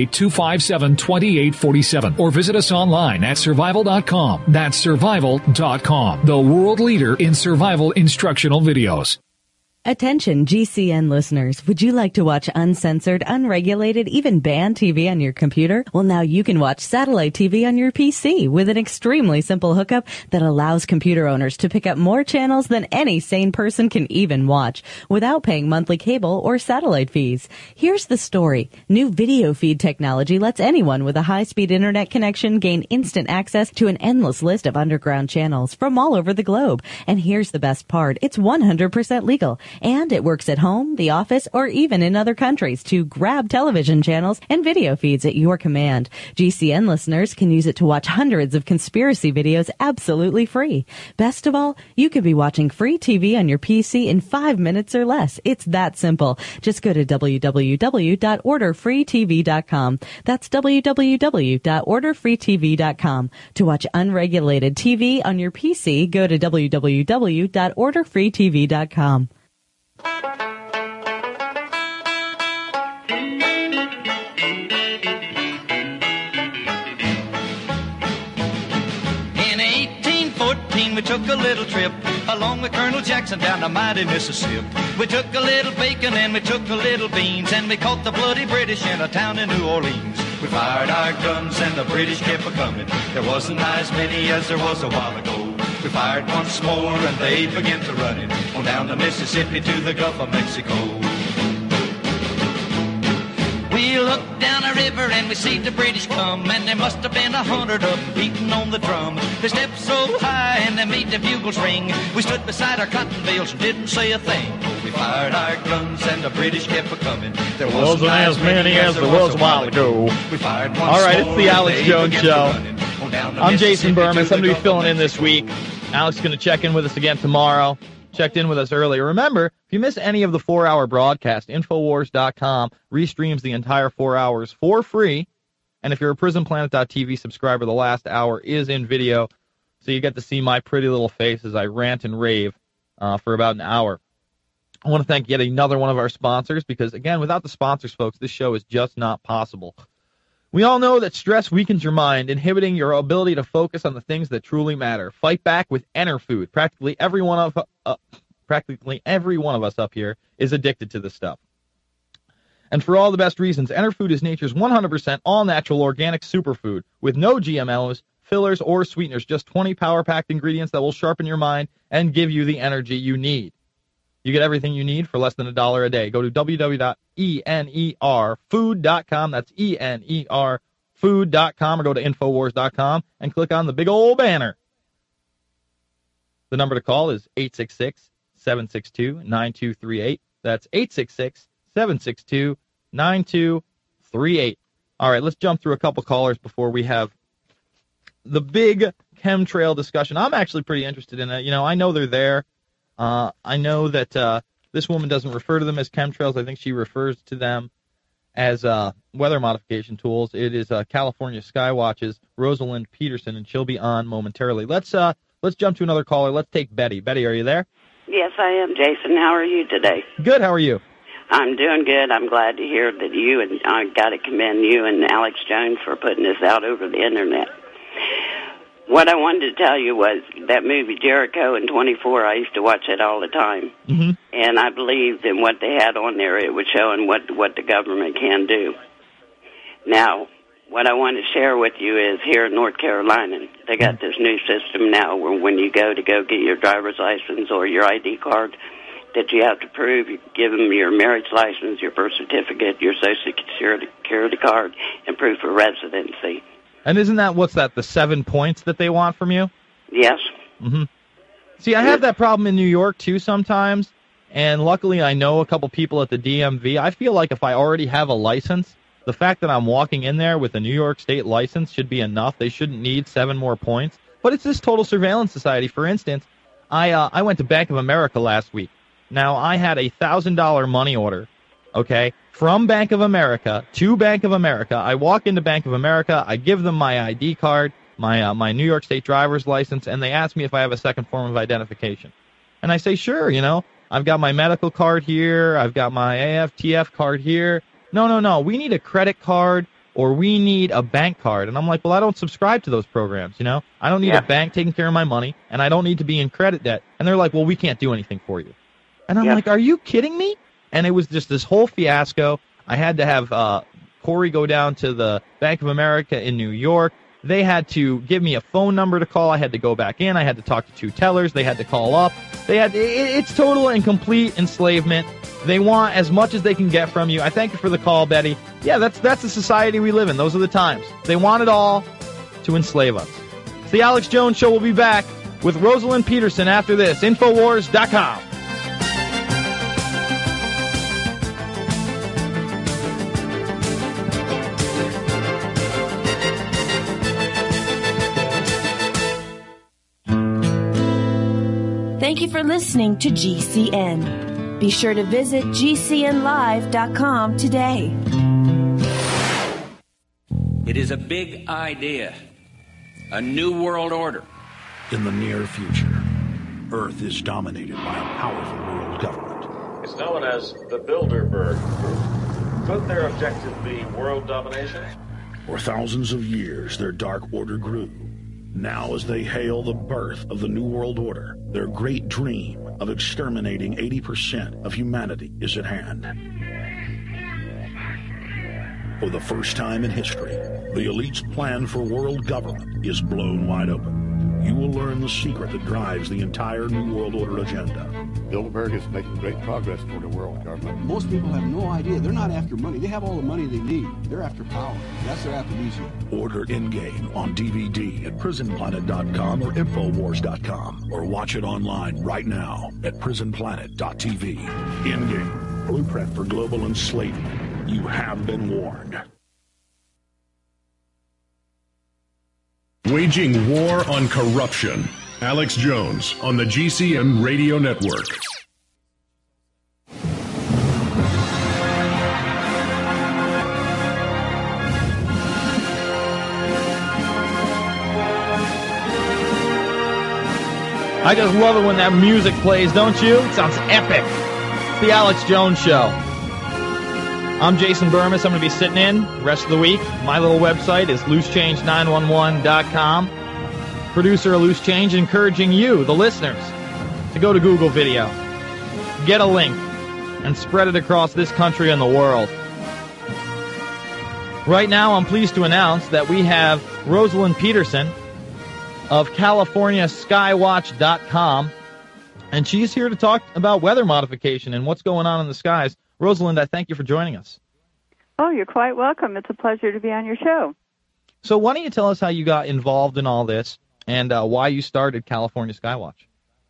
888-257-2847. Or visit us online at survival.com. That's survival.com, the world leader in survival instructional videos. Attention GCN listeners, would you like to watch uncensored, unregulated, even banned TV on your computer? Well, now you can watch satellite TV on your PC with an extremely simple hookup that allows computer owners to pick up more channels than any sane person can even watch without paying monthly cable or satellite fees. Here's the story. New video feed technology lets anyone with a high-speed internet connection gain instant access to an endless list of underground channels from all over the globe. And here's the best part. It's 100% legal. And it works at home, the office, or even in other countries to grab television channels and video feeds at your command. GCN listeners can use it to watch hundreds of conspiracy videos absolutely free. Best of all, you can be watching free TV on your PC in 5 minutes or less. It's that simple. Just go to www.orderfreetv.com. That's www.orderfreetv.com. To watch unregulated TV on your PC, go to www.orderfreetv.com. In 1814 we took a little trip along with Colonel Jackson down the mighty Mississippi. We took a little bacon and we took a little beans, and we caught the bloody British in a town in New Orleans. We fired our guns and the British kept a-coming. There wasn't as many as there was a while ago. We fired once more and they began to run it on down the Mississippi to the Gulf of Mexico. We looked down a river and we see the British come, and there must have been 100 of them beating on the drum. They stepped so high and they made the bugles ring. We stood beside our cotton bales and didn't say a thing. We fired our guns and the British kept a-coming. There wasn't as many as there was a while ago. We fired once All right, it's more the and Alex they Jones began to Show. run it on down the I'm Jason Mississippi Bermas. to I'm going the to be Gulf filling of in this week. Alex is going to check in with us again tomorrow. Checked in with us earlier. Remember, if you miss any of the 4-hour broadcast, Infowars.com restreams the entire 4 hours for free. And if you're a PrisonPlanet.tv subscriber, the last hour is in video, so you get to see my pretty little face as I rant and rave for about an hour. I want to thank yet another one of our sponsors because, again, without the sponsors, folks, this show is just not possible. We all know that stress weakens your mind, inhibiting your ability to focus on the things that truly matter. Fight back with Enerfood. Practically every one of us up here is addicted to this stuff. And for all the best reasons, Enerfood is nature's 100% all-natural organic superfood with no GMOs, fillers, or sweeteners, just 20 power-packed ingredients that will sharpen your mind and give you the energy you need. You get everything you need for less than $1 a day. Go to www.enerfood.com. That's enerfood.com, or go to Infowars.com and click on the big old banner. The number to call is 866-762-9238. That's 866-762-9238. All right, let's jump through a couple callers before we have the big chemtrail discussion. I'm actually pretty interested in it. You know, I know they're there. I know that this woman doesn't refer to them as chemtrails. I think she refers to them as weather modification tools. It is California Skywatch's Rosalind Peterson, and she'll be on momentarily. Let's jump to another caller. Let's take Betty. Betty, are you there? Yes, I am, Jason. How are you today? Good. How are you? I'm doing good. I'm glad to hear that you, and I got to commend you and Alex Jones for putting this out over the Internet. What I wanted to tell you was that movie Jericho in 24, I used to watch it all the time. Mm-hmm. And I believed in what they had on there. It was showing what the government can do. Now, what I want to share with you is here in North Carolina, they got this new system now where when you go get your driver's license or your ID card, that you have to prove, you give them your marriage license, your birth certificate, your Social Security card, and proof of residency. And isn't that, the 7 points that they want from you? Yes. Mm-hmm. See, I have that problem in New York, too, sometimes, and luckily I know a couple people at the DMV. I feel like if I already have a license, the fact that I'm walking in there with a New York State license should be enough. They shouldn't need 7 more points. But it's this total surveillance society. For instance, I went to Bank of America last week. Now, I had a $1,000 money order, okay, from Bank of America to Bank of America. I walk into Bank of America, I give them my ID card, my New York State driver's license, and they ask me if I have a second form of identification. And I say, sure, I've got my medical card here, I've got my AFTF card here. No, we need a credit card or we need a bank card. And I'm like, well, I don't subscribe to those programs, I don't need a bank taking care of my money, and I don't need to be in credit debt. And they're like, well, we can't do anything for you. And I'm like, are you kidding me? And it was just this whole fiasco. I had to have Corey go down to the Bank of America in New York. They had to give me a phone number to call. I had to go back in. I had to talk to 2 tellers. They had to call up. It's total and complete enslavement. They want as much as they can get from you. I thank you for the call, Betty. Yeah, that's the society we live in. Those are the times. They want it all to enslave us. It's the Alex Jones Show. We'll be back with Rosalind Peterson after this. Infowars.com. Thank you for listening to GCN. Be sure to visit GCNlive.com today. It is a big idea, a new world order. In the near future, Earth is dominated by a powerful world government. It's known as the Bilderberg Group. Could their objective be world domination? For thousands of years, their dark order grew. Now, as they hail the birth of the New World Order, their great dream of exterminating 80% of humanity is at hand. For the first time in history, the elite's plan for world government is blown wide open. You will learn the secret that drives the entire New World Order agenda. Bilderberg is making great progress toward a world government. Most people have no idea. They're not after money. They have all the money they need. They're after power. That's their aphrodisiac. Order Endgame on DVD at prisonplanet.com or Infowars.com, or watch it online right now at prisonplanet.tv. Endgame, blueprint for global enslavement. You have been warned. Waging war on corruption. Alex Jones on the GCN Radio Network. I just love it when that music plays, don't you? It sounds epic. It's the Alex Jones Show. I'm Jason Burmis. I'm going to be sitting in the rest of the week. My little website is loosechange911.com. Producer of Loose Change encouraging you, the listeners, to go to Google Video, get a link, and spread it across this country and the world. Right now, I'm pleased to announce that we have Rosalind Peterson of CaliforniaSkywatch.com, and she's here to talk about weather modification and what's going on in the skies. Rosalind, I thank you for joining us. Oh, you're quite welcome. It's a pleasure to be on your show. So why don't you tell us how you got involved in all this and why you started California Skywatch?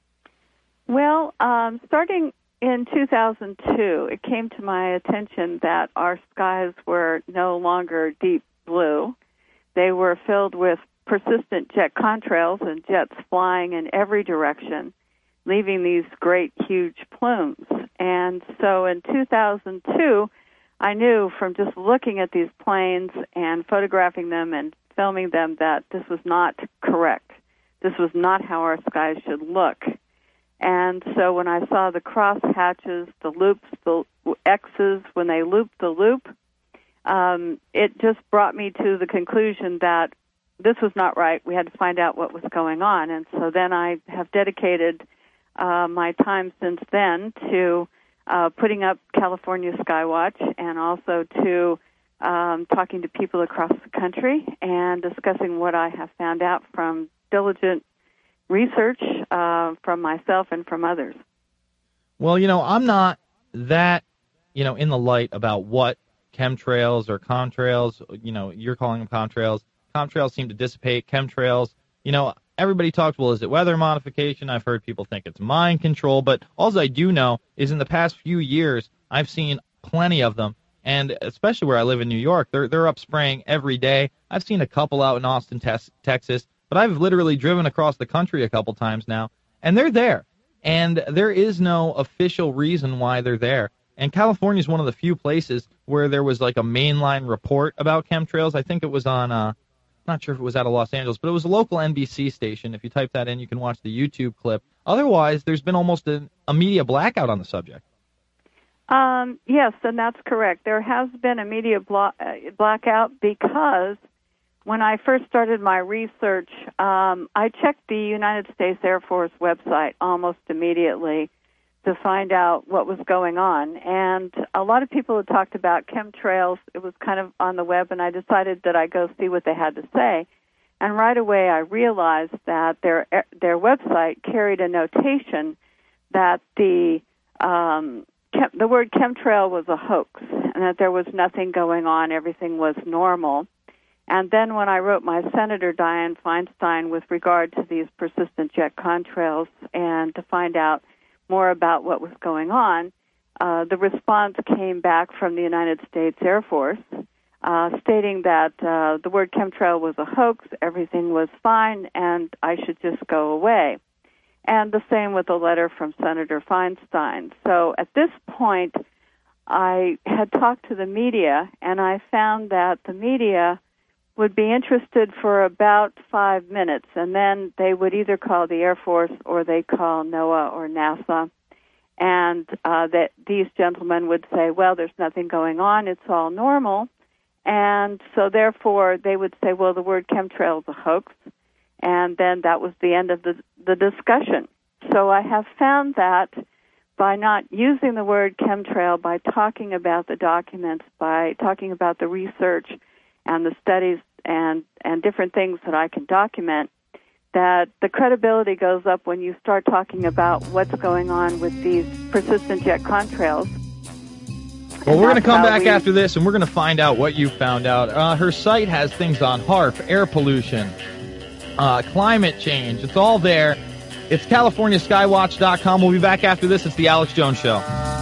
Well, starting in 2002, it came to my attention that our skies were no longer deep blue. They were filled with persistent jet contrails and jets flying in every direction, leaving these great, huge plumes. And so in 2002, I knew from just looking at these planes and photographing them and filming them that this was not correct. This was not how our skies should look. And so when I saw the cross hatches, the loops, the X's, when they looped the loop, it just brought me to the conclusion that this was not right. We had to find out what was going on. And so then I have dedicated my time since then to putting up California Skywatch and also to talking to people across the country and discussing what I have found out from diligent research from myself and from others. Well, I'm not that, in the light about what chemtrails or contrails, you're calling them contrails. Contrails seem to dissipate. Chemtrails, everybody talks, well, is it weather modification? I've heard people think it's mind control, but all I do know is in the past few years, I've seen plenty of them, and especially where I live in New York, they're up spraying every day. I've seen a couple out in Austin, Texas, but I've literally driven across the country a couple times now, and they're there, and there is no official reason why they're there. And California is one of the few places where there was like a mainline report about chemtrails. I think it was on not sure if it was out of Los Angeles, but it was a local NBC station. If you type that in, you can watch the YouTube clip. Otherwise, there's been almost a media blackout on the subject. Yes, and that's correct. There has been a media blackout because when I first started my research, I checked the United States Air Force website almost immediately to find out what was going on. And a lot of people had talked about chemtrails. It was kind of on the web, and I decided that I'd go see what they had to say. And right away I realized that their website carried a notation that the word chemtrail was a hoax and that there was nothing going on, everything was normal. And then when I wrote my Senator Dianne Feinstein with regard to these persistent jet contrails and to find out more about what was going on, the response came back from the United States Air Force stating that the word chemtrail was a hoax, everything was fine, and I should just go away. And the same with a letter from Senator Feinstein. So at this point, I had talked to the media, and I found that the media would be interested for about 5 minutes, and then they would either call the Air Force or they call NOAA or NASA, and that these gentlemen would say, well, there's nothing going on, it's all normal, and so therefore they would say, well, the word chemtrail is a hoax, and then that was the end of the discussion. So I have found that by not using the word chemtrail, by talking about the documents, by talking about the research and the studies and different things that I can document, that the credibility goes up when you start talking about what's going on with these persistent jet contrails. Well, we're going to come back after this, and we're going to find out what you found out. Her site has things on HAARP, air pollution, climate change. It's all there. It's CaliforniaSkywatch.com. We'll be back after this. It's the Alex Jones Show.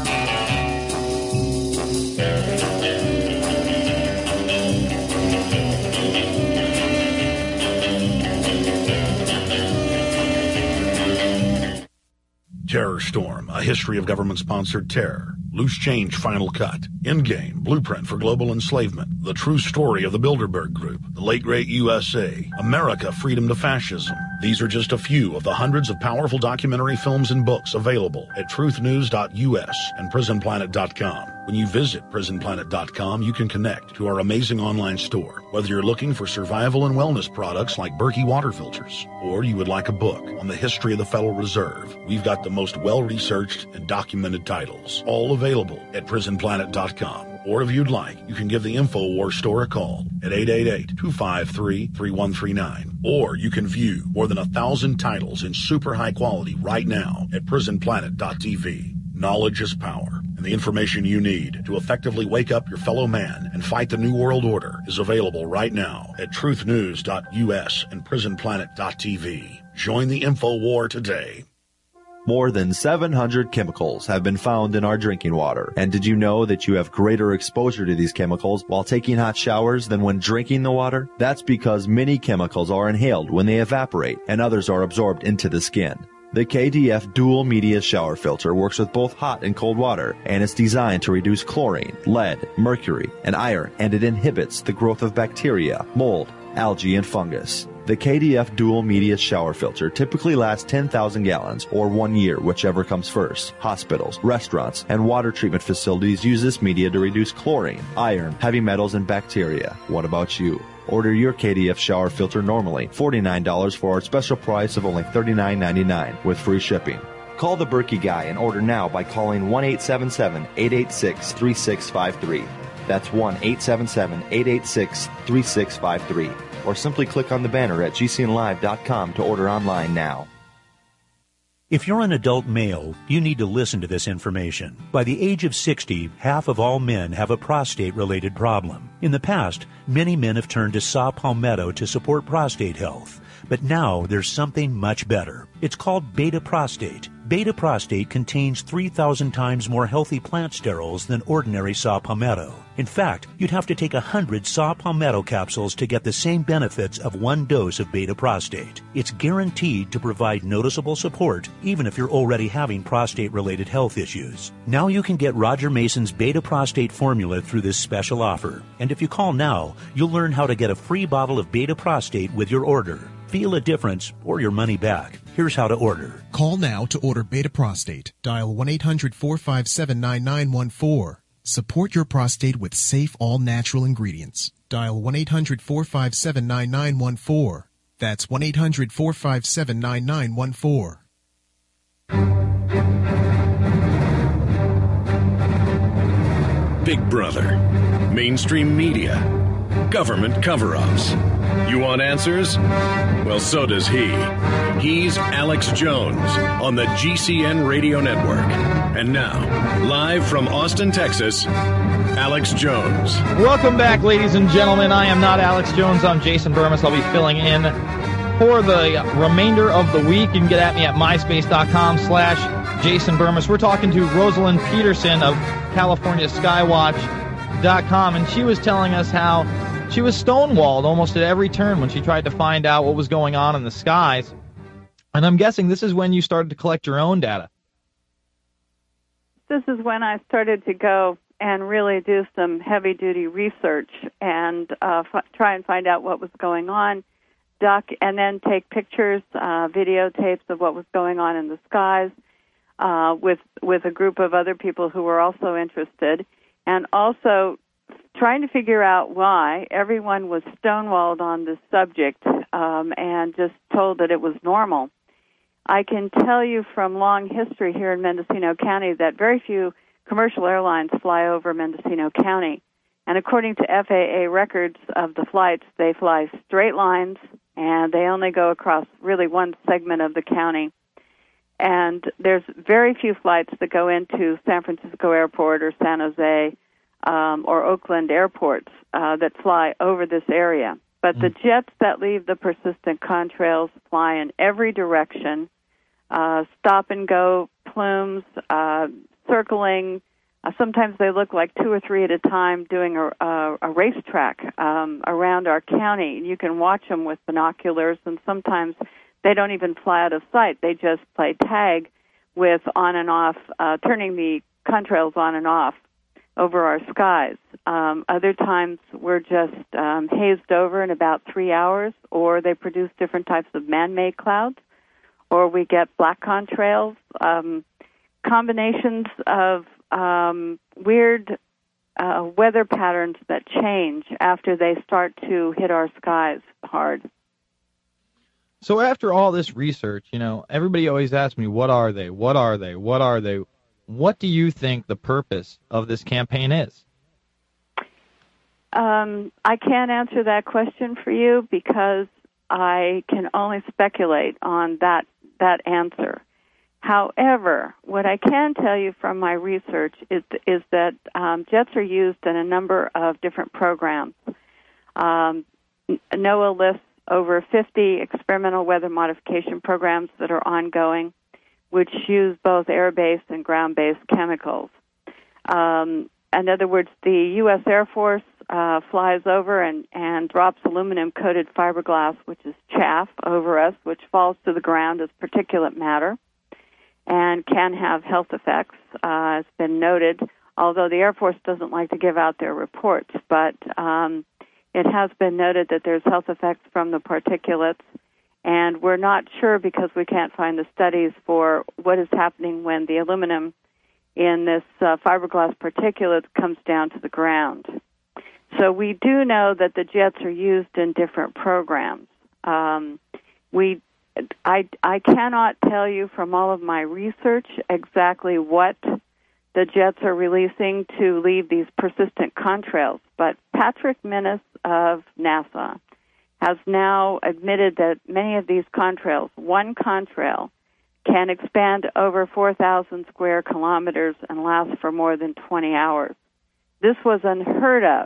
Terror Storm, a history of government-sponsored terror. Loose Change Final Cut. Endgame, Blueprint for Global Enslavement. The True Story of the Bilderberg Group. The Late Great USA. America, Freedom to Fascism. These are just a few of the hundreds of powerful documentary films and books available at truthnews.us and prisonplanet.com. When you visit prisonplanet.com, you can connect to our amazing online store. Whether you're looking for survival and wellness products like Berkey water filters, or you would like a book on the history of the Federal Reserve, we've got the most well-researched and documented titles, all available at prisonplanet.com. Or if you'd like, you can give the InfoWars store a call at 888-253-3139. Or you can view more than 1,000 titles in super high quality right now at prisonplanet.tv. Knowledge is power, and the information you need to effectively wake up your fellow man and fight the New World Order is available right now at truthnews.us and prisonplanet.tv. Join the InfoWar today. More than 700 chemicals have been found in our drinking water. And did you know that you have greater exposure to these chemicals while taking hot showers than when drinking the water? That's because many chemicals are inhaled when they evaporate, and others are absorbed into the skin. The KDF Dual Media Shower Filter works with both hot and cold water, and it's designed to reduce chlorine, lead, mercury, and iron, and it inhibits the growth of bacteria, mold, algae, and fungus. The KDF Dual Media Shower Filter typically lasts 10,000 gallons or 1 year, whichever comes first. Hospitals, restaurants, and water treatment facilities use this media to reduce chlorine, iron, heavy metals, and bacteria. What about you? Order your KDF shower filter normally $49 for our special price of only $39.99 with free shipping. Call the Berkey Guy and order now by calling 1-877-886-3653. That's 1-877-886-3653. Or simply click on the banner at gcnlive.com to order online now. If you're an adult male, you need to listen to this information. By the age of 60, half of all men have a prostate-related problem. In the past, many men have turned to saw palmetto to support prostate health. But now there's something much better. It's called Beta Prostate. Beta Prostate contains 3,000 times more healthy plant sterols than ordinary saw palmetto. In fact, you'd have to take 100 saw palmetto capsules to get the same benefits of one dose of Beta Prostate. It's guaranteed to provide noticeable support even if you're already having prostate-related health issues. Now you can get Roger Mason's Beta Prostate formula through this special offer. And if you call now, you'll learn how to get a free bottle of Beta Prostate with your order. Feel a difference or your money back. Here's how to order. Call now to order Beta Prostate. Dial 1-800-457-9914. Support your prostate with safe, all-natural ingredients. Dial 1-800-457-9914. That's 1-800-457-9914. Big Brother, mainstream media, government cover-ups. You want answers? Well, so does he. He's Alex Jones on the GCN Radio Network. And now, live from Austin, Texas, Alex Jones. Welcome back, ladies and gentlemen. I am not Alex Jones. I'm Jason Burmis. I'll be filling in for the remainder of the week. You can get at me at myspace.com/Jason Burmis. We're talking to Rosalind Peterson of CaliforniaSkywatch.com, and she was telling us how she was stonewalled almost at every turn when she tried to find out what was going on in the skies. And I'm guessing this is when you started to collect your own data. This is when I started to go and really do some heavy-duty research and try and find out what was going on, and then take pictures, videotapes of what was going on in the skies with a group of other people who were also interested, and also trying to figure out why everyone was stonewalled on this subject and just told that it was normal. I can tell you from long history here in Mendocino County that very few commercial airlines fly over Mendocino County. And according to FAA records of the flights, they fly straight lines, and they only go across really one segment of the county. And there's very few flights that go into San Francisco Airport or San Jose or Oakland airports that fly over this area. But the jets that leave the persistent contrails fly in every direction, stop-and-go plumes, circling. Sometimes they look like 2 or 3 at a time doing a racetrack around our county. You can watch them with binoculars, and sometimes they don't even fly out of sight. They just play tag with on and off, turning the contrails on and off over our skies. Other times we're just hazed over in about 3 hours, or they produce different types of man-made clouds, or we get black contrails, combinations of weird weather patterns that change after they start to hit our skies hard. So after all this research, everybody always asks me, what are they? What are they? What are they? What do you think the purpose of this campaign is? I can't answer that question for you because I can only speculate on that answer. However, what I can tell you from my research is that jets are used in a number of different programs. NOAA lists over 50 experimental weather modification programs that are ongoing, which use both air-based and ground-based chemicals. In other words, the U.S. Air Force flies over and drops aluminum-coated fiberglass, which is chaff, over us, which falls to the ground as particulate matter and can have health effects. It's been noted, although the Air Force doesn't like to give out their reports, but it has been noted that there's health effects from the particulates, and we're not sure because we can't find the studies for what is happening when the aluminum in this fiberglass particulate comes down to the ground. So we do know that the jets are used in different programs. I cannot tell you from all of my research exactly what the jets are releasing to leave these persistent contrails, but Patrick Minnis of NASA has now admitted that many of these contrails, one contrail, can expand over 4,000 square kilometers and last for more than 20 hours. This was unheard of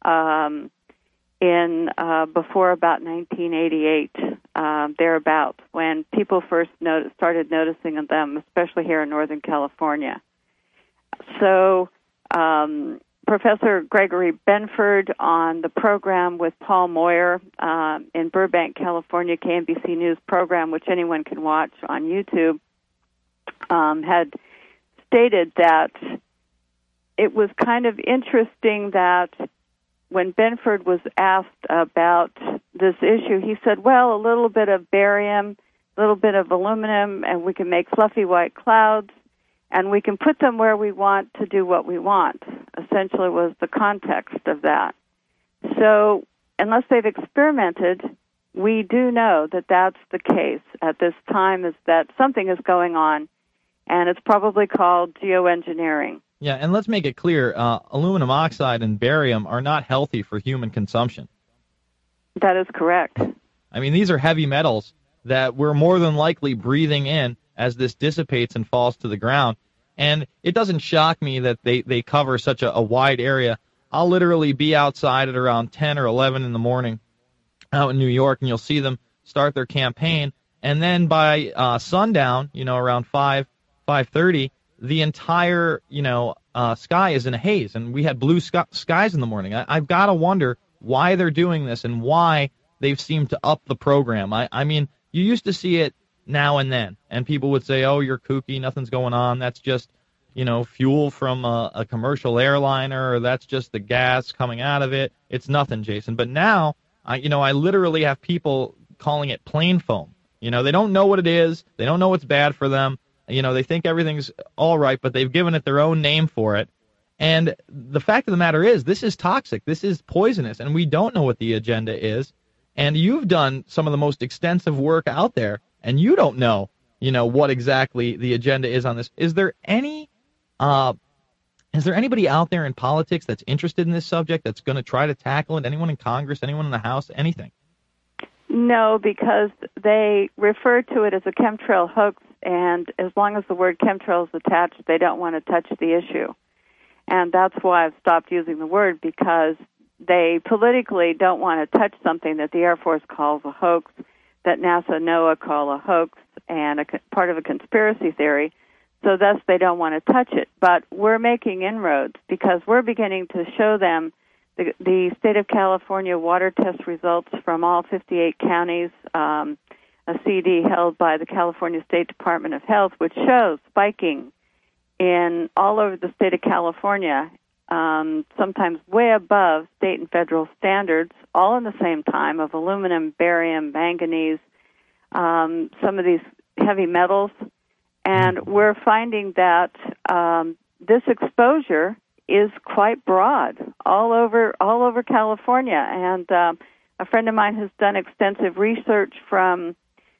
before about 1988, thereabouts, when people first started noticing them, especially here in Northern California. So Professor Gregory Benford on the program with Paul Moyer in Burbank, California, KNBC News program, which anyone can watch on YouTube, had stated that it was kind of interesting that when Benford was asked about this issue, he said, well, a little bit of barium, a little bit of aluminum, and we can make fluffy white clouds, and we can put them where we want to do what we want. Essentially was the context of that. So unless they've experimented, we do know that that's the case at this time, is that something is going on, and it's probably called geoengineering. Yeah, and let's make it clear, aluminum oxide and barium are not healthy for human consumption. That is correct. I mean, these are heavy metals that we're more than likely breathing in as this dissipates and falls to the ground. And it doesn't shock me that they cover such a wide area. I'll literally be outside at around 10 or 11 in the morning out in New York, and you'll see them start their campaign. And then by sundown, around 5:30, the entire, sky is in a haze. And we had blue skies in the morning. I've got to wonder why they're doing this and why they've seemed to up the program. I mean, you used to see it now and then, and people would say, oh, you're kooky, nothing's going on, that's just, fuel from a commercial airliner, or that's just the gas coming out of it. It's nothing, Jason. But now, I literally have people calling it plane foam. They don't know what it is, they don't know what's bad for them, they think everything's all right, but they've given it their own name for it, And the fact of the matter is, this is toxic. This is poisonous, and we don't know what the agenda is. And you've done some of the most extensive work out there, and you don't know, what exactly the agenda is on this. Is there anybody out there in politics that's interested in this subject that's going to try to tackle it? Anyone in Congress, anyone in the House, anything? No, because they refer to it as a chemtrail hoax, and as long as the word chemtrail is attached, they don't want to touch the issue. And that's why I've stopped using the word, because they politically don't want to touch something that the Air Force calls a hoax, that NASA, NOAA call a hoax, and part of a conspiracy theory. So thus they don't want to touch it. But we're making inroads because we're beginning to show them the state of California water test results from all 58 counties, a CD held by the California State Department of Health, which shows spiking in all over the state of California, sometimes way above state and federal standards, all in the same time, of aluminum, barium, manganese, some of these heavy metals. And we're finding that this exposure is quite broad all over California. And a friend of mine has done extensive research from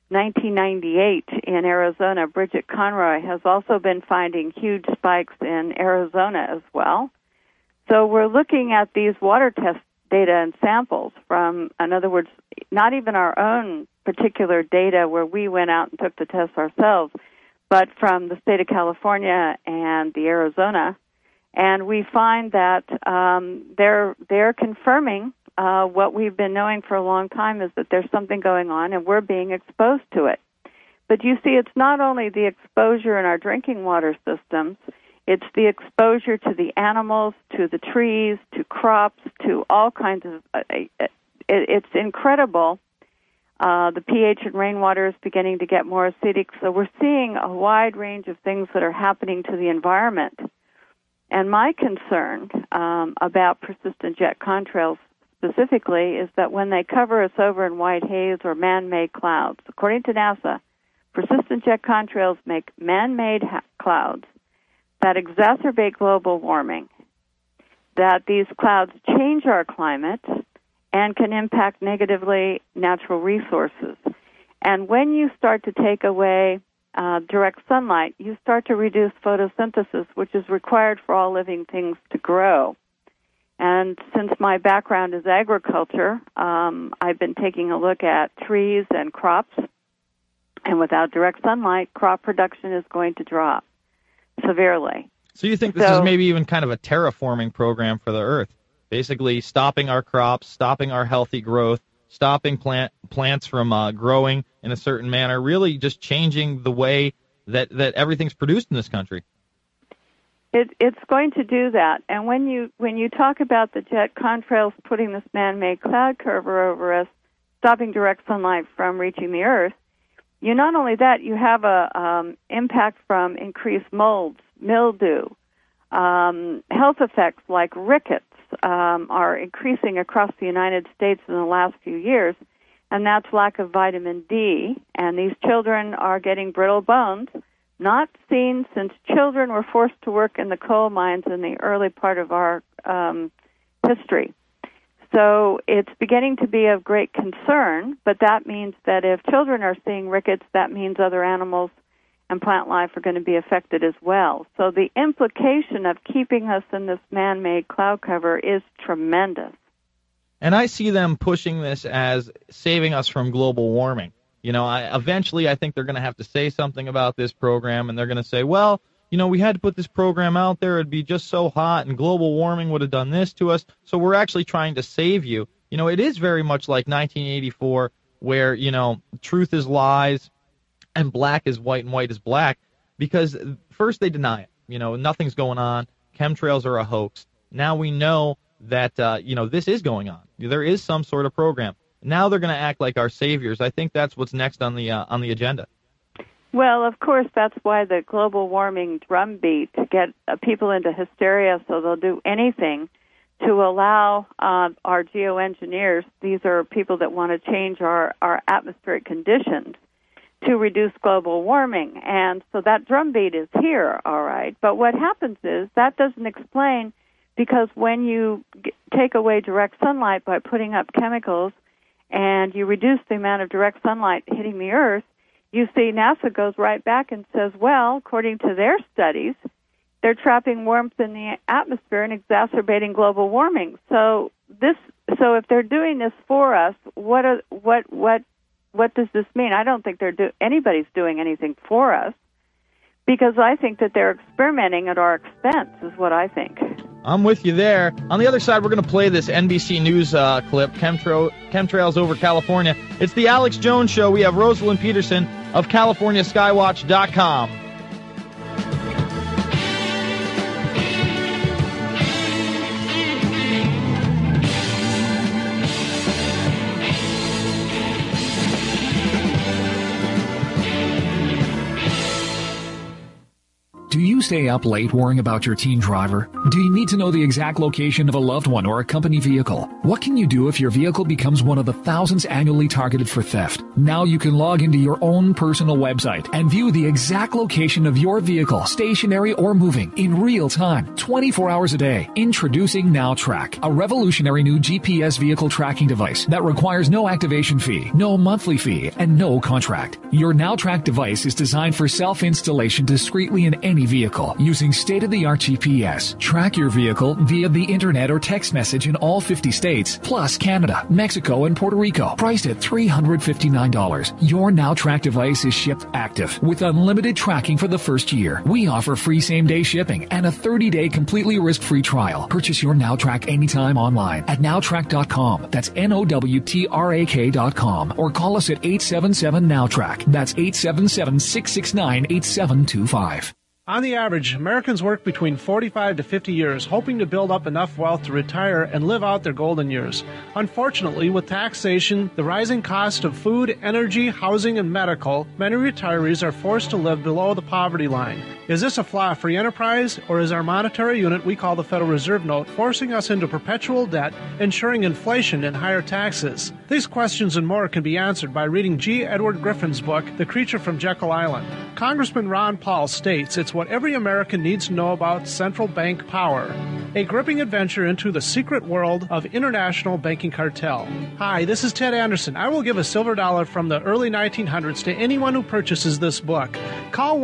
1998 in Arizona. Bridget Conroy has also been finding huge spikes in Arizona as well. So we're looking at these water test data and samples from, in other words, not even our own particular data where we went out and took the tests ourselves, but from the state of California and the Arizona. And we find that they're confirming what we've been knowing for a long time, is that there's something going on and we're being exposed to it. But you see, it's not only the exposure in our drinking water systems, it's the exposure to the animals, to the trees, to crops, to all kinds of... It's incredible. The pH in rainwater is beginning to get more acidic, so we're seeing a wide range of things that are happening to the environment. And my concern about persistent jet contrails specifically is that when they cover us over in white haze or man-made clouds, according to NASA, persistent jet contrails make man-made clouds that exacerbate global warming, that these clouds change our climate and can impact negatively natural resources. And when you start to take away direct sunlight, you start to reduce photosynthesis, which is required for all living things to grow. And since my background is agriculture, I've been taking a look at trees and crops. And without direct sunlight, crop production is going to drop severely. So you think this is maybe even kind of a terraforming program for the Earth, basically stopping our crops, stopping our healthy growth, stopping plants from growing in a certain manner, really just changing the way that everything's produced in this country? It's going to do that. And when you talk about the jet contrails putting this man-made cloud cover over us, stopping direct sunlight from reaching the Earth, not only that, you have a impact from increased molds, mildew, health effects like rickets are increasing across the United States in the last few years, and that's lack of vitamin D. And these children are getting brittle bones, not seen since children were forced to work in the coal mines in the early part of our history. So it's beginning to be of great concern, but that means that if children are seeing rickets, that means other animals and plant life are going to be affected as well. So the implication of keeping us in this man-made cloud cover is tremendous. And I see them pushing this as saving us from global warming. Eventually I think they're going to have to say something about this program, and they're going to say, well, we had to put this program out there. It'd be just so hot, and global warming would have done this to us. So we're actually trying to save you. It is very much like 1984, where, truth is lies and black is white and white is black, because first they deny it. Nothing's going on. Chemtrails are a hoax. Now we know that, this is going on. There is some sort of program. Now they're going to act like our saviors. I think that's what's next on the agenda. Well, of course, that's why the global warming drumbeat, to get people into hysteria so they'll do anything to allow our geoengineers, these are people that want to change our atmospheric conditions, to reduce global warming. And so that drumbeat is here, all right. But what happens is that doesn't explain, because when you take away direct sunlight by putting up chemicals and you reduce the amount of direct sunlight hitting the Earth, you see NASA goes right back and says, well, according to their studies, they're trapping warmth in the atmosphere and exacerbating global warming. So if they're doing this for us, what does this mean? I don't think anybody's doing anything for us, because I think that they're experimenting at our expense, is what I think. I'm with you there. On the other side, we're going to play this NBC News clip, Chemtrails Over California. It's the Alex Jones Show. We have Rosalind Peterson of CaliforniaSkywatch.com. Do you stay up late worrying about your teen driver? Do you need to know the exact location of a loved one or a company vehicle? What can you do if your vehicle becomes one of the thousands annually targeted for theft? Now you can log into your own personal website and view the exact location of your vehicle, stationary or moving, in real time, 24 hours a day. Introducing NowTrack, a revolutionary new GPS vehicle tracking device that requires no activation fee, no monthly fee, and no contract. Your NowTrack device is designed for self-installation discreetly in any vehicle using state-of-the-art GPS. Track your vehicle via the internet or text message in all 50 states, plus Canada, Mexico, and Puerto Rico. Priced at $359. Your NowTrack device is shipped active with unlimited tracking for the first year. We offer free same-day shipping and a 30-day completely risk-free trial. Purchase your NowTrack anytime online at nowtrack.com. That's NOWTRAK.com, or call us at 877-NOWTRACK. That's 877-669-8725. On the average, Americans work between 45 to 50 years, hoping to build up enough wealth to retire and live out their golden years. Unfortunately, with taxation, the rising cost of food, energy, housing, and medical, many retirees are forced to live below the poverty line. Is this a flaw of free enterprise, or is our monetary unit we call the Federal Reserve Note forcing us into perpetual debt, ensuring inflation and higher taxes? These questions and more can be answered by reading G. Edward Griffin's book, The Creature from Jekyll Island. Congressman Ron Paul states it's what every American needs to know about central bank power. A gripping adventure into the secret world of international banking cartel. Hi, this is Ted Anderson. I will give a silver dollar from the early 1900s to anyone who purchases this book. Call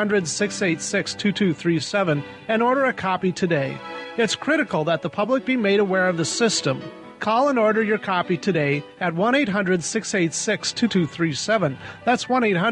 1-800-686-2237 and order a copy today. It's critical that the public be made aware of the system. Call and order your copy today at 1-800-686-2237. That's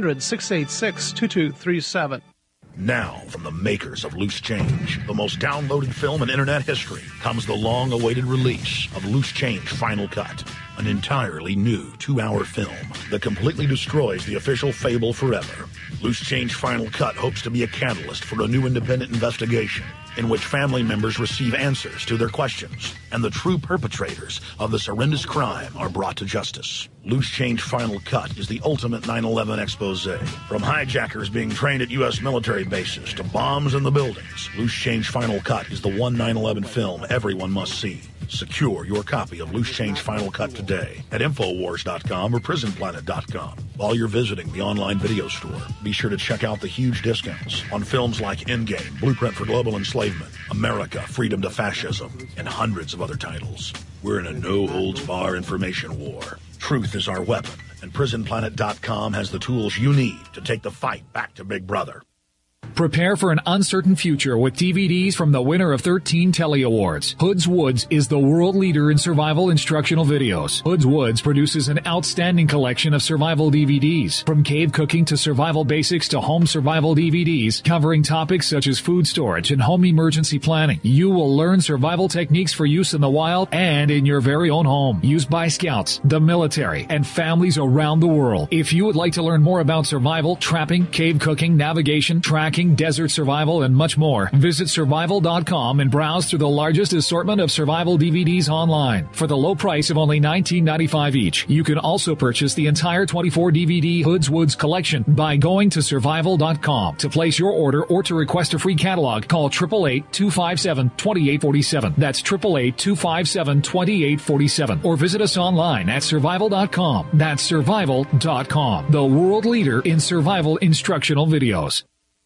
1-800-686-2237. Now, from the makers of Loose Change, the most downloaded film in internet history, comes the long-awaited release of Loose Change Final Cut, an entirely new 2-hour film that completely destroys the official fable forever. Loose Change Final Cut hopes to be a catalyst for a new independent investigation in which family members receive answers to their questions and the true perpetrators of this horrendous crime are brought to justice. Loose Change Final Cut is the ultimate 9/11 expose. From hijackers being trained at U.S. military bases to bombs in the buildings, Loose Change Final Cut is the one 9/11 film everyone must see. Secure your copy of Loose Change Final Cut today at Infowars.com or PrisonPlanet.com. While you're visiting the online video store, be sure to check out the huge discounts on films like Endgame, Blueprint for Global Enslavement, America, Freedom to Fascism, and hundreds of other titles. We're in a no-holds-barred information war. Truth is our weapon, and PrisonPlanet.com has the tools you need to take the fight back to Big Brother. Prepare for an uncertain future with DVDs from the winner of 13 Telly Awards. Hoods Woods is the world leader in survival instructional videos. Hoods Woods produces an outstanding collection of survival DVDs, from cave cooking to survival basics to home survival DVDs, covering topics such as food storage and home emergency planning. You will learn survival techniques for use in the wild and in your very own home, used by scouts, the military, and families around the world. If you would like to learn more about survival, trapping, cave cooking, navigation, tracking, backpacking, desert survival, and much more. Visit survival.com and browse through the largest assortment of survival DVDs online for the low price of only $19.95 each. You can also purchase the entire 24 DVD Hoods Woods collection by going to survival.com. To place your order or to request a free catalog, call 888-257-2847. That's 888-257-2847. Or visit us online at survival.com. That's survival.com, the world leader in survival instructional videos.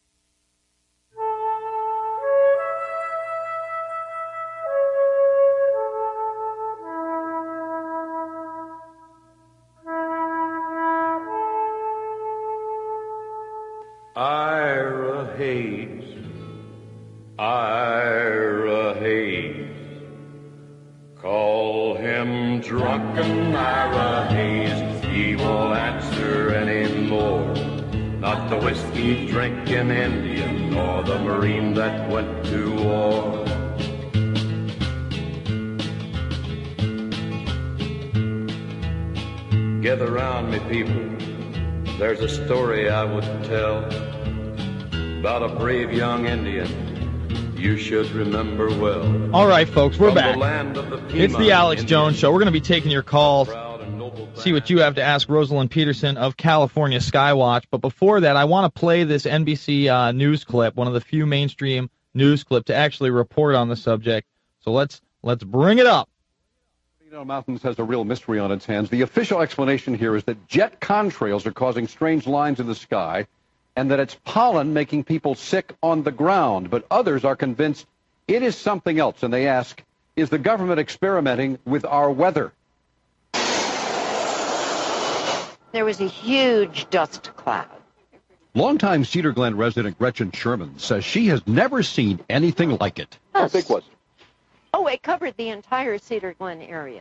Ira Hayes, Ira Hayes, call him drunken Ira Hayes, he won't answer anymore. Not the whiskey-drinking Indian, nor the Marine that went to war. Gather round me, people, there's a story I would tell about a brave young Indian you should remember well. All right, folks, we're back. The It's the Alex Jones Show. We're going to be taking your calls, see what you have to ask Rosalind Peterson of California Skywatch. But before that, I want to play this NBC news clip, one of the few mainstream news clips to actually report on the subject. So let's bring it up. Mountains has a real mystery on its hands. The official explanation here is that jet contrails are causing strange lines in the sky and that it's pollen making people sick on the ground. But others are convinced it is something else, and they ask, is the government experimenting with our weather? There was a huge dust cloud. Longtime Cedar Glen resident Gretchen Sherman says she has never seen anything like it. How big was it? Oh, it covered the entire Cedar Glen area.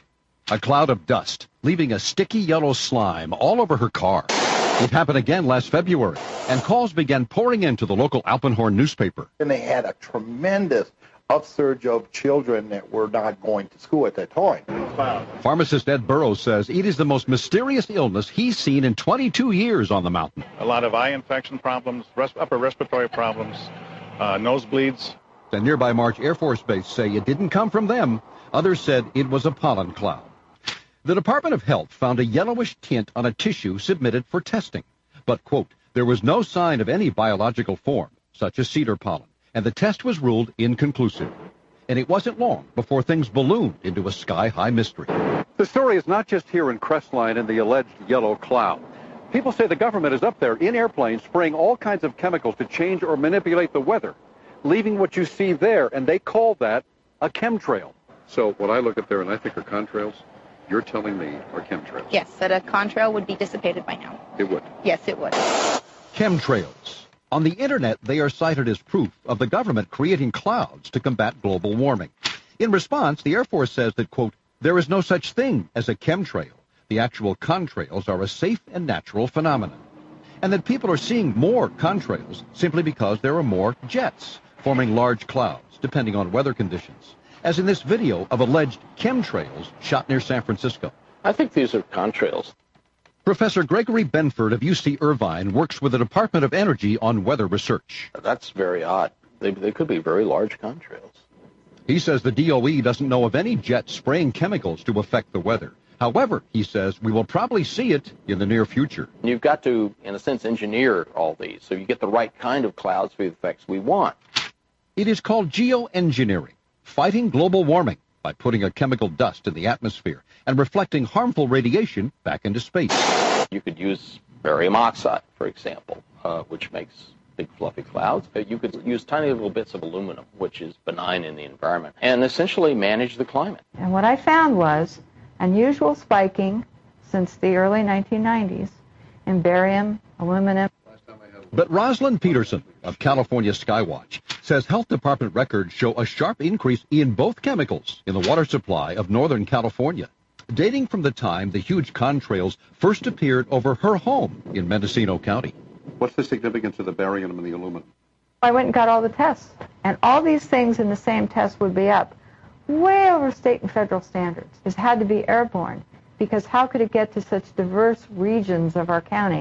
A cloud of dust, leaving a sticky yellow slime all over her car. It happened again last February, and calls began pouring into the local Alpenhorn newspaper. And they had a tremendous upsurge of children that were not going to school at that time. Pharmacist Ed Burrows says it is the most mysterious illness he's seen in 22 years on the mountain. A lot of eye infection problems, upper respiratory problems, nosebleeds. The nearby March Air Force Base say it didn't come from them. Others said it was a pollen cloud. The Department of Health found a yellowish tint on a tissue submitted for testing. But, quote, there was no sign of any biological form, such as cedar pollen, and the test was ruled inconclusive. And it wasn't long before things ballooned into a sky-high mystery. The story is not just here in Crestline and the alleged yellow cloud. People say the government is up there in airplanes spraying all kinds of chemicals to change or manipulate the weather, leaving what you see there, and they call that a chemtrail. So what I look at there and I think are contrails, you're telling me are chemtrails. Yes, that a contrail would be dissipated by now. It would? Yes, it would. Chemtrails. On the Internet, they are cited as proof of the government creating clouds to combat global warming. In response, the Air Force says that, quote, there is no such thing as a chemtrail. The actual contrails are a safe and natural phenomenon. And that people are seeing more contrails simply because there are more jets forming large clouds, depending on weather conditions, as in this video of alleged chemtrails shot near San Francisco. I think these are contrails. Professor Gregory Benford of UC Irvine works with the Department of Energy on weather research. That's very odd. They could be very large contrails. He says the DOE doesn't know of any jets spraying chemicals to affect the weather. However, he says we will probably see it in the near future. You've got to, in a sense, engineer all these so you get the right kind of clouds for the effects we want. It is called geoengineering, fighting global warming by putting a chemical dust in the atmosphere and reflecting harmful radiation back into space. You could use barium oxide, for example, which makes big fluffy clouds. You could use tiny little bits of aluminum, which is benign in the environment, and essentially manage the climate. And what I found was unusual spiking since the early 1990s in barium, aluminum. But Rosalind Peterson of California Skywatch says health department records show a sharp increase in both chemicals in the water supply of Northern California, dating from the time the huge contrails first appeared over her home in Mendocino County. What's the significance of the barium and the aluminum? I went and got all the tests, and all these things in the same test would be up way over state and federal standards. It had to be airborne, because how could it get to such diverse regions of our county?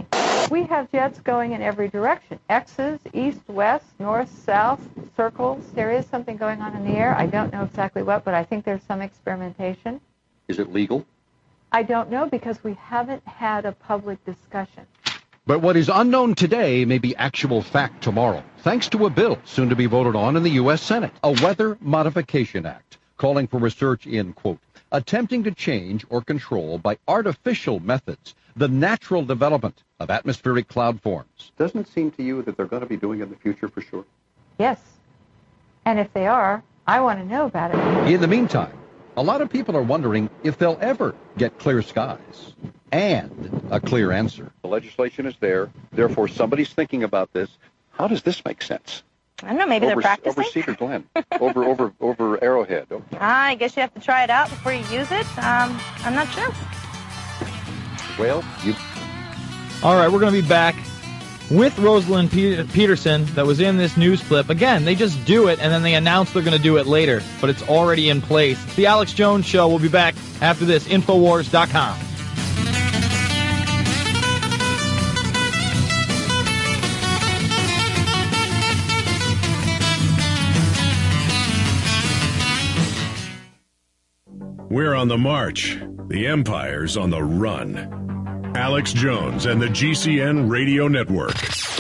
We have jets going in every direction. X's, east, west, north, south, circles. There is something going on in the air. I don't know exactly what, but I think there's some experimentation. Is it legal? I don't know because we haven't had a public discussion. But what is unknown today may be actual fact tomorrow, thanks to a bill soon to be voted on in the U.S. Senate, a Weather Modification Act, calling for research in, quote, attempting to change or control by artificial methods the natural development of atmospheric cloud forms. Doesn't it seem to you that they're going to be doing it in the future for sure? Yes. And if they are, I want to know about it. In the meantime, a lot of people are wondering if they'll ever get clear skies and a clear answer. The legislation is there. Therefore, somebody's thinking about this. How does this make sense? I don't know, maybe they're practicing? Over Cedar Glen, over Arrowhead. I guess you have to try it out before you use it. I'm not sure. Well, All right, we're going to be back with Rosalind Peterson that was in this news clip. Again, they just do it, and then they announce they're going to do it later, but it's already in place. It's the Alex Jones Show. We'll be back after this. Infowars.com. We're on the march. The Empire's on the run. Alex Jones and the GCN Radio Network.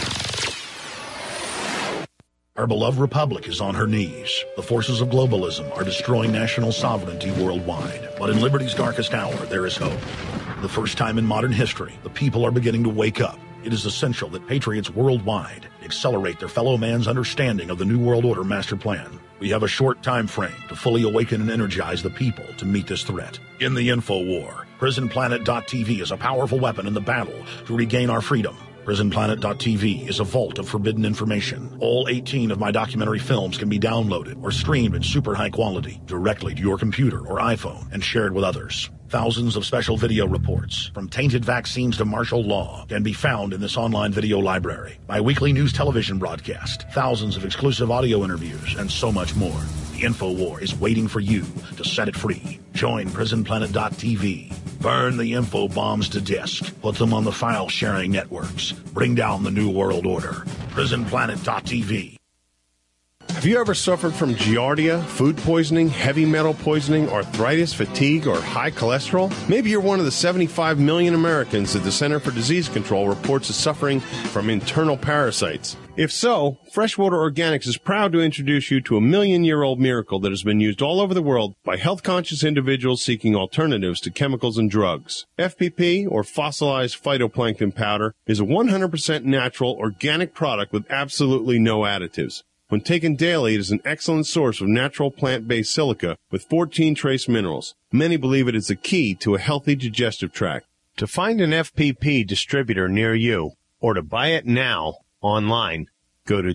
Our beloved republic is on her knees. The forces of globalism are destroying national sovereignty worldwide. But in liberty's darkest hour, there is hope. For the first time in modern history, the people are beginning to wake up. It is essential that patriots worldwide accelerate their fellow man's understanding of the New World Order master plan. We have a short time frame to fully awaken and energize the people to meet this threat. In the info war, PrisonPlanet.tv is a powerful weapon in the battle to regain our freedom. PrisonPlanet.tv is a vault of forbidden information. All 18 of my documentary films can be downloaded or streamed in super high quality directly to your computer or iPhone and shared with others. Thousands of special video reports, from tainted vaccines to martial law, can be found in this online video library. My weekly news television broadcast, thousands of exclusive audio interviews, and so much more. The InfoWar is waiting for you to set it free. Join PrisonPlanet.tv. Burn the info bombs to disk. Put them on the file-sharing networks. Bring down the New World Order. PrisonPlanet.tv. Have you ever suffered from giardia, food poisoning, heavy metal poisoning, arthritis, fatigue, or high cholesterol? Maybe you're one of the 75 million Americans that the Center for Disease Control reports is suffering from internal parasites. If so, Freshwater Organics is proud to introduce you to a million-year-old miracle that has been used all over the world by health-conscious individuals seeking alternatives to chemicals and drugs. FPP, or fossilized phytoplankton powder, is a 100% natural, organic product with absolutely no additives. When taken daily, it is an excellent source of natural plant-based silica with 14 trace minerals. Many believe it is the key to a healthy digestive tract. To find an FPP distributor near you, or to buy it now online, go to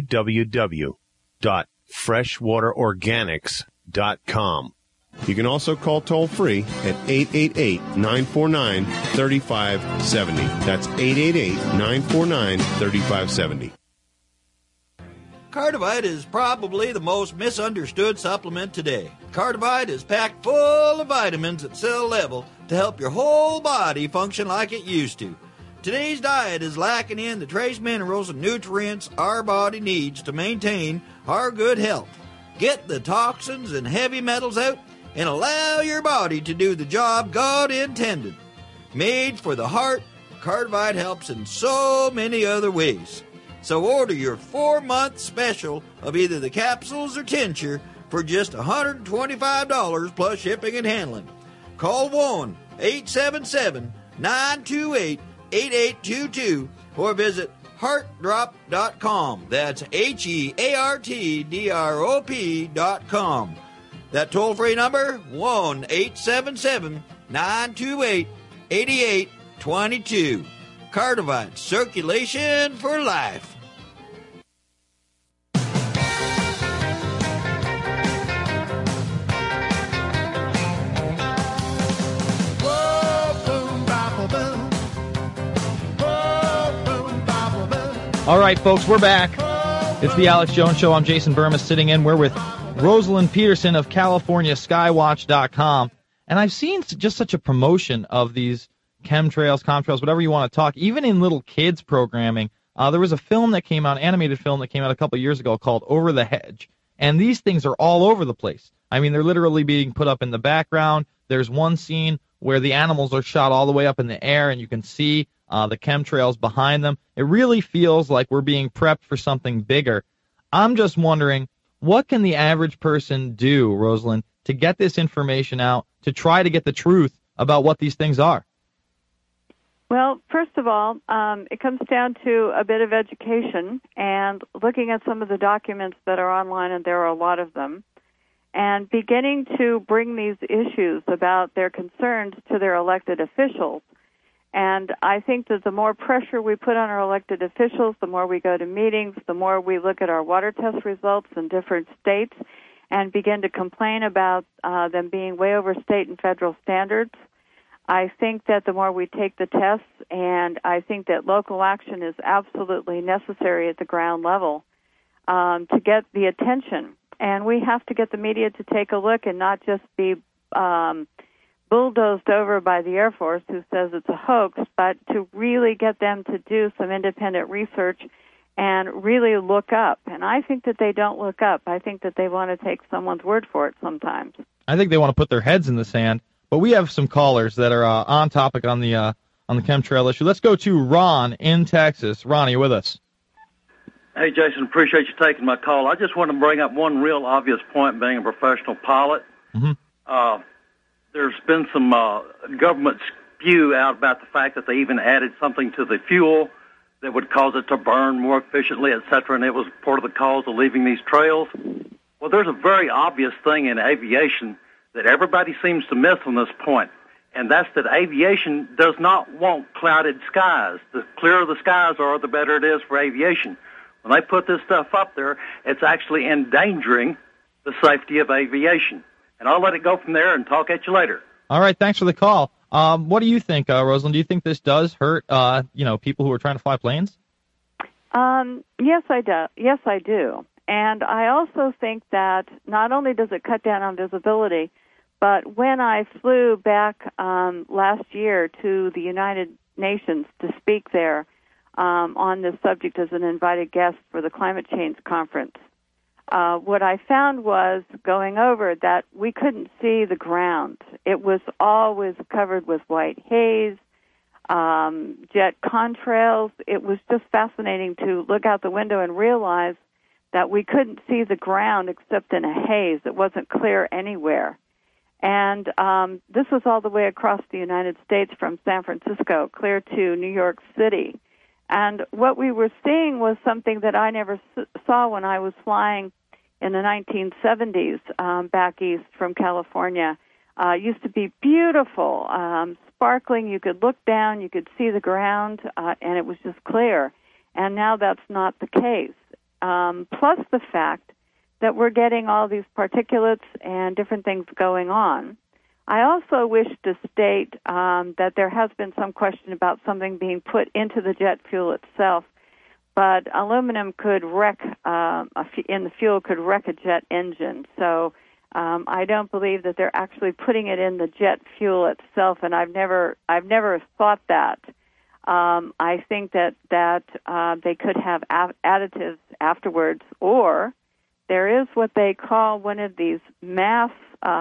www.freshwaterorganics.com. You can also call toll-free at 888-949-3570. That's 888-949-3570. Cardivide is probably the most misunderstood supplement today. Cardivide is packed full of vitamins at cell level to help your whole body function like it used to. Today's diet is lacking in the trace minerals and nutrients our body needs to maintain our good health. Get the toxins and heavy metals out and allow your body to do the job God intended. Made for the heart, Cardivide helps in so many other ways. So order your 4-month special of either the capsules or tincture for just $125 plus shipping and handling. Call 1-877-928-8822 or visit heartdrop.com. That's HEARTDROP.com. That toll-free number, 1-877-928-8822. Cardivide, circulation for life. All right, folks, we're back. It's the Alex Jones Show. I'm Jason Burmis sitting in. We're with Rosalind Peterson of California Skywatch.com. And I've seen just such a promotion of these chemtrails, contrails, whatever you want to talk, even in little kids programming. There was a film that came out, animated film that came out a couple years ago called Over the Hedge, and these things are all over the place. I mean, they're literally being put up in the background. There's one scene where the animals are shot all the way up in the air, and you can see the chemtrails behind them. It really feels like we're being prepped for something bigger. I'm just wondering, what can the average person do, Rosalind, to get this information out, to try to get the truth about what these things are? Well, first of all, it comes down to a bit of education and looking at some of the documents that are online, and there are a lot of them, and beginning to bring these issues about their concerns to their elected officials. And I think that the more pressure we put on our elected officials, the more we go to meetings, the more we look at our water test results in different states and begin to complain about them being way over state and federal standards. I think that the more we take the tests, and I think that local action is absolutely necessary at the ground level to get the attention. And we have to get the media to take a look and not just be bulldozed over by the Air Force, who says it's a hoax, but to really get them to do some independent research and really look up. And I think that they don't look up. I think that they want to take someone's word for it sometimes. I think they want to put their heads in the sand. But we have some callers that are on topic on the chemtrail issue. Let's go to Ron in Texas. Ron, are you with us? Hey, Jason, appreciate you taking my call. I just want to bring up one real obvious point, being a professional pilot. Mm-hmm. There's been some government spew out about the fact that they even added something to the fuel that would cause it to burn more efficiently, et cetera, and it was part of the cause of leaving these trails. Well, there's a very obvious thing in aviation that everybody seems to miss on this point, and that's that aviation does not want clouded skies. The clearer the skies are, the better it is for aviation. When they put this stuff up there, it's actually endangering the safety of aviation. And I'll let it go from there and talk at you later. All right, thanks for the call. What do you think, Rosalind? Do you think this does hurt, people who are trying to fly planes? Yes, I do. Yes, I do. And I also think that not only does it cut down on visibility, but when I flew back last year to the United Nations to speak there on this subject as an invited guest for the climate change conference, what I found was, going over, that we couldn't see the ground. It was always covered with white haze, jet contrails. It was just fascinating to look out the window and realize that we couldn't see the ground except in a haze. It wasn't clear anywhere. And this was all the way across the United States from San Francisco clear to New York City. And what we were seeing was something that I never saw when I was flying in the 1970s back east from California. Used to be beautiful, sparkling. You could look down, you could see the ground, and it was just clear. And now that's not the case. Plus the fact that we're getting all these particulates and different things going on. I also wish to state that there has been some question about something being put into the jet fuel itself, but aluminum could wreck, in the fuel could wreck a jet engine. So I don't believe that they're actually putting it in the jet fuel itself, and I've never thought that. I think that they could have additives afterwards, or there is what they call one of these MASS,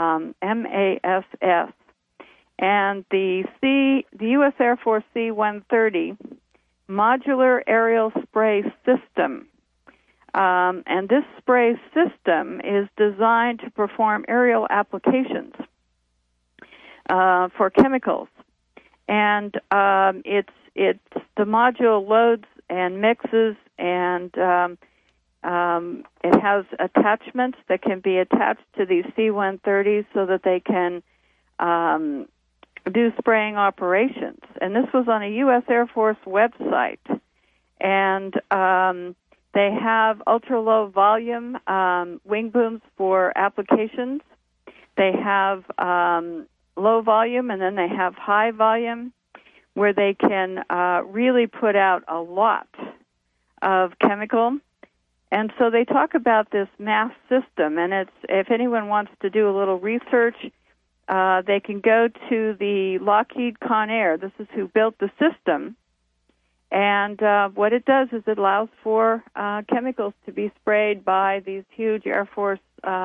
M-A-S-S, and the U.S. Air Force C-130 Modular Aerial Spray System. And this spray system is designed to perform aerial applications for chemicals. And it's the module loads and mixes, and it has attachments that can be attached to these C-130s so that they can do spraying operations. And this was on a U.S. Air Force website. And they have ultra-low volume wing booms for applications. They have low volume, and then they have high volume, where they can really put out a lot of chemical. And so they talk about this MASS system, and it's, if anyone wants to do a little research, they can go to the Lockheed Conair. This is who built the system. And what it does is it allows for chemicals to be sprayed by these huge Air Force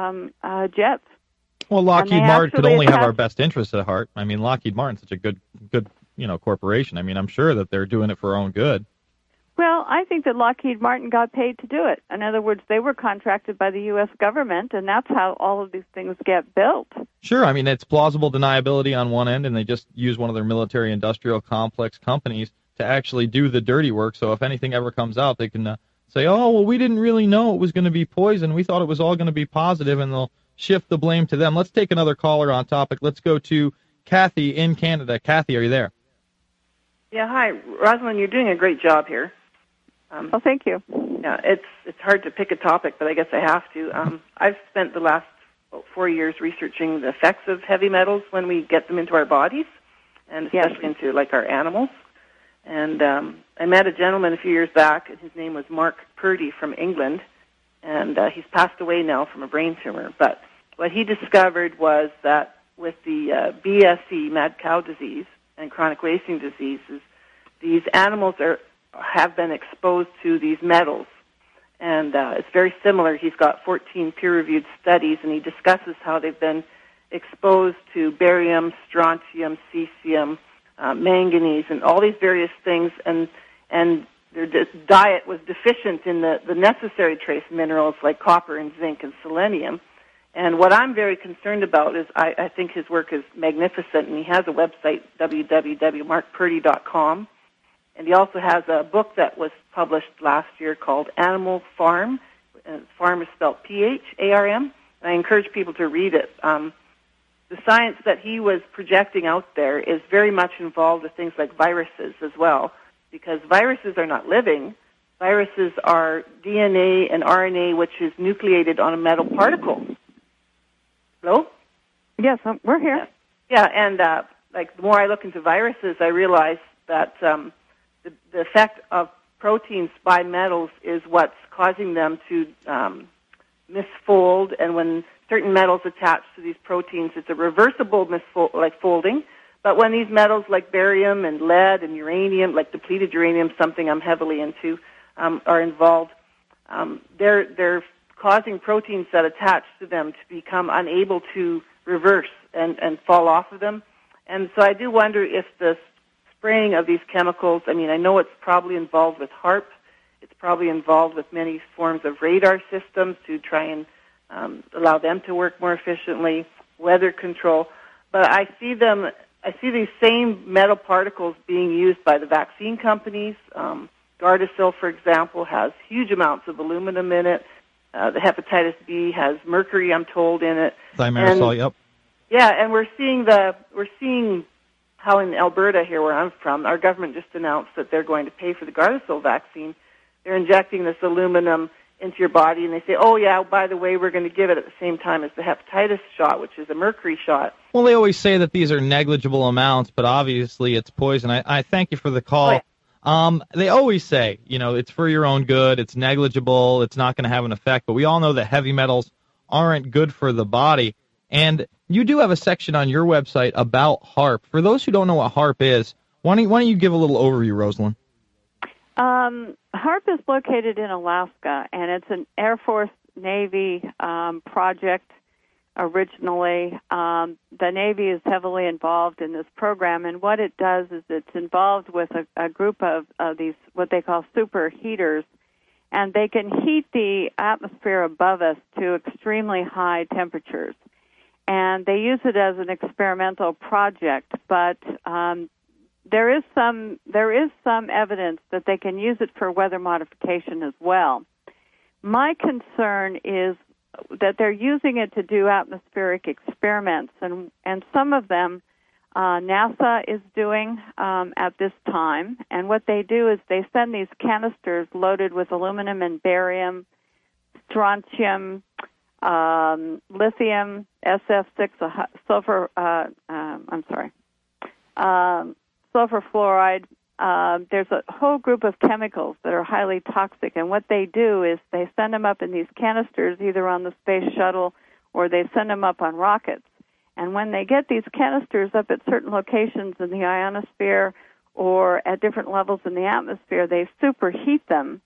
jets. Well, Lockheed Martin could only have our best interests at heart. I mean, Lockheed Martin's such a good, corporation. I mean, I'm sure that they're doing it for our own good. Well, I think that Lockheed Martin got paid to do it. In other words, they were contracted by the U.S. government, and that's how all of these things get built. Sure. I mean, it's plausible deniability on one end, and they just use one of their military-industrial complex companies to actually do the dirty work. So if anything ever comes out, they can say, oh, well, we didn't really know it was going to be poison. We thought it was all going to be positive, and they'll shift the blame to them. Let's take another caller on topic. Let's go to Kathy in Canada. Kathy, are you there? Yeah, hi. Rosalind, you're doing a great job here. Well, thank you. Yeah, it's hard to pick a topic, but I guess I have to. I've spent the last 4 years researching the effects of heavy metals when we get them into our bodies, and especially into, like, our animals. And I met a gentleman a few years back, and his name was Mark Purdy from England, and he's passed away now from a brain tumor. But what he discovered was that with the BSE, mad cow disease, and chronic wasting diseases, these animals have been exposed to these metals. And it's very similar. He's got 14 peer-reviewed studies, and he discusses how they've been exposed to barium, strontium, cesium, manganese, and all these various things, and their diet was deficient in the necessary trace minerals like copper and zinc and selenium. And what I'm very concerned about is I think his work is magnificent, and he has a website, www.markpurdy.com. And he also has a book that was published last year called Animal Farm. Farm is spelled P-H-A-R-M. And I encourage people to read it. The science that he was projecting out there is very much involved with things like viruses as well, because viruses are not living. Viruses are DNA and RNA, which is nucleated on a metal particle. Hello? Yes, we're here. Yeah, and the more I look into viruses, I realize that the effect of proteins by metals is what's causing them to misfold, and when certain metals attach to these proteins, it's a reversible folding. But when these metals like barium and lead and uranium, like depleted uranium, something I'm heavily into, are involved, they're causing proteins that attach to them to become unable to reverse and fall off of them. And so I do wonder if the spraying of these chemicals, I mean, I know it's probably involved with HAARP. It's probably involved with many forms of radar systems to try and allow them to work more efficiently, weather control. But I see these same metal particles being used by the vaccine companies. Gardasil, for example, has huge amounts of aluminum in it. The hepatitis B has mercury, I'm told, in it. Thimerosal, yep. Yeah, and we're seeing how in Alberta, here where I'm from, our government just announced that they're going to pay for the Gardasil vaccine. They're injecting this aluminum into your body, and they say, oh, yeah, by the way, we're going to give it at the same time as the hepatitis shot, which is a mercury shot. Well, they always say that these are negligible amounts, but obviously it's poison. I thank you for the call. Oh, yeah. They always say, it's for your own good, it's negligible, it's not going to have an effect, but we all know that heavy metals aren't good for the body. And you do have a section on your website about HAARP. For those who don't know what HAARP is, why don't you give a little overview, Rosalind? HAARP is located in Alaska, and it's an Air Force Navy project originally. The Navy is heavily involved in this program, and what it does is it's involved with a group of these, what they call superheaters, and they can heat the atmosphere above us to extremely high temperatures. And they use it as an experimental project, but there is some evidence that they can use it for weather modification as well. My concern is that they're using it to do atmospheric experiments, and some of them NASA is doing at this time. And what they do is they send these canisters loaded with aluminum and barium, strontium, lithium, SF6, sulfur fluoride. There's a whole group of chemicals that are highly toxic, and what they do is they send them up in these canisters, either on the space shuttle or they send them up on rockets. And when they get these canisters up at certain locations in the ionosphere or at different levels in the atmosphere, they superheat them.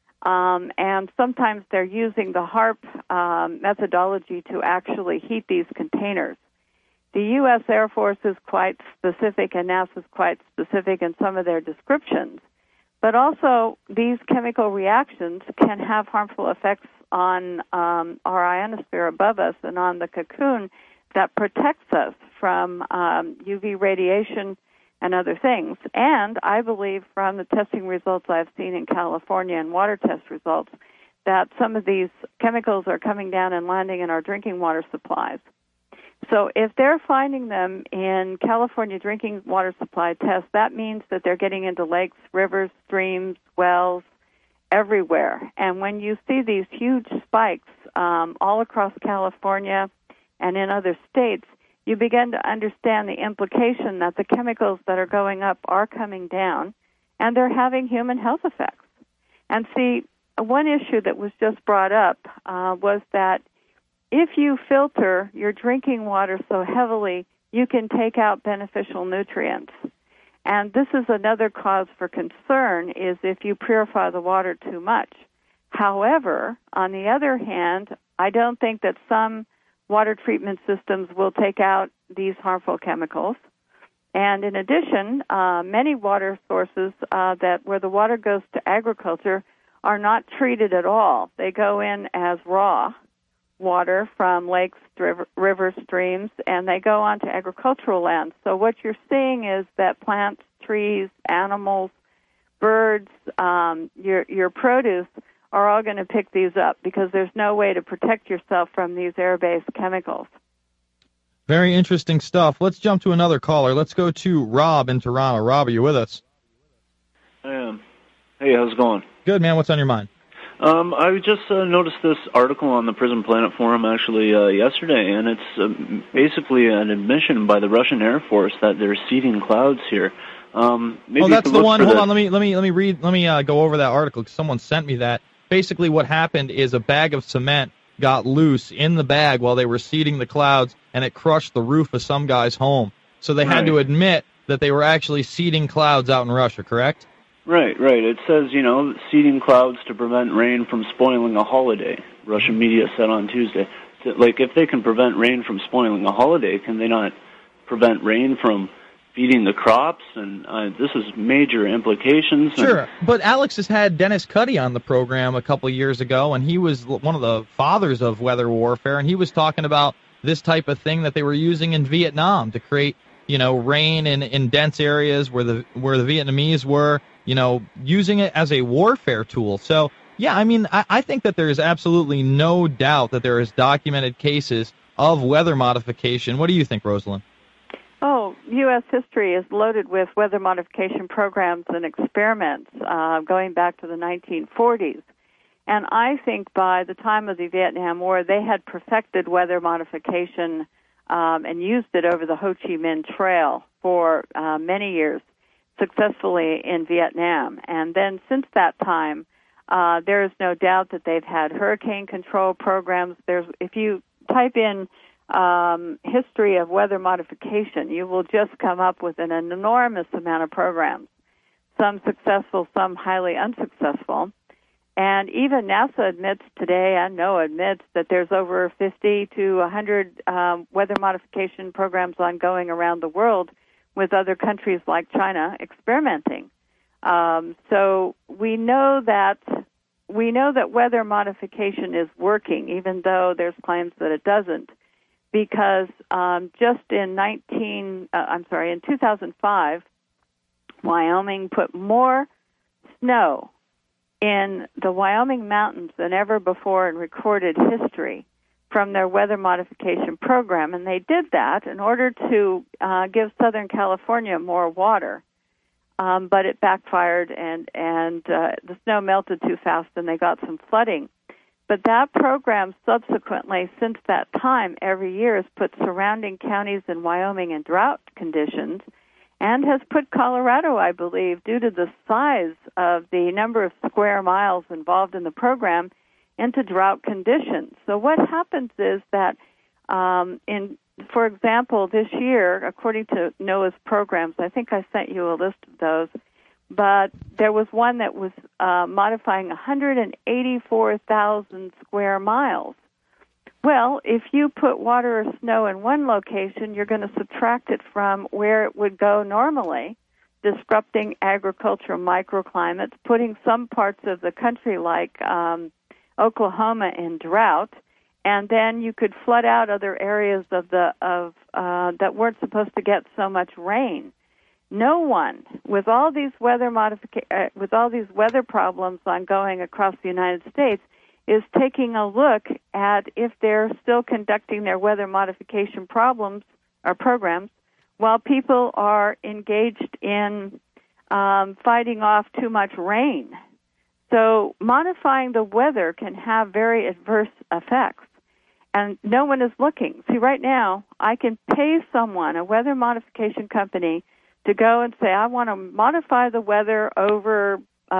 And sometimes they're using the HAARP methodology to actually heat these containers. The U.S. Air Force is quite specific, and NASA is quite specific in some of their descriptions. But also, these chemical reactions can have harmful effects on our ionosphere above us and on the cocoon that protects us from UV radiation and other things. And I believe from the testing results I've seen in California and water test results that some of these chemicals are coming down and landing in our drinking water supplies. So if they're finding them in California drinking water supply tests, that means that they're getting into lakes, rivers, streams, wells, everywhere. And when you see these huge spikes all across California and in other states, you begin to understand the implication that the chemicals that are going up are coming down, and they're having human health effects. And see, one issue that was just brought up was that if you filter your drinking water so heavily, you can take out beneficial nutrients. And this is another cause for concern, is if you purify the water too much. However, on the other hand, I don't think that some water treatment systems will take out these harmful chemicals. And in addition, many water sources where the water goes to agriculture are not treated at all. They go in as raw water from lakes, rivers, streams, and they go onto agricultural land. So what you're seeing is that plants, trees, animals, birds, your produce are all going to pick these up because there's no way to protect yourself from these air-based chemicals. Very interesting stuff. Let's jump to another caller. Let's go to Rob in Toronto. Rob, are you with us? I am. Hey, how's it going? Good, man. What's on your mind? I just noticed this article on the Prison Planet forum actually yesterday, and it's basically an admission by the Russian Air Force that they're seeding clouds here. Maybe that's the one. Hold on. Let me go over that article because someone sent me that. Basically, what happened is a bag of cement got loose in the bag while they were seeding the clouds, and it crushed the roof of some guy's home. So they had to admit that they were actually seeding clouds out in Russia. Correct? Right. It says, seeding clouds to prevent rain from spoiling a holiday, Russian media said on Tuesday. So, if they can prevent rain from spoiling a holiday, can they not prevent rain from feeding the crops? And this is major implications. Sure, but Alex has had Dennis Cuddy on the program a couple of years ago, and he was one of the fathers of weather warfare, and he was talking about this type of thing that they were using in Vietnam to create, rain in dense areas where the Vietnamese were, using it as a warfare tool. So, yeah, I think that there is absolutely no doubt that there is documented cases of weather modification. What do you think, Rosalind? Oh, U.S. history is loaded with weather modification programs and experiments going back to the 1940s. And I think by the time of the Vietnam War, they had perfected weather modification and used it over the Ho Chi Minh Trail for many years successfully in Vietnam. And then since that time, there is no doubt that they've had hurricane control programs. If you type in history of weather modification, you will just come up with an enormous amount of programs, some successful, some highly unsuccessful. And even NASA admits today, and NOAA admits, that there's over 50 to 100 weather modification programs ongoing around the world with other countries like China experimenting. So we know that weather modification is working, even though there's claims that it doesn't. Because just in 2005, Wyoming put more snow in the Wyoming mountains than ever before in recorded history from their weather modification program. And they did that in order to give Southern California more water. But it backfired, and the snow melted too fast, and they got some flooding. But that program subsequently, since that time, every year has put surrounding counties in Wyoming in drought conditions and has put Colorado, I believe, due to the size of the number of square miles involved in the program, into drought conditions. So what happens is that in for example, this year, according to NOAA's programs, I think I sent you a list of those, but there was one that was modifying 184,000 square miles. Well, if you put water or snow in one location, you're going to subtract it from where it would go normally, disrupting agricultural microclimates, putting some parts of the country like Oklahoma in drought, and then you could flood out other areas of that weren't supposed to get so much rain. No one, with all these weather problems ongoing across the United States, is taking a look at if they're still conducting their weather modification programs while people are engaged in fighting off too much rain. So modifying the weather can have very adverse effects, and no one is looking. See, right now, I can pay someone, a weather modification company, to go and say, I want to modify the weather over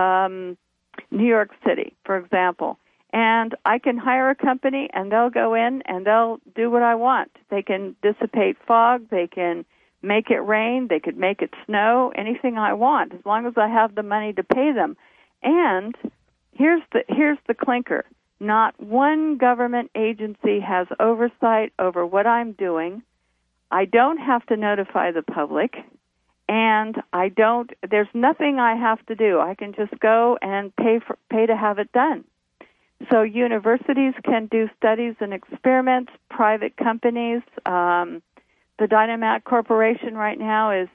New York City, for example. And I can hire a company, and they'll go in, and they'll do what I want. They can dissipate fog. They can make it rain. They could make it snow, anything I want, as long as I have the money to pay them. And here's the clinker. Not one government agency has oversight over what I'm doing. I don't have to notify the public, and there's nothing I have to do. I can just go and pay to have it done. So universities can do studies and experiments, private companies. The Dynamat Corporation right now is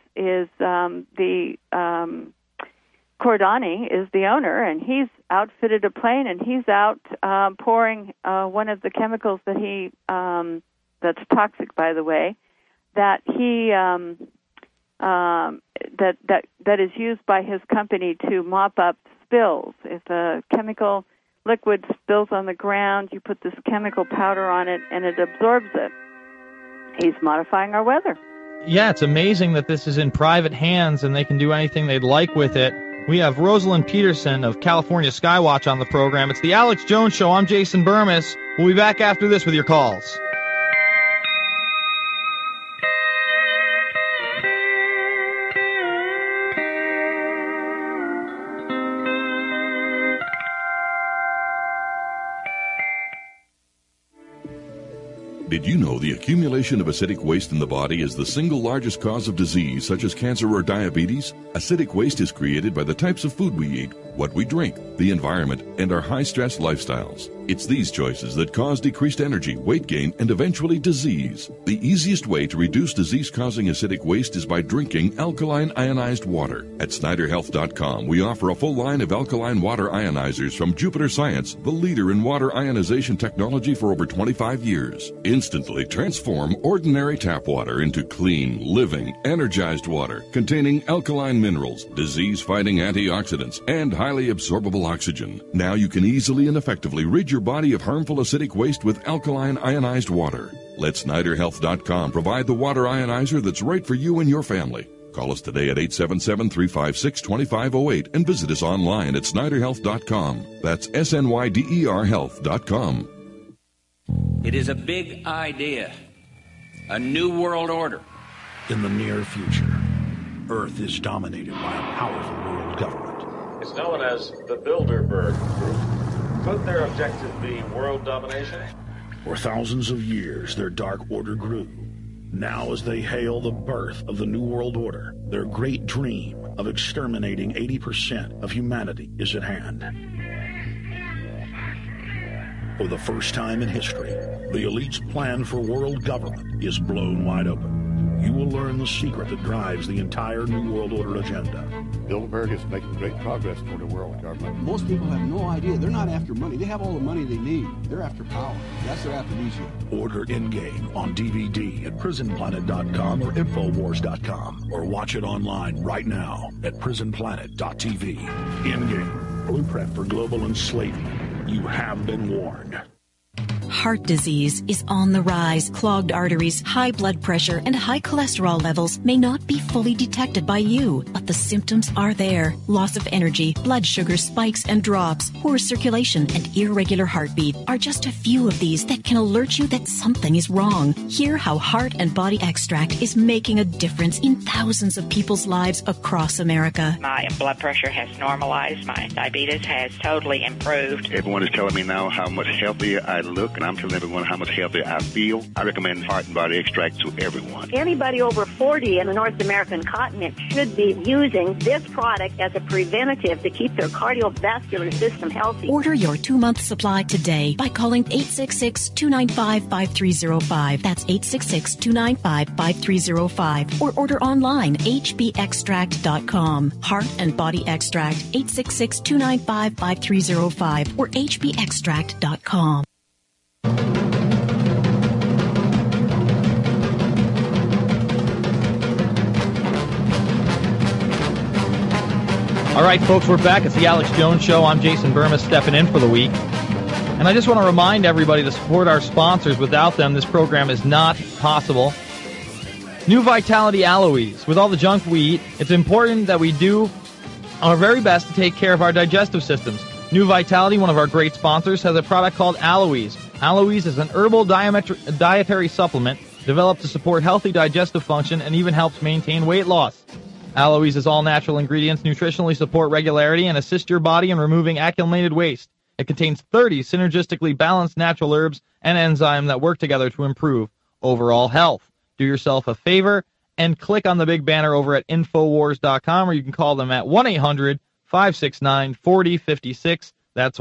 the Cordani is the owner, and he's outfitted a plane, and he's out pouring one of the chemicals that he that's toxic, by the way, that he that is used by his company to mop up spills. If a chemical liquid spills on the ground, you put this chemical powder on it, and it absorbs it. He's modifying our weather. Yeah, it's amazing that this is in private hands and they can do anything they'd like with it. We have Rosalind Peterson of California Skywatch on the program. It's the Alex Jones Show. I'm Jason Burmis. We'll be back after this with your calls. Did you know the accumulation of acidic waste in the body is the single largest cause of disease such as cancer or diabetes? Acidic waste is created by the types of food we eat, what we drink, the environment, and our high-stress lifestyles. It's these choices that cause decreased energy, weight gain, and eventually disease. The easiest way to reduce disease-causing acidic waste is by drinking alkaline ionized water. At SnyderHealth.com, we offer a full line of alkaline water ionizers from Jupiter Science, the leader in water ionization technology for over 25 years. Instantly transform ordinary tap water into clean, living, energized water containing alkaline minerals, disease-fighting antioxidants, and highly absorbable oxygen. Now you can easily and effectively rid your body of harmful acidic waste with alkaline ionized water. Let SnyderHealth.com provide the water ionizer that's right for you and your family. Call us today at 877-356-2508 and visit us online at SnyderHealth.com. That's SNYDER Health.com. It is a big idea, a new world order. In the near future, Earth is dominated by a powerful world government. It's known as the Bilderberg Group. Could their objective be world domination? For thousands of years, their dark order grew. Now, as they hail the birth of the New World Order, their great dream of exterminating 80% of humanity is at hand. For the first time in history, the elite's plan for world government is blown wide open. You will learn the secret that drives the entire New World Order agenda. Bilderberg is making great progress toward a world government. Most people have no idea. They're not after money. They have all the money they need. They're after power. That's their aphrodisiac. Order Endgame on DVD at prisonplanet.com or Infowars.com, or watch it online right now at prisonplanet.tv. Endgame, blueprint for global enslavement. You have been warned. heart disease is on the rise. Clogged arteries, high blood pressure, and high cholesterol levels may not be fully detected by you, but the symptoms are there. Loss of energy, blood sugar spikes and drops, poor circulation, and irregular heartbeat are just a few of these that can alert you that something is wrong. Hear how Heart and Body Extract is making a difference in thousands of people's lives across America. My blood pressure has normalized. My diabetes has totally improved. Everyone is telling me now how much healthier I look, and I'm telling everyone how much healthier I feel. I recommend Heart and Body Extract to everyone. Anybody over 40 in the North American continent should be using this product as a preventative to keep their cardiovascular system healthy. Order your 2-month supply today by calling 866-295-5305. That's 866-295-5305. Or order online, hbextract.com. Heart and Body Extract, 866-295-5305 or hbextract.com. All right, folks, we're back. It's the Alex Jones Show. I'm Jason Burma, stepping in for the week. And I just want to remind everybody to support our sponsors. Without them, this program is not possible. New Vitality Aloes. With all the junk we eat, it's important that we do our very best to take care of our digestive systems. New Vitality, one of our great sponsors, has a product called Aloes. Aloes is an herbal dietary supplement developed to support healthy digestive function and even helps maintain weight loss. Aloes is all natural ingredients, nutritionally support regularity, and assist your body in removing accumulated waste. It contains 30 synergistically balanced natural herbs and enzymes that work together to improve overall health. Do yourself a favor and click on the big banner over at Infowars.com, or you can call them at 1-800-569-4056. That's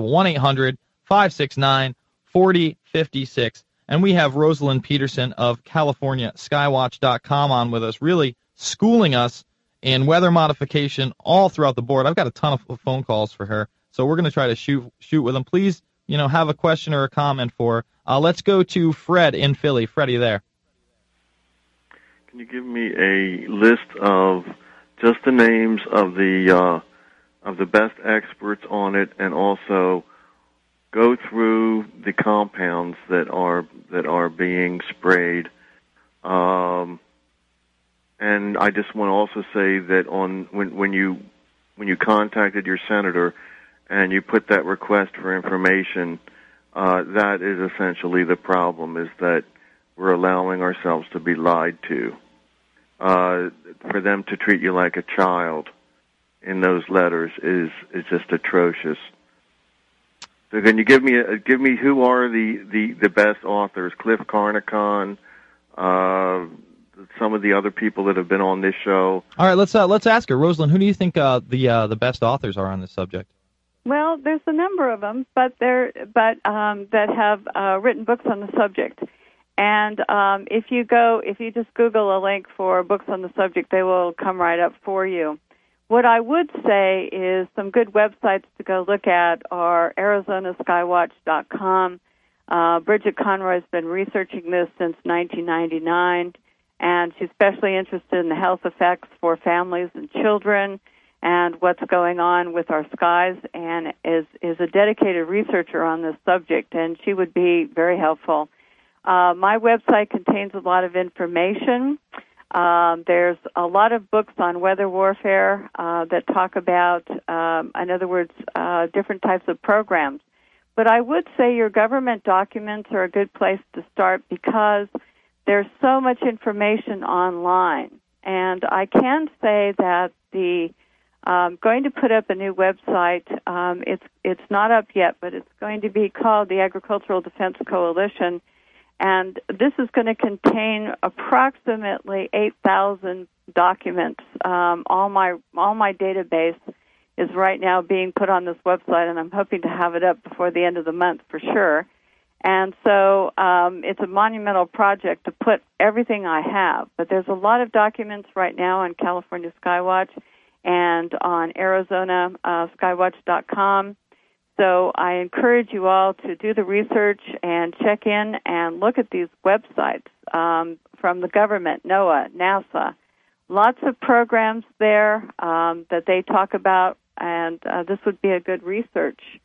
1-800-569-4056. And we have Rosalind Peterson of CaliforniaSkywatch.com on with us, really schooling us in weather modification all throughout the board. I've got a ton of phone calls for her, so we're going to try to shoot with them. Please, have a question or a comment for her. Let's go to Fred in Philly. Fred, are you there? Can you give me a list of just the names of the best experts on it, and also go through the compounds that are being sprayed? And I just want to also say that when you contacted your senator and you put that request for information, that is essentially the problem, is that we're allowing ourselves to be lied to. For them to treat you like a child in those letters is just atrocious. So can you give me who are the best authors? Cliff Carnicon, some of the other people that have been on this show. All right, let's ask her. Rosalind, who do you think the best authors are on this subject? Well, there's a number of them, that have written books on the subject. And if you just Google a link for books on the subject, they will come right up for you. What I would say is some good websites to go look at are ArizonaSkywatch.com. Bridget Conroy's been researching this since 1999, and she's especially interested in the health effects for families and children and what's going on with our skies, and is a dedicated researcher on this subject, and she would be very helpful. My website contains a lot of information. There's a lot of books on weather warfare that talk about, in other words, different types of programs. But I would say your government documents are a good place to start because there's so much information online. And I can say that going to put up a new website. It's not up yet, but it's going to be called the Agricultural Defense Coalition. And this is going to contain approximately 8,000 documents. All my database is right now being put on this website, and I'm hoping to have it up before the end of the month for sure. And so it's a monumental project to put everything I have. But there's a lot of documents right now on California Skywatch and on ArizonaSkywatch.com. So I encourage you all to do the research and check in and look at these websites from the government, NOAA, NASA. Lots of programs there that they talk about, and this would be a good research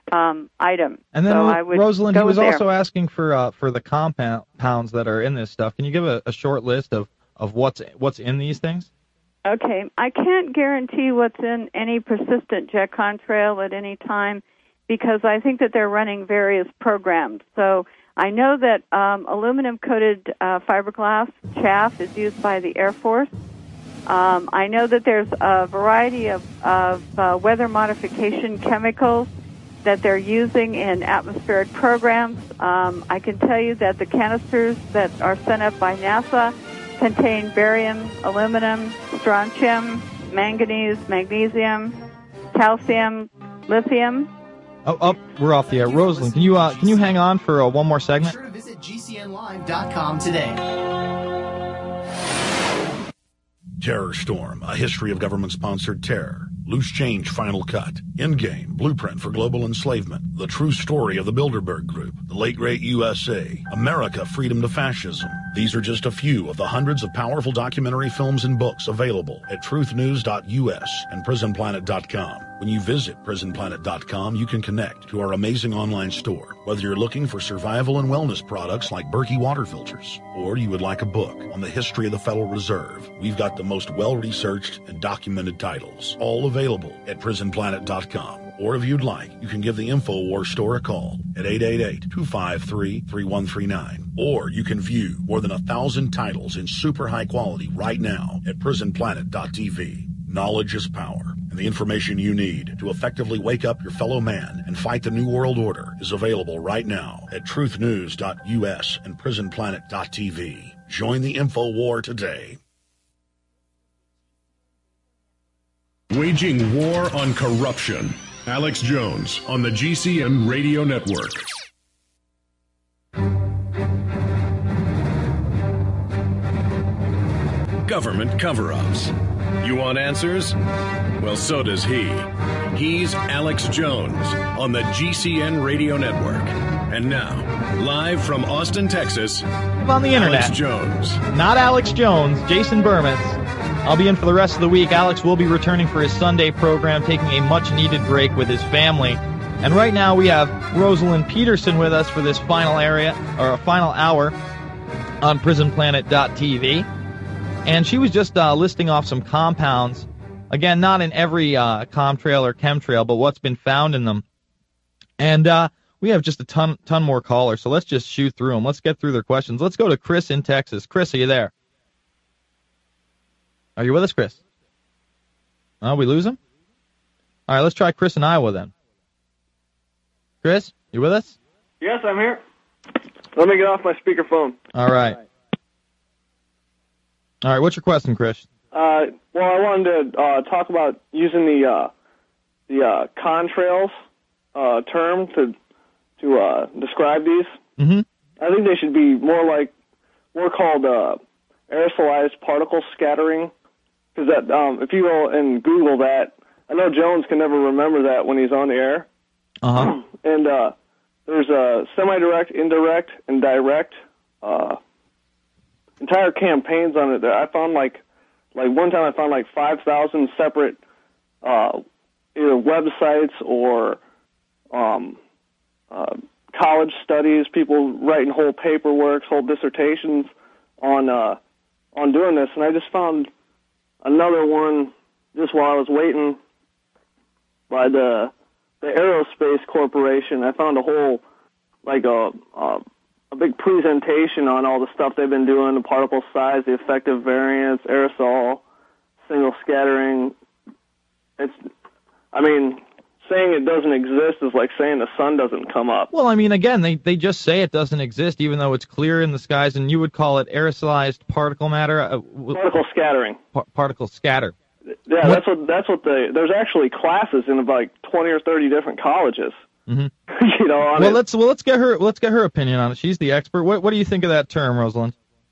item. And then, so I would Rosalind, go he was there. also asking for the compounds that are in this stuff. Can you give a short list of what's in these things? Okay, I can't guarantee what's in any persistent jet contrail at any time because I think that they're running various programs. So I know that aluminum-coated fiberglass chaff is used by the Air Force. I know that there's a variety of weather modification chemicals that they're using in atmospheric programs. I can tell you that the canisters that are sent up by NASA contain barium, aluminum, strontium, manganese, magnesium, calcium, lithium. Oh, we're off the air. Rosalind, can you hang on for one more segment? Be sure to visit GCNlive.com today. Terror Storm, a history of government-sponsored terror. Loose Change Final Cut. Endgame, Blueprint for Global Enslavement. The True Story of the Bilderberg Group. The Late Great USA. America, Freedom to Fascism. These are just a few of the hundreds of powerful documentary films and books available at truthnews.us and prisonplanet.com. When you visit prisonplanet.com, you can connect to our amazing online store. Whether you're looking for survival and wellness products like Berkey water filters, or you would like a book on the history of the Federal Reserve, we've got the most well-researched and documented titles, all available at prisonplanet.com. Or if you'd like, you can give the InfoWars store a call at 888-253-3139. Or you can view more than 1,000 titles in super high quality right now at prisonplanet.tv. Knowledge is power, and the information you need to effectively wake up your fellow man and fight the New World Order is available right now at truthnews.us and prisonplanet.tv. Join the InfoWar today. Waging war on corruption. Alex Jones on the GCN Radio Network. Government cover-ups. You want answers? Well, so does he. He's Alex Jones on the GCN Radio Network. And now, live from Austin, Texas, on the internet. Alex Jones. Not Alex Jones, Jason Bermas. I'll be in for the rest of the week. Alex will be returning for his Sunday program, taking a much-needed break with his family. And right now we have Rosalind Peterson with us for this final hour on prisonplanet.tv. And she was just listing off some compounds. Again, not in every comtrail or chemtrail, but what's been found in them. And we have just a ton more callers, so let's just shoot through them. Let's get through their questions. Let's go to Chris in Texas. Chris, are you there? Are you with us, Chris? Oh, we lose him? All right, let's try Chris in Iowa then. Chris, you with us? Yes, I'm here. Let me get off my speakerphone. All right. All right, what's your question, Chris? Well, I wanted to talk about using the contrails term to describe these. Mm-hmm. I think they should be more called aerosolized particle scattering. Because that, if you go and Google that, I know Jones can never remember that when he's on the air. Uh-huh. And there's a semi-direct, indirect, and direct entire campaigns on it. I found like one time I found 5,000 separate either websites or college studies, people writing whole paperwork, whole dissertations on doing this, and I just found another one just while I was waiting by the Aerospace Corporation. I found a whole a big presentation on all the stuff they've been doing, the particle size, the effective variance, aerosol, single scattering. Saying it doesn't exist is like saying the sun doesn't come up. Well, again, they just say it doesn't exist, even though it's clear in the skies, and you would call it aerosolized particle matter. Particle scattering. Particle scatter. Yeah, that's what there's actually classes in 20 or 30 different colleges. Mm-hmm. Let's get her opinion on it. She's the expert. What do you think of that term, Rosalind?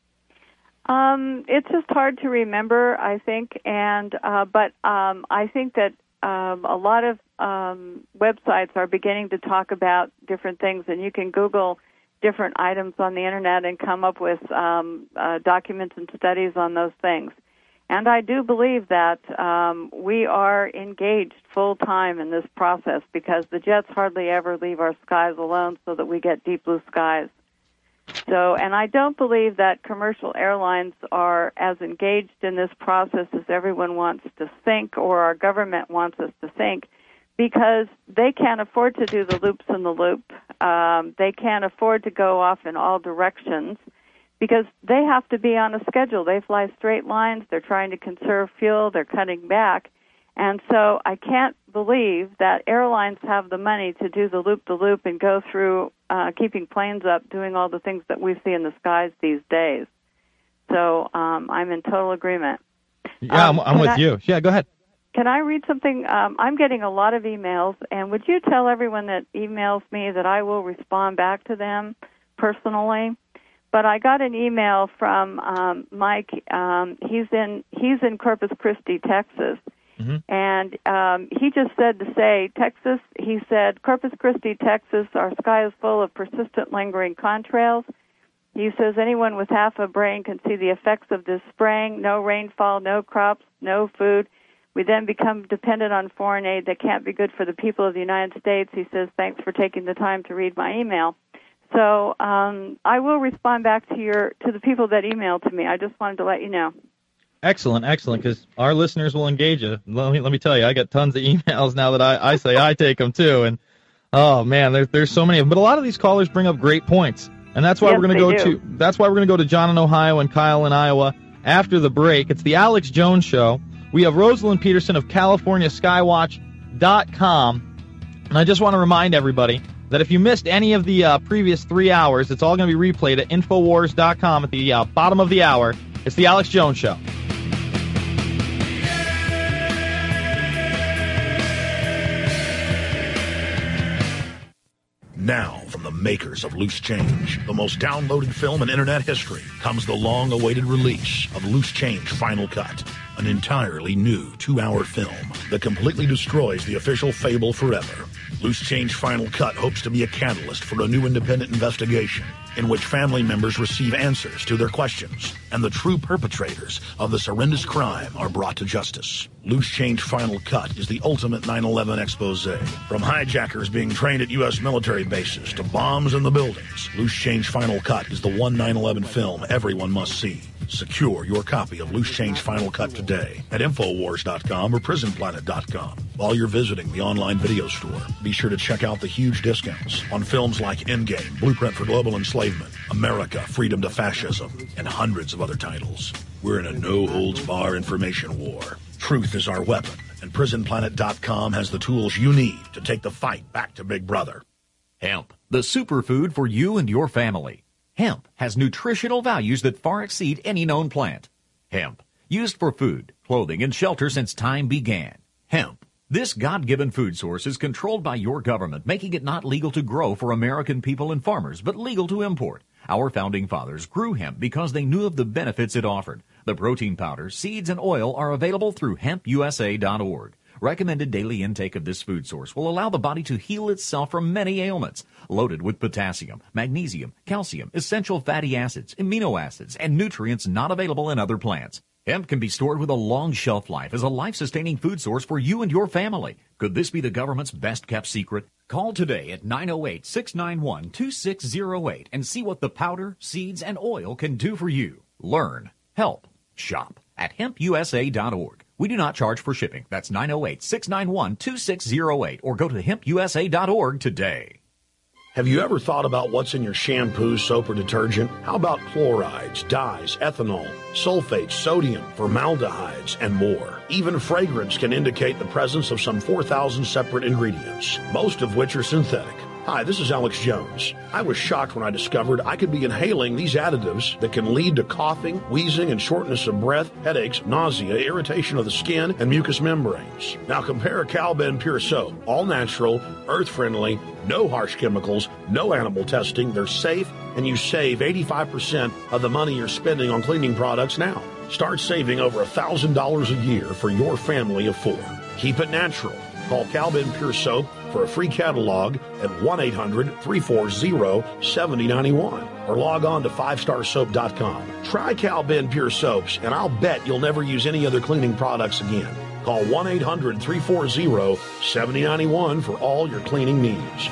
It's just hard to remember, I think, but I think that a lot of websites are beginning to talk about different things, and you can Google different items on the internet and come up with documents and studies on those things. And I do believe that we are engaged full-time in this process because the jets hardly ever leave our skies alone so that we get deep blue skies. So, and I don't believe that commercial airlines are as engaged in this process as everyone wants to think or our government wants us to think, because they can't afford to do the loops in the loop. They can't afford to go off in all directions because they have to be on a schedule. They fly straight lines. They're trying to conserve fuel. They're cutting back. And so I can't believe that airlines have the money to do the loop-the-loop and go through keeping planes up, doing all the things that we see in the skies these days. So I'm in total agreement. Yeah, I'm with you. Yeah, go ahead. Can I read something? I'm getting a lot of emails, and would you tell everyone that emails me that I will respond back to them personally? But I got an email from Mike. He's in Corpus Christi, Texas. Mm-hmm. And he just said to say, Texas, he said, Corpus Christi, Texas, our sky is full of persistent lingering contrails. He says anyone with half a brain can see the effects of this spraying. No rainfall, no crops, no food. We then become dependent on foreign aid that can't be good for the people of the United States. He says, thanks for taking the time to read my email. So I will respond back to the people that emailed to me. I just wanted to let you know. Excellent, because our listeners will engage you. Let me tell you, I get tons of emails now that I say I take them too, and oh man, there's so many of them. But a lot of these callers bring up great points, and that's why we're going to go to John in Ohio and Kyle in Iowa after the break. It's the Alex Jones Show. We have Rosalind Peterson of CaliforniaSkywatch.com, and I just want to remind everybody that if you missed any of the previous 3 hours, it's all going to be replayed at Infowars.com at the bottom of the hour. It's the Alex Jones Show. Now, from the makers of Loose Change, the most downloaded film in Internet history, comes the long-awaited release of Loose Change Final Cut, an entirely new 2-hour film that completely destroys the official fable forever. Loose Change Final Cut hopes to be a catalyst for a new independent investigation in which family members receive answers to their questions and the true perpetrators of this horrendous crime are brought to justice. Loose Change Final Cut is the ultimate 9/11 expose. From hijackers being trained at U.S. military bases to bombs in the buildings, Loose Change Final Cut is the one 9/11 film everyone must see. Secure your copy of Loose Change Final Cut today at Infowars.com or PrisonPlanet.com. While you're visiting the online video store, be sure to check out the huge discounts on films like Endgame, Blueprint for Global Enslavement, America, Freedom to Fascism, and hundreds of other titles. We're in a no-holds-bar information war. Truth is our weapon, and PrisonPlanet.com has the tools you need to take the fight back to Big Brother. Hemp, the superfood for you and your family. Hemp has nutritional values that far exceed any known plant. Hemp, used for food, clothing, and shelter since time began. Hemp. This God-given food source is controlled by your government, making it not legal to grow for American people and farmers, but legal to import. Our founding fathers grew hemp because they knew of the benefits it offered. The protein powder, seeds, and oil are available through hempusa.org. Recommended daily intake of this food source will allow the body to heal itself from many ailments. Loaded with potassium, magnesium, calcium, essential fatty acids, amino acids, and nutrients not available in other plants. Hemp can be stored with a long shelf life as a life-sustaining food source for you and your family. Could this be the government's best-kept secret? Call today at 908-691-2608 and see what the powder, seeds, and oil can do for you. Learn, help, shop at hempusa.org. We do not charge for shipping. That's 908-691-2608 or go to hempusa.org today. Have you ever thought about what's in your shampoo, soap, or detergent? How about chlorides, dyes, ethanol, sulfates, sodium, formaldehydes, and more? Even fragrance can indicate the presence of some 4,000 separate ingredients, most of which are synthetic. Hi, this is Alex Jones. I was shocked when I discovered I could be inhaling these additives that can lead to coughing, wheezing, and shortness of breath, headaches, nausea, irritation of the skin, and mucous membranes. Now compare Calben Pure Soap. All natural, earth-friendly, no harsh chemicals, no animal testing. They're safe, and you save 85% of the money you're spending on cleaning products now. Start saving over $1,000 a year for your family of 4. Keep it natural. Call Calben Pure Soap for for a free catalog at 1-800-340-7091 or log on to 5starsoap.com. Try Cal Ben Pure Soaps, and I'll bet you'll never use any other cleaning products again. Call 1-800-340-7091 for all your cleaning needs.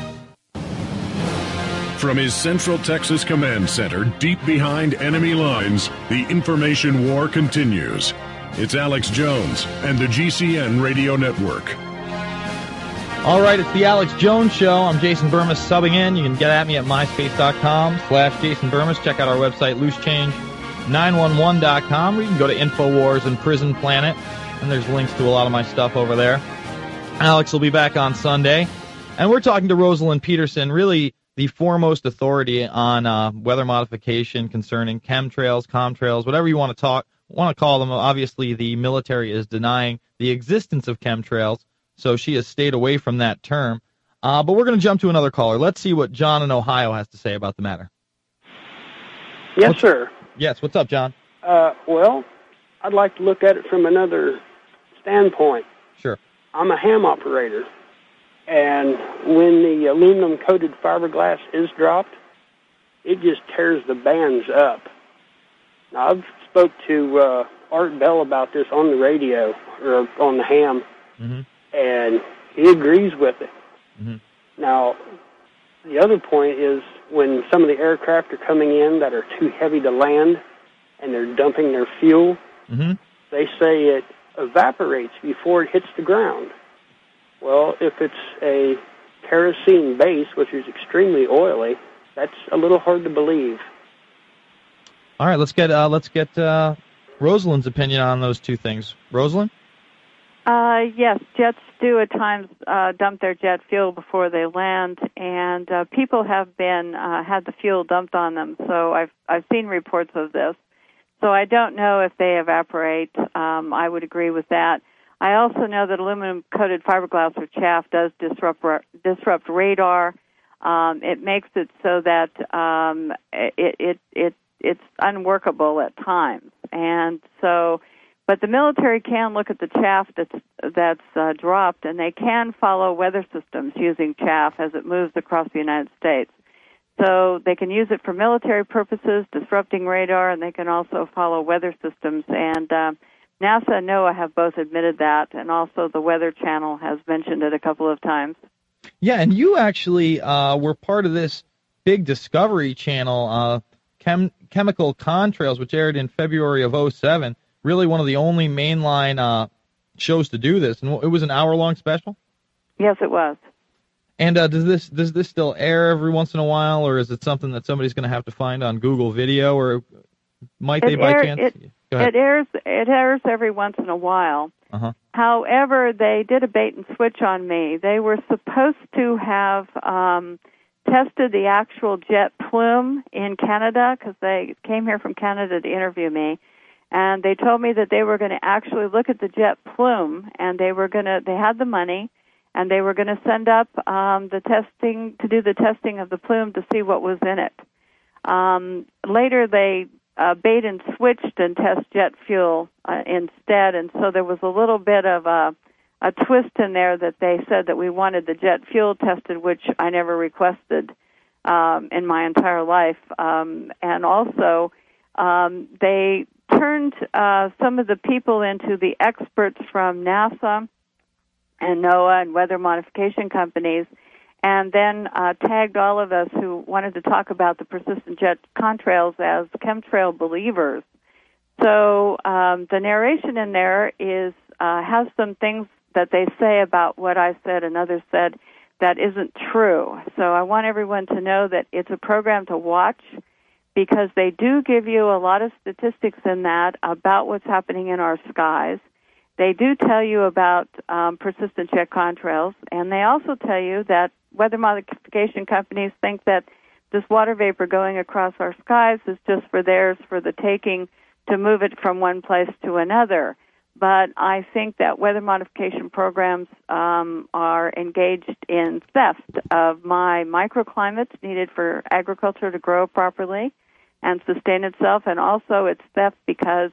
From his Central Texas Command Center, deep behind enemy lines, the information war continues. It's Alex Jones and the GCN Radio Network. All right, it's the Alex Jones Show. I'm Jason Burmis subbing in. You can get at me at myspace.com/Jason Burmis. Check out our website, loosechange911.com, or you can go to InfoWars and Prison Planet, and there's links to a lot of my stuff over there. Alex will be back on Sunday, and we're talking to Rosalind Peterson, really the foremost authority on weather modification concerning chemtrails, comtrails, whatever you want to call them. Obviously, the military is denying the existence of chemtrails, so she has stayed away from that term. But we're going to jump to another caller. Let's see what John in Ohio has to say about the matter. Yes, sir. Yes, what's up, John? Well, I'd like to look at it from another standpoint. Sure. I'm a ham operator, and when the aluminum-coated fiberglass is dropped, it just tears the bands up. Now, I've spoke to Art Bell about this on the radio, or on the ham, and he agrees with it. Now, the other point is when some of the aircraft are coming in that are too heavy to land and they're dumping their fuel, they say it evaporates before it hits the ground. Well, if it's a kerosene base, which is extremely oily, that's a little hard to believe. All right, let's get Rosalind's opinion on those two things. Rosalind? Yes, jets do at times dump their jet fuel before they land, and people have been had the fuel dumped on them. So I've seen reports of this. So I don't know if they evaporate. I would agree with that. I also know that aluminum-coated fiberglass or chaff does disrupt radar. It makes it so that it's unworkable at times, and so. But the military can look at the chaff that's dropped, and they can follow weather systems using chaff as it moves across the United States. So they can use it for military purposes, disrupting radar, and they can also follow weather systems. And NASA and NOAA have both admitted that, and also the Weather Channel has mentioned it a couple of times. Yeah, and you actually were part of this big Discovery Channel, Chemical Contrails, which aired in February of 2007. Really one of the only mainline shows to do this, and it was an hour-long special? Yes, it was. And does this still air every once in a while, or is it something that somebody's going to have to find on Google Video, or might they by chance? It airs every once in a while. However, they did a bait and switch on me. They were supposed to have tested the actual jet plume in Canada, because they came here from Canada to interview me. And they told me that they were going to actually look at the jet plume, and they had the money, and they were going to send up the testing to do the testing of the plume to see what was in it. Later, they bait and switched and test jet fuel instead, and so there was a little bit of a twist in there that they said that we wanted the jet fuel tested, which I never requested in my entire life. And also, they turned some of the people into the experts from NASA and NOAA and weather modification companies, and then tagged all of us who wanted to talk about the persistent jet contrails as chemtrail believers. So the narration in there has some things that they say about what I said and others said that isn't true. So I want everyone to know that it's a program to watch, because they do give you a lot of statistics in that about what's happening in our skies. They do tell you about persistent jet contrails, and they also tell you that weather modification companies think that this water vapor going across our skies is just for the taking to move it from one place to another. But I think that weather modification programs are engaged in theft of my microclimates needed for agriculture to grow properly and sustain itself, and also it's theft because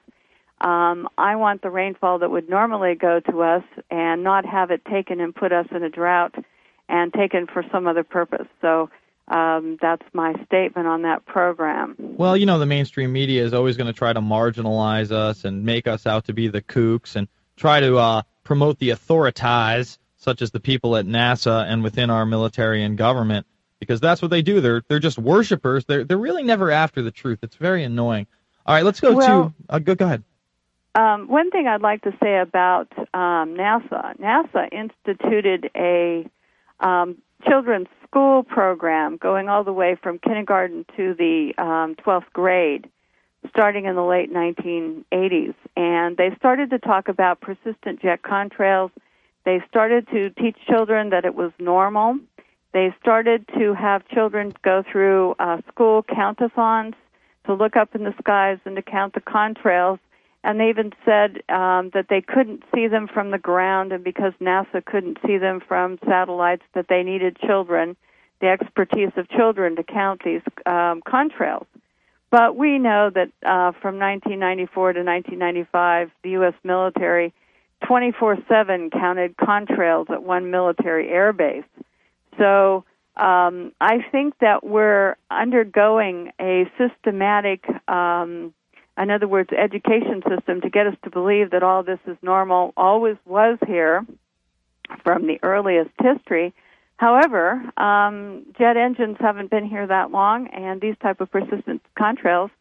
I want the rainfall that would normally go to us and not have it taken and put us in a drought and taken for some other purpose. So that's my statement on that program. Well, you know, the mainstream media is always going to try to marginalize us and make us out to be the kooks and try to promote the authorities, such as the people at NASA and within our military and government, because that's what they do. They're just worshipers. They're really never after the truth. It's very annoying. All right, let's go to go ahead. One thing I'd like to say about NASA. NASA instituted a children's school program going all the way from kindergarten to the 12th grade, starting in the late 1980s. And they started to talk about persistent jet contrails. They started to teach children that it was normal. They started to have children go through school count-a-thons to look up in the skies and to count the contrails. And they even said that they couldn't see them from the ground, and because NASA couldn't see them from satellites, that they needed children, the expertise of children, to count these contrails. But we know that from 1994 to 1995, the U.S. military 24/7 counted contrails at one military air base. So I think that we're undergoing a systematic in other words, education system to get us to believe that all this is normal, always was here from the earliest history. However, jet engines haven't been here that long, and these type of persistent contrails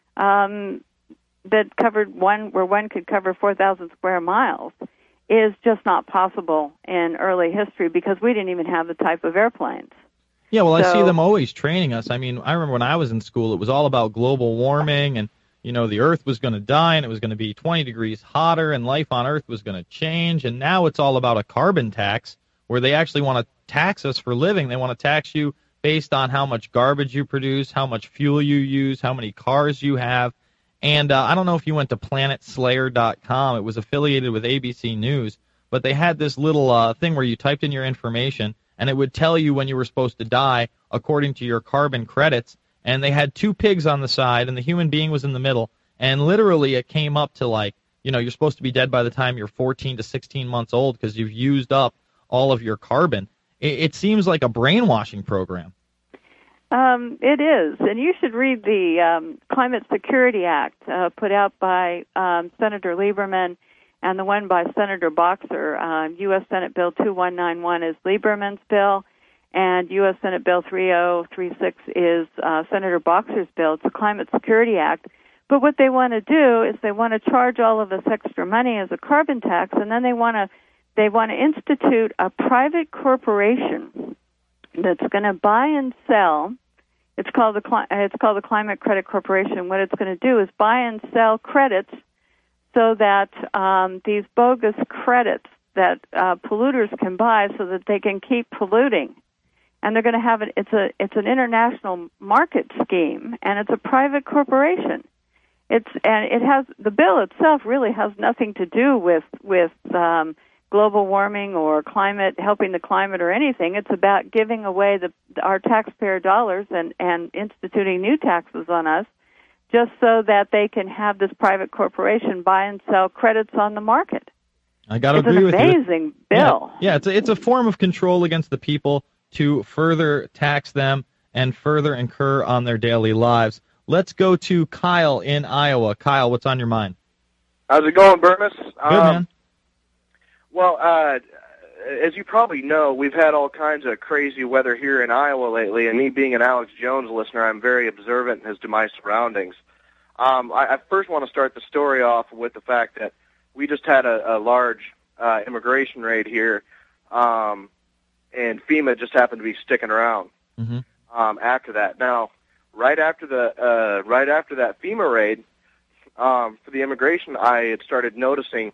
that covered where one could cover 4,000 square miles is just not possible in early history because we didn't even have the type of airplanes. Yeah, well, I see them always training us. I mean, I remember when I was in school, it was all about global warming and you know, the Earth was going to die, and it was going to be 20 degrees hotter, and life on Earth was going to change. And now it's all about a carbon tax, where they actually want to tax us for living. They want to tax you based on how much garbage you produce, how much fuel you use, how many cars you have. And I don't know if you went to PlanetSlayer.com. It was affiliated with ABC News, but they had this little thing where you typed in your information, and it would tell you when you were supposed to die according to your carbon credits. And they had two pigs on the side, and the human being was in the middle. And literally it came up to like, you know, you're supposed to be dead by the time you're 14 to 16 months old because you've used up all of your carbon. It seems like a brainwashing program. It is. And you should read the Climate Security Act put out by Senator Lieberman and the one by Senator Boxer. U.S. Senate Bill 2191 is Lieberman's bill. And U.S. Senate Bill 3036 is Senator Boxer's bill. It's the Climate Security Act. But what they want to do is they want to charge all of us extra money as a carbon tax, and then they want to institute a private corporation that's going to buy and sell. It's called the Climate Credit Corporation. What it's going to do is buy and sell credits so that these bogus credits that polluters can buy so that they can keep polluting. And they're going to have it's an international market scheme, and it's a private corporation. The bill itself really has nothing to do with global warming or helping the climate or anything. It's about giving away our taxpayer dollars and instituting new taxes on us, just so that they can have this private corporation buy and sell credits on the market. I got to agree with you. It's an amazing bill. Yeah, it's a form of control against the people to further tax them and further incur on their daily lives. Let's go to Kyle in Iowa. Kyle, what's on your mind? How's it going, Burmis? Good, man. Well, as you probably know, we've had all kinds of crazy weather here in Iowa lately, and me being an Alex Jones listener, I'm very observant as to my surroundings. I first want to start the story off with the fact that we just had a large immigration raid here, and FEMA just happened to be sticking around after that. Now, right after that FEMA raid for the immigration, I had started noticing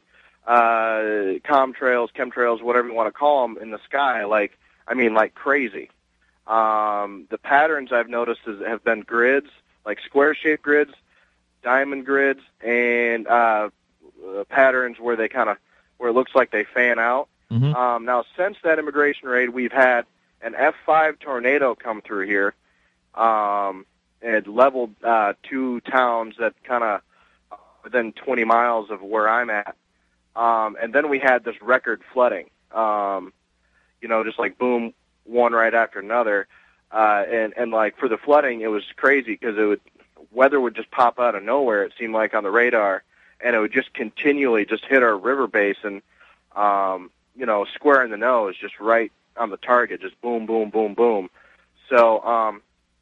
chemtrails, whatever you want to call them, in the sky, like crazy. The patterns I've noticed have been grids, like square-shaped grids, diamond grids, and patterns where where it looks like they fan out. Now, since that immigration raid, we've had an F5 tornado come through here. It leveled 2 towns that kind of within 20 miles of where I'm at. And then we had this record flooding. Just like boom, one right after another. And like for the flooding, it was crazy because weather would just pop out of nowhere, it seemed like, on the radar, and it would just continually just hit our river basin, square in the nose, just right on the target, just boom, boom, boom, boom. So,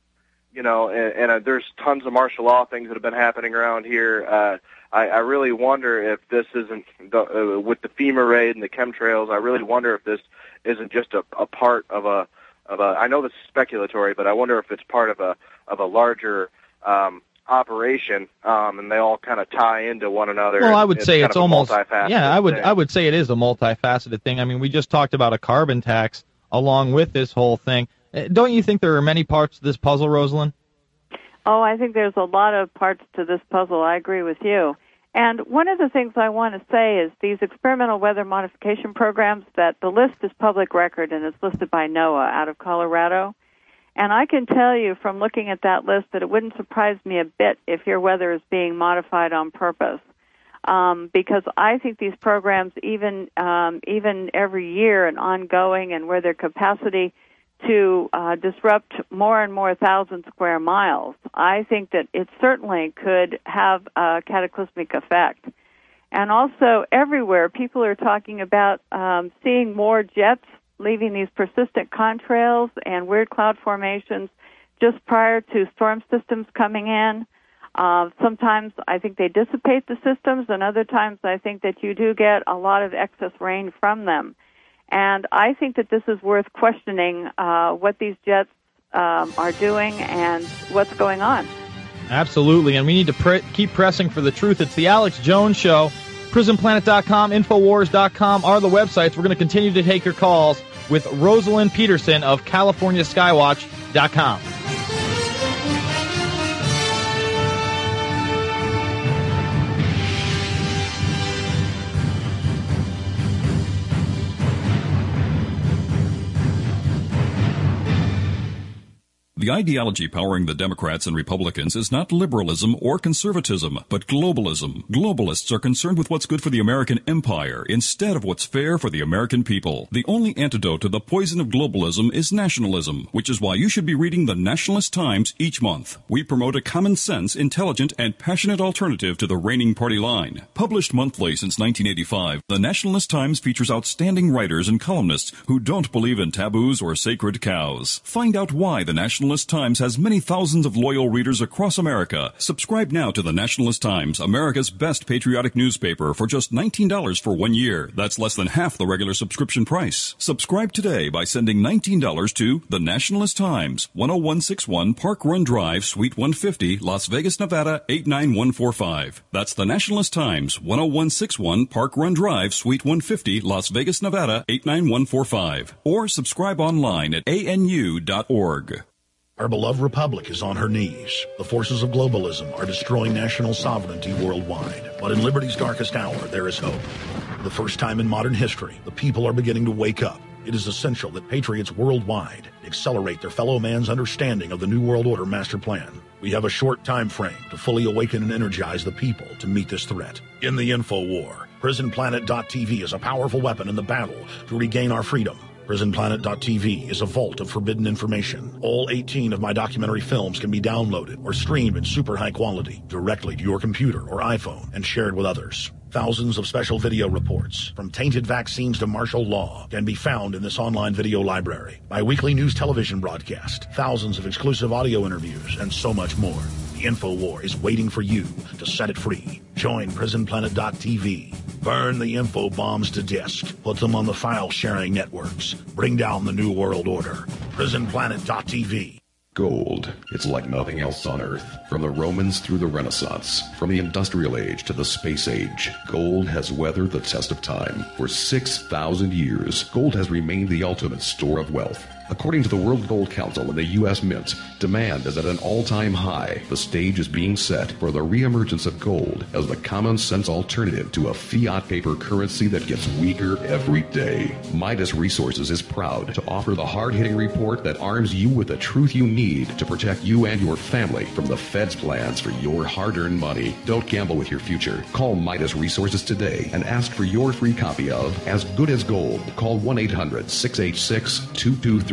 there's tons of martial law things that have been happening around here. I really wonder if this isn't, with the FEMA raid and the chemtrails, I really wonder if this isn't just a part of a, I know this is speculatory, but I wonder if it's part of a larger operation, and they all kind of tie into one another. Well, I would say it's almost, yeah, I would say it is a multifaceted thing. I mean, we just talked about a carbon tax along with this whole thing. Don't you think there are many parts to this puzzle, Rosalind? Oh, I think there's a lot of parts to this puzzle. I agree with you. And one of the things I want to say is these experimental weather modification programs, that the list is public record and it's listed by NOAA out of Colorado. And I can tell you from looking at that list that it wouldn't surprise me a bit if your weather is being modified on purpose. Because I think these programs, even every year and ongoing, and where their capacity to disrupt more and more 1,000 square miles, I think that it certainly could have a cataclysmic effect. And also, everywhere, people are talking about seeing more jets leaving these persistent contrails and weird cloud formations just prior to storm systems coming in. Sometimes I think they dissipate the systems, and other times I think that you do get a lot of excess rain from them. And I think that this is worth questioning what these jets are doing and what's going on. Absolutely, and we need to keep pressing for the truth. It's the Alex Jones Show. PrisonPlanet.com, Infowars.com are the websites. We're going to continue to take your calls with Rosalind Peterson of CaliforniaSkywatch.com. The ideology powering the Democrats and Republicans is not liberalism or conservatism, but globalism. Globalists are concerned with what's good for the American empire instead of what's fair for the American people. The only antidote to the poison of globalism is nationalism, which is why you should be reading the Nationalist Times each month. We promote a common sense, intelligent, and passionate alternative to the reigning party line. Published monthly since 1985, the Nationalist Times features outstanding writers and columnists who don't believe in taboos or sacred cows. Find out why the Nationalist Times has many thousands of loyal readers across America. Subscribe now to the Nationalist Times, America's best patriotic newspaper, for just $19 for 1 year. That's less than half the regular subscription price. Subscribe today by sending $19 to The Nationalist Times, 10161 Park Run Drive, Suite 150, Las Vegas, Nevada, 89145. That's The Nationalist Times, 10161 Park Run Drive, Suite 150, Las Vegas, Nevada, 89145. Or subscribe online at anu.org. Our beloved republic is on her knees. The forces of globalism are destroying national sovereignty worldwide. But in liberty's darkest hour, there is hope. For the first time in modern history, the people are beginning to wake up. It is essential that patriots worldwide accelerate their fellow man's understanding of the New World Order master plan. We have a short time frame to fully awaken and energize the people to meet this threat. In the info war, PrisonPlanet.tv is a powerful weapon in the battle to regain our freedom. PrisonPlanet.tv is a vault of forbidden information. All 18 of my documentary films can be downloaded or streamed in super high quality directly to your computer or iPhone and shared with others. Thousands of special video reports, from tainted vaccines to martial law, can be found in this online video library. My weekly news television broadcast, thousands of exclusive audio interviews, and so much more. The InfoWar is waiting for you to set it free. Join PrisonPlanet.tv. Burn the info bombs to disk. Put them on the file-sharing networks. Bring down the New World Order. PrisonPlanet.tv. Gold. It's like nothing else on Earth. From the Romans through the Renaissance, from the Industrial Age to the Space Age, gold has weathered the test of time. For 6,000 years, gold has remained the ultimate store of wealth. According to the World Gold Council and the U.S. Mint, demand is at an all-time high. The stage is being set for the reemergence of gold as the common-sense alternative to a fiat paper currency that gets weaker every day. Midas Resources is proud to offer the hard-hitting report that arms you with the truth you need to protect you and your family from the Fed's plans for your hard-earned money. Don't gamble with your future. Call Midas Resources today and ask for your free copy of As Good as Gold. Call 1-800-686-2233.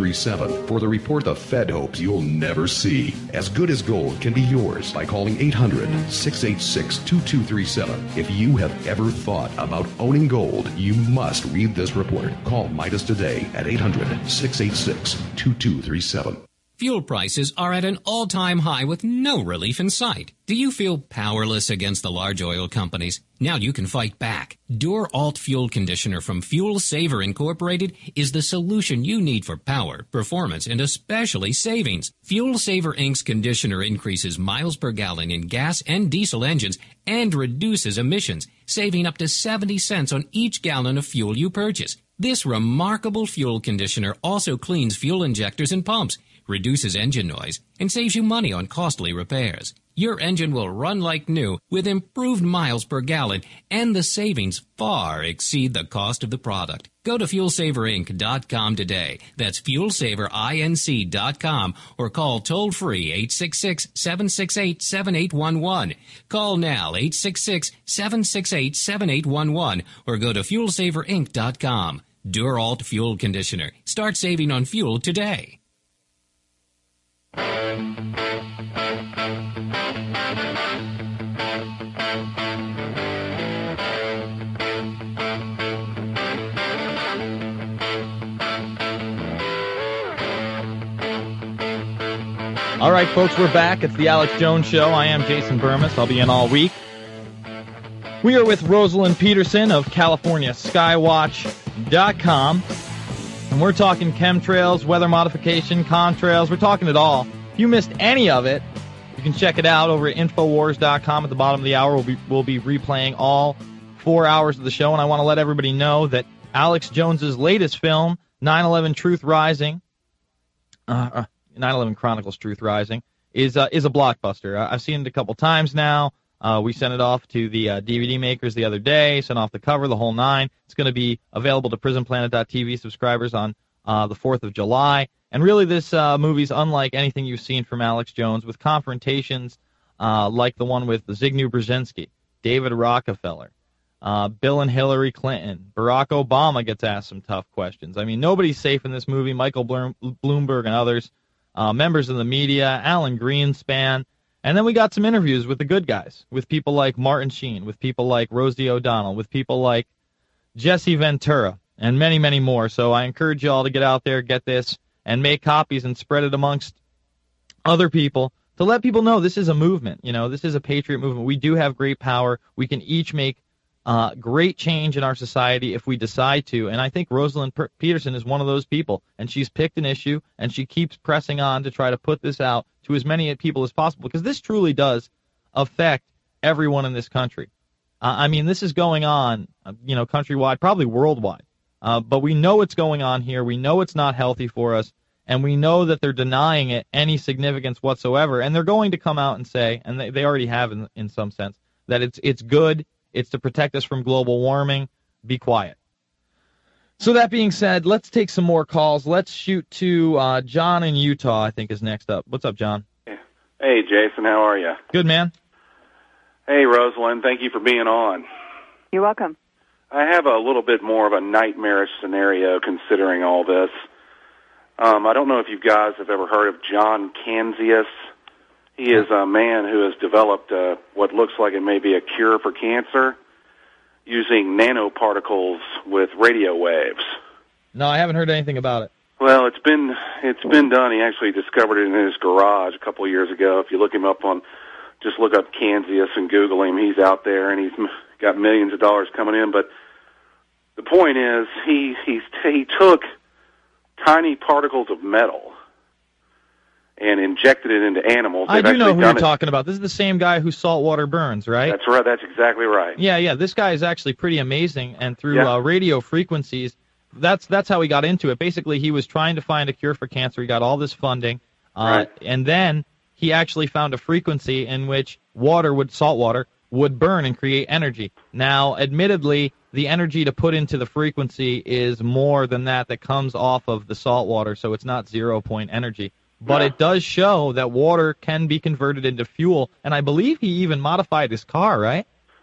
2237 for the report the Fed hopes you'll never see. As Good as Gold can be yours by calling 800-686-2237. If you have ever thought about owning gold, you must read this report. Call Midas today at 800-686-2237. Fuel prices are at an all-time high with no relief in sight. Do you feel powerless against the large oil companies? Now you can fight back. Dur-Alt Fuel Conditioner from Fuel Saver Incorporated is the solution you need for power, performance, and especially savings. Fuel Saver Inc.'s conditioner increases miles per gallon in gas and diesel engines and reduces emissions, saving up to 70 cents on each gallon of fuel you purchase. This remarkable fuel conditioner also cleans fuel injectors and pumps, reduces engine noise, and saves you money on costly repairs. Your engine will run like new with improved miles per gallon, and the savings far exceed the cost of the product. Go to FuelSaverInc.com today. That's FuelSaverInc.com, or call toll-free 866-768-7811. Call now 866-768-7811, or go to FuelSaverInc.com. Dur-Alt Fuel Conditioner. Start saving on fuel today. All right, folks, we're back. It's the Alex Jones Show. I am Jason Burmis. I'll be in all week. We are with Rosalind Peterson of CaliforniaSkywatch.com. And we're talking chemtrails, weather modification, contrails. We're talking it all. If you missed any of it, you can check it out over at Infowars.com. At the bottom of the hour, we'll be replaying all 4 hours of the show. And I want to let everybody know that Alex Jones's latest film, 9/11 Truth Rising, 9/11 Chronicles Truth Rising, is a blockbuster. I've seen it a couple times now. We sent it off to the DVD makers the other day, sent off the cover, the whole nine. It's going to be available to PrisonPlanet.tv subscribers on the 4th of July. And really, this movie's unlike anything you've seen from Alex Jones, with confrontations like the one with Zygmunt Brzezinski, David Rockefeller, Bill and Hillary Clinton. Barack Obama gets asked some tough questions. I mean, nobody's safe in this movie. Michael Bloomberg and others, members of the media, Alan Greenspan. And then we got some interviews with the good guys, with people like Martin Sheen, with people like Rosie O'Donnell, with people like Jesse Ventura, and many, many more. So I encourage you all to get out there, get this, and make copies and spread it amongst other people to let people know this is a movement. You know, this is a patriot movement. We do have great power. We can each make great change in our society if we decide to. And I think Rosalind Peterson is one of those people. And she's picked an issue, and she keeps pressing on to try to put this out to as many people as possible, because this truly does affect everyone in this country. I mean, this is going on, countrywide, probably worldwide. But we know what's going on here. We know it's not healthy for us, and we know that they're denying it any significance whatsoever. And they're going to come out and say, and they already have in some sense, that it's good. It's to protect us from global warming. Be quiet. So that being said, let's take some more calls. Let's shoot to John in Utah, I think, is next up. What's up, John? Hey, Jason. How are you? Good, man. Hey, Rosalind. Thank you for being on. You're welcome. I have a little bit more of a nightmarish scenario considering all this. I don't know if you guys have ever heard of John Canzius. He is a man who has developed what looks like it may be a cure for cancer using nanoparticles with radio waves. No, I haven't heard anything about it. Well, it's been done. He actually discovered it in his garage a couple of years ago. If you look him up just look up Canzius and Google him. He's out there, and he's got millions of dollars coming in. But the point is, he took tiny particles of metal and injected it into animals. I do know who you're talking about. This is the same guy who saltwater burns, right? That's right. That's exactly right. Yeah. This guy is actually pretty amazing, and through radio frequencies, that's how he got into it. Basically, he was trying to find a cure for cancer. He got all this funding, right. And then he actually found a frequency in which salt water would burn and create energy. Now, admittedly, the energy to put into the frequency is more than that comes off of the salt water, so it's not 0-point energy. But it does show that water can be converted into fuel, and I believe he even modified his car, right?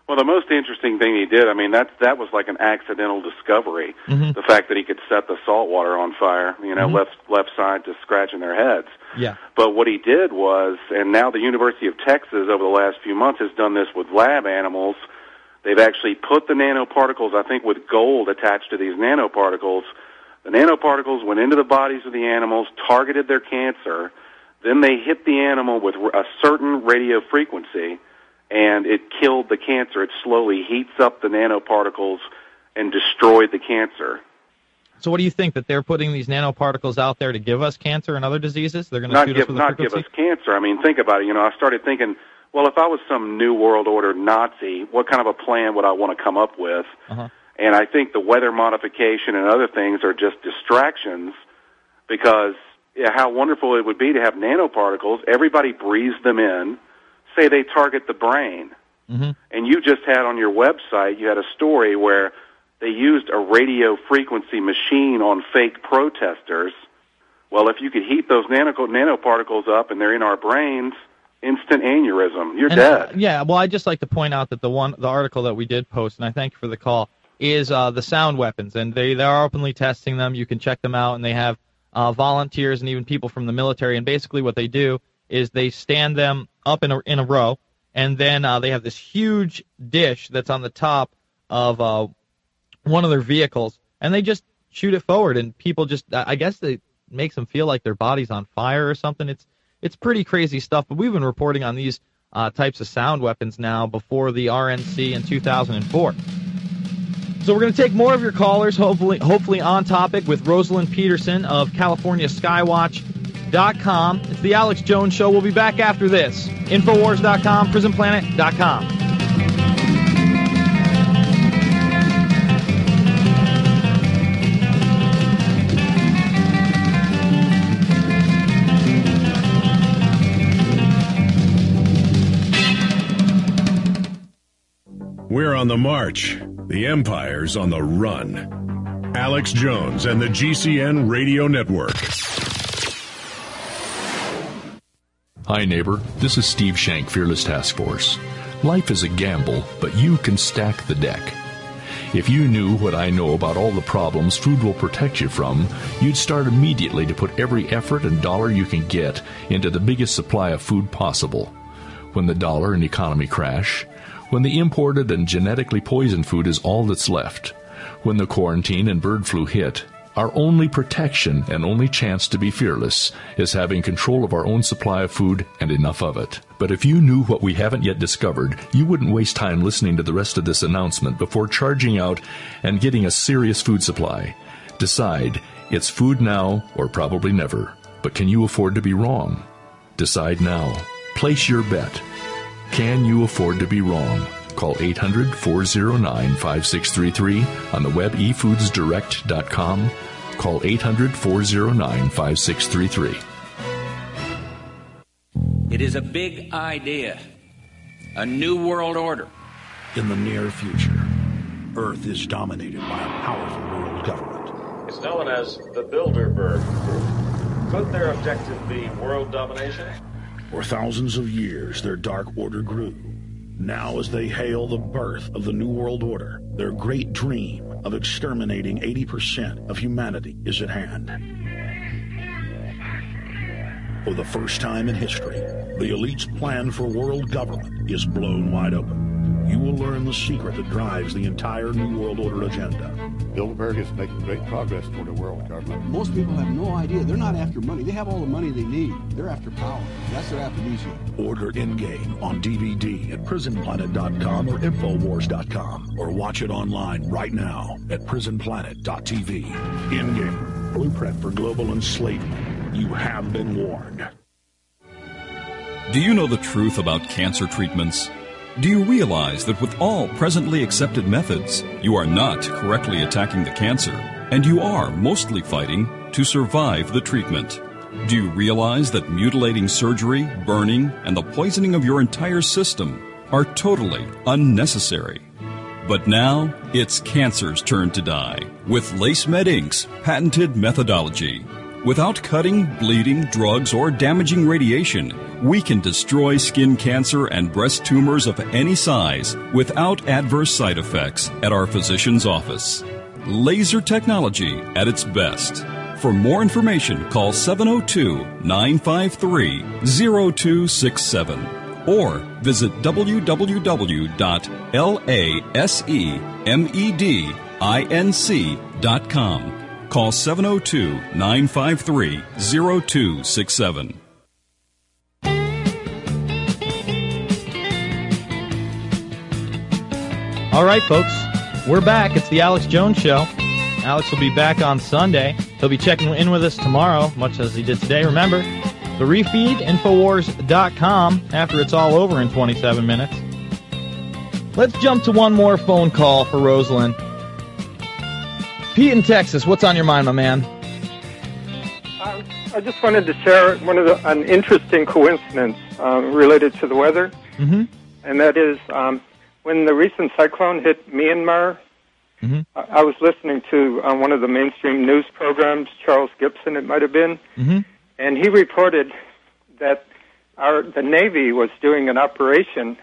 Well, the most interesting thing he did, I mean, that was like an accidental discovery. Mm-hmm. The fact that he could set the salt water on fire, left scientists scratching their heads. Yeah. But what he did was, and now the University of Texas over the last few months has done this with lab animals. They've actually put the nanoparticles, I think with gold attached to these nanoparticles. The nanoparticles went into the bodies of the animals, targeted their cancer, then they hit the animal with a certain radio frequency, and it killed the cancer. It slowly heats up the nanoparticles and destroyed the cancer. So what do you think, that they're putting these nanoparticles out there to give us cancer and other diseases? They're going to shoot us with a frequency? Not give us cancer. I mean, think about it. I started thinking, well, if I was some New World Order Nazi, what kind of a plan would I want to come up with? Uh-huh. And I think the weather modification and other things are just distractions because how wonderful it would be to have nanoparticles. Everybody breathes them in. Say they target the brain. Mm-hmm. And you just had on your website, you had a story where they used a radio frequency machine on fake protesters. Well, if you could heat those nanoparticles up and they're in our brains, instant aneurysm, you're dead. Yeah, well, I'd just like to point out that the article that we did post, and I thank you for the call, is the sound weapons, and they are openly testing them. You can check them out, and they have volunteers and even people from the military, and basically what they do is they stand them up in a row, and then they have this huge dish that's on the top of one of their vehicles, and they just shoot it forward, and people just, I guess it makes them feel like their body's on fire or something. It's pretty crazy stuff, but we've been reporting on these types of sound weapons now before the RNC in 2004. So we're going to take more of your callers, hopefully on topic, with Rosalind Peterson of CaliforniaSkywatch.com. It's the Alex Jones Show. We'll be back after this. Infowars.com, PrisonPlanet.com. We're on the march. The Empire's on the run. Alex Jones and the GCN Radio Network. Hi, neighbor. This is Steve Shank, Fearless Task Force. Life is a gamble, but you can stack the deck. If you knew what I know about all the problems food will protect you from, you'd start immediately to put every effort and dollar you can get into the biggest supply of food possible. When the dollar and economy crash, when the imported and genetically poisoned food is all that's left, when the quarantine and bird flu hit, our only protection and only chance to be fearless is having control of our own supply of food and enough of it. But if you knew what we haven't yet discovered, you wouldn't waste time listening to the rest of this announcement before charging out and getting a serious food supply. Decide, it's food now or probably never. But can you afford to be wrong? Decide now. Place your bet. Can you afford to be wrong? Call 800-409-5633 on the web efoodsdirect.com. Call 800-409-5633. It is a big idea. A new world order. In the near future, Earth is dominated by a powerful world government. It's known as the Bilderberg Group. Could their objective be world domination? For thousands of years, their dark order grew. Now, as they hail the birth of the New World Order, their great dream of exterminating 80% of humanity is at hand. For the first time in history, the elite's plan for world government is blown wide open. You will learn the secret that drives the entire New World Order agenda. Bilderberg is making great progress toward a world government. Most people have no idea. They're not after money. They have all the money they need. They're after power. That's their aphrodisiac. Order In-Game on DVD at PrisonPlanet.com or Infowars.com, or watch it online right now at PrisonPlanet.tv. In-Game, blueprint for global enslavement. You have been warned. Do you know the truth about cancer treatments? Do you realize that with all presently accepted methods, you are not correctly attacking the cancer, and you are mostly fighting to survive the treatment? Do you realize that mutilating surgery, burning, and the poisoning of your entire system are totally unnecessary? But now, it's cancer's turn to die with LaceMed Inc.'s patented methodology. Without cutting, bleeding, drugs, or damaging radiation, we can destroy skin cancer and breast tumors of any size without adverse side effects at our physician's office. Laser technology at its best. For more information, call 702-953-0267 or visit www.lasemedinc.com. Call 702-953-0267. All right, folks, we're back. It's the Alex Jones Show. Alex will be back on Sunday. He'll be checking in with us tomorrow, much as he did today. Remember, the refeed, Infowars.com, after it's all over in 27 minutes. Let's jump to one more phone call for Rosalind. Pete in Texas, what's on your mind, my man? I just wanted to share an interesting coincidence related to the weather, and that is when the recent cyclone hit Myanmar. I was listening to one of the mainstream news programs, Charles Gibson, it might have been, and he reported that the Navy was doing an operation.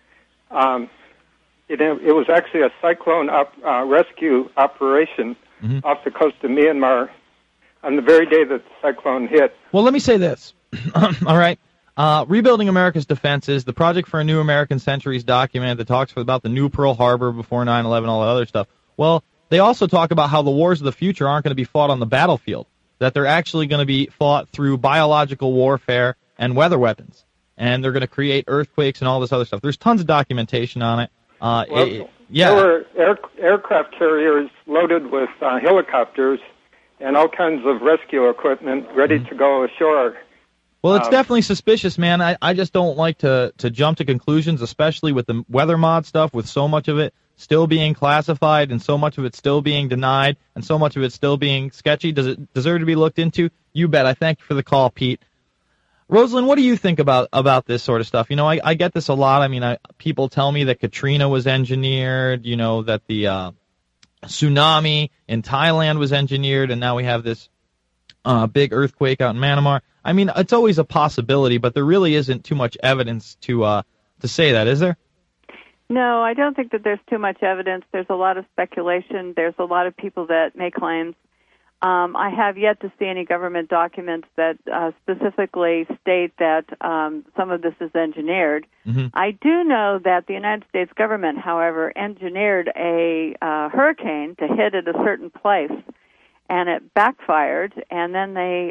It was actually a cyclone rescue operation off the coast of Myanmar on the very day that the cyclone hit. Well, let me say this. All right. Rebuilding America's Defenses, the Project for a New American Centuries document that talks about the new Pearl Harbor before 9/11, all that other stuff. Well, they also talk about how the wars of the future aren't going to be fought on the battlefield, that they're actually going to be fought through biological warfare and weather weapons, and they're going to create earthquakes and all this other stuff. There's tons of documentation on it. There were aircraft carriers loaded with helicopters and all kinds of rescue equipment ready to go ashore. Well, it's definitely suspicious, man. I just don't like to jump to conclusions, especially with the weather mod stuff, with so much of it still being classified and so much of it still being denied and so much of it still being sketchy. Does it deserve to be looked into? You bet. I thank you for the call, Pete. Rosalind, what do you think about this sort of stuff? You know, I get this a lot. I mean, people tell me that Katrina was engineered, you know, that the tsunami in Thailand was engineered, and now we have this big earthquake out in Myanmar. I mean, it's always a possibility, but there really isn't too much evidence to say that, is there? No, I don't think that there's too much evidence. There's a lot of speculation. There's a lot of people that make claims. I have yet to see any government documents that specifically state that some of this is engineered. I do know that the United States government, however, engineered a hurricane to hit at a certain place, and it backfired, and then they,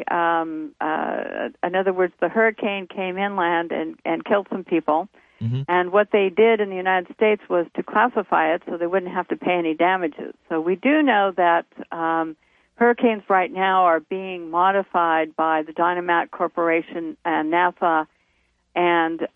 in other words, the hurricane came inland and killed some people. And what they did in the United States was to classify it so they wouldn't have to pay any damages. So we do know that hurricanes right now are being modified by the Dynamat Corporation and NASA and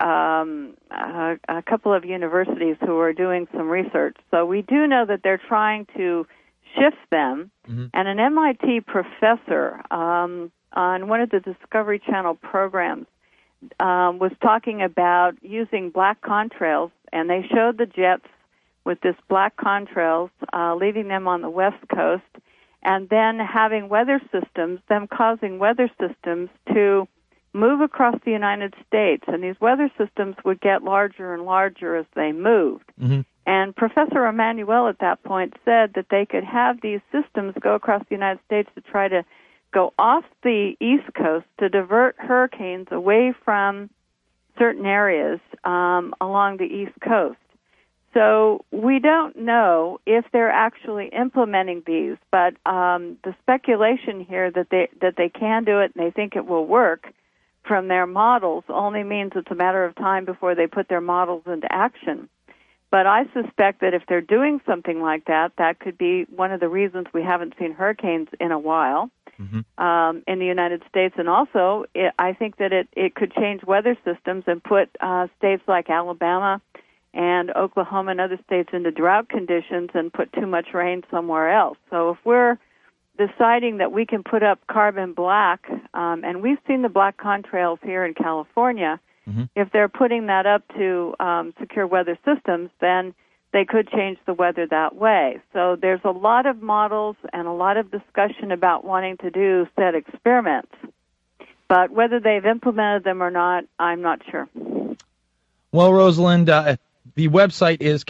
a couple of universities who are doing some research. So we do know that they're trying to shift them. And an MIT professor on one of the Discovery Channel programs was talking about using black contrails, and they showed the jets with this black contrails, leaving them on the west coast, and then having them causing weather systems to move across the United States, and these weather systems would get larger and larger as they moved. And Professor Emanuel at that point said that they could have these systems go across the United States to try to go off the East Coast to divert hurricanes away from certain areas along the East Coast. So we don't know if they're actually implementing these, but the speculation here that they can do it and they think it will work from their models only means it's a matter of time before they put their models into action. But I suspect that if they're doing something like that, that could be one of the reasons we haven't seen hurricanes in a while in the United States. And also, I think that it could change weather systems and put states like Alabama and Oklahoma and other states into drought conditions and put too much rain somewhere else. So if we're deciding that we can put up carbon black, and we've seen the black contrails here in California, if they're putting that up to secure weather systems, then they could change the weather that way. So there's a lot of models and a lot of discussion about wanting to do said experiments. But whether they've implemented them or not, I'm not sure. Well, Rosalind, the website is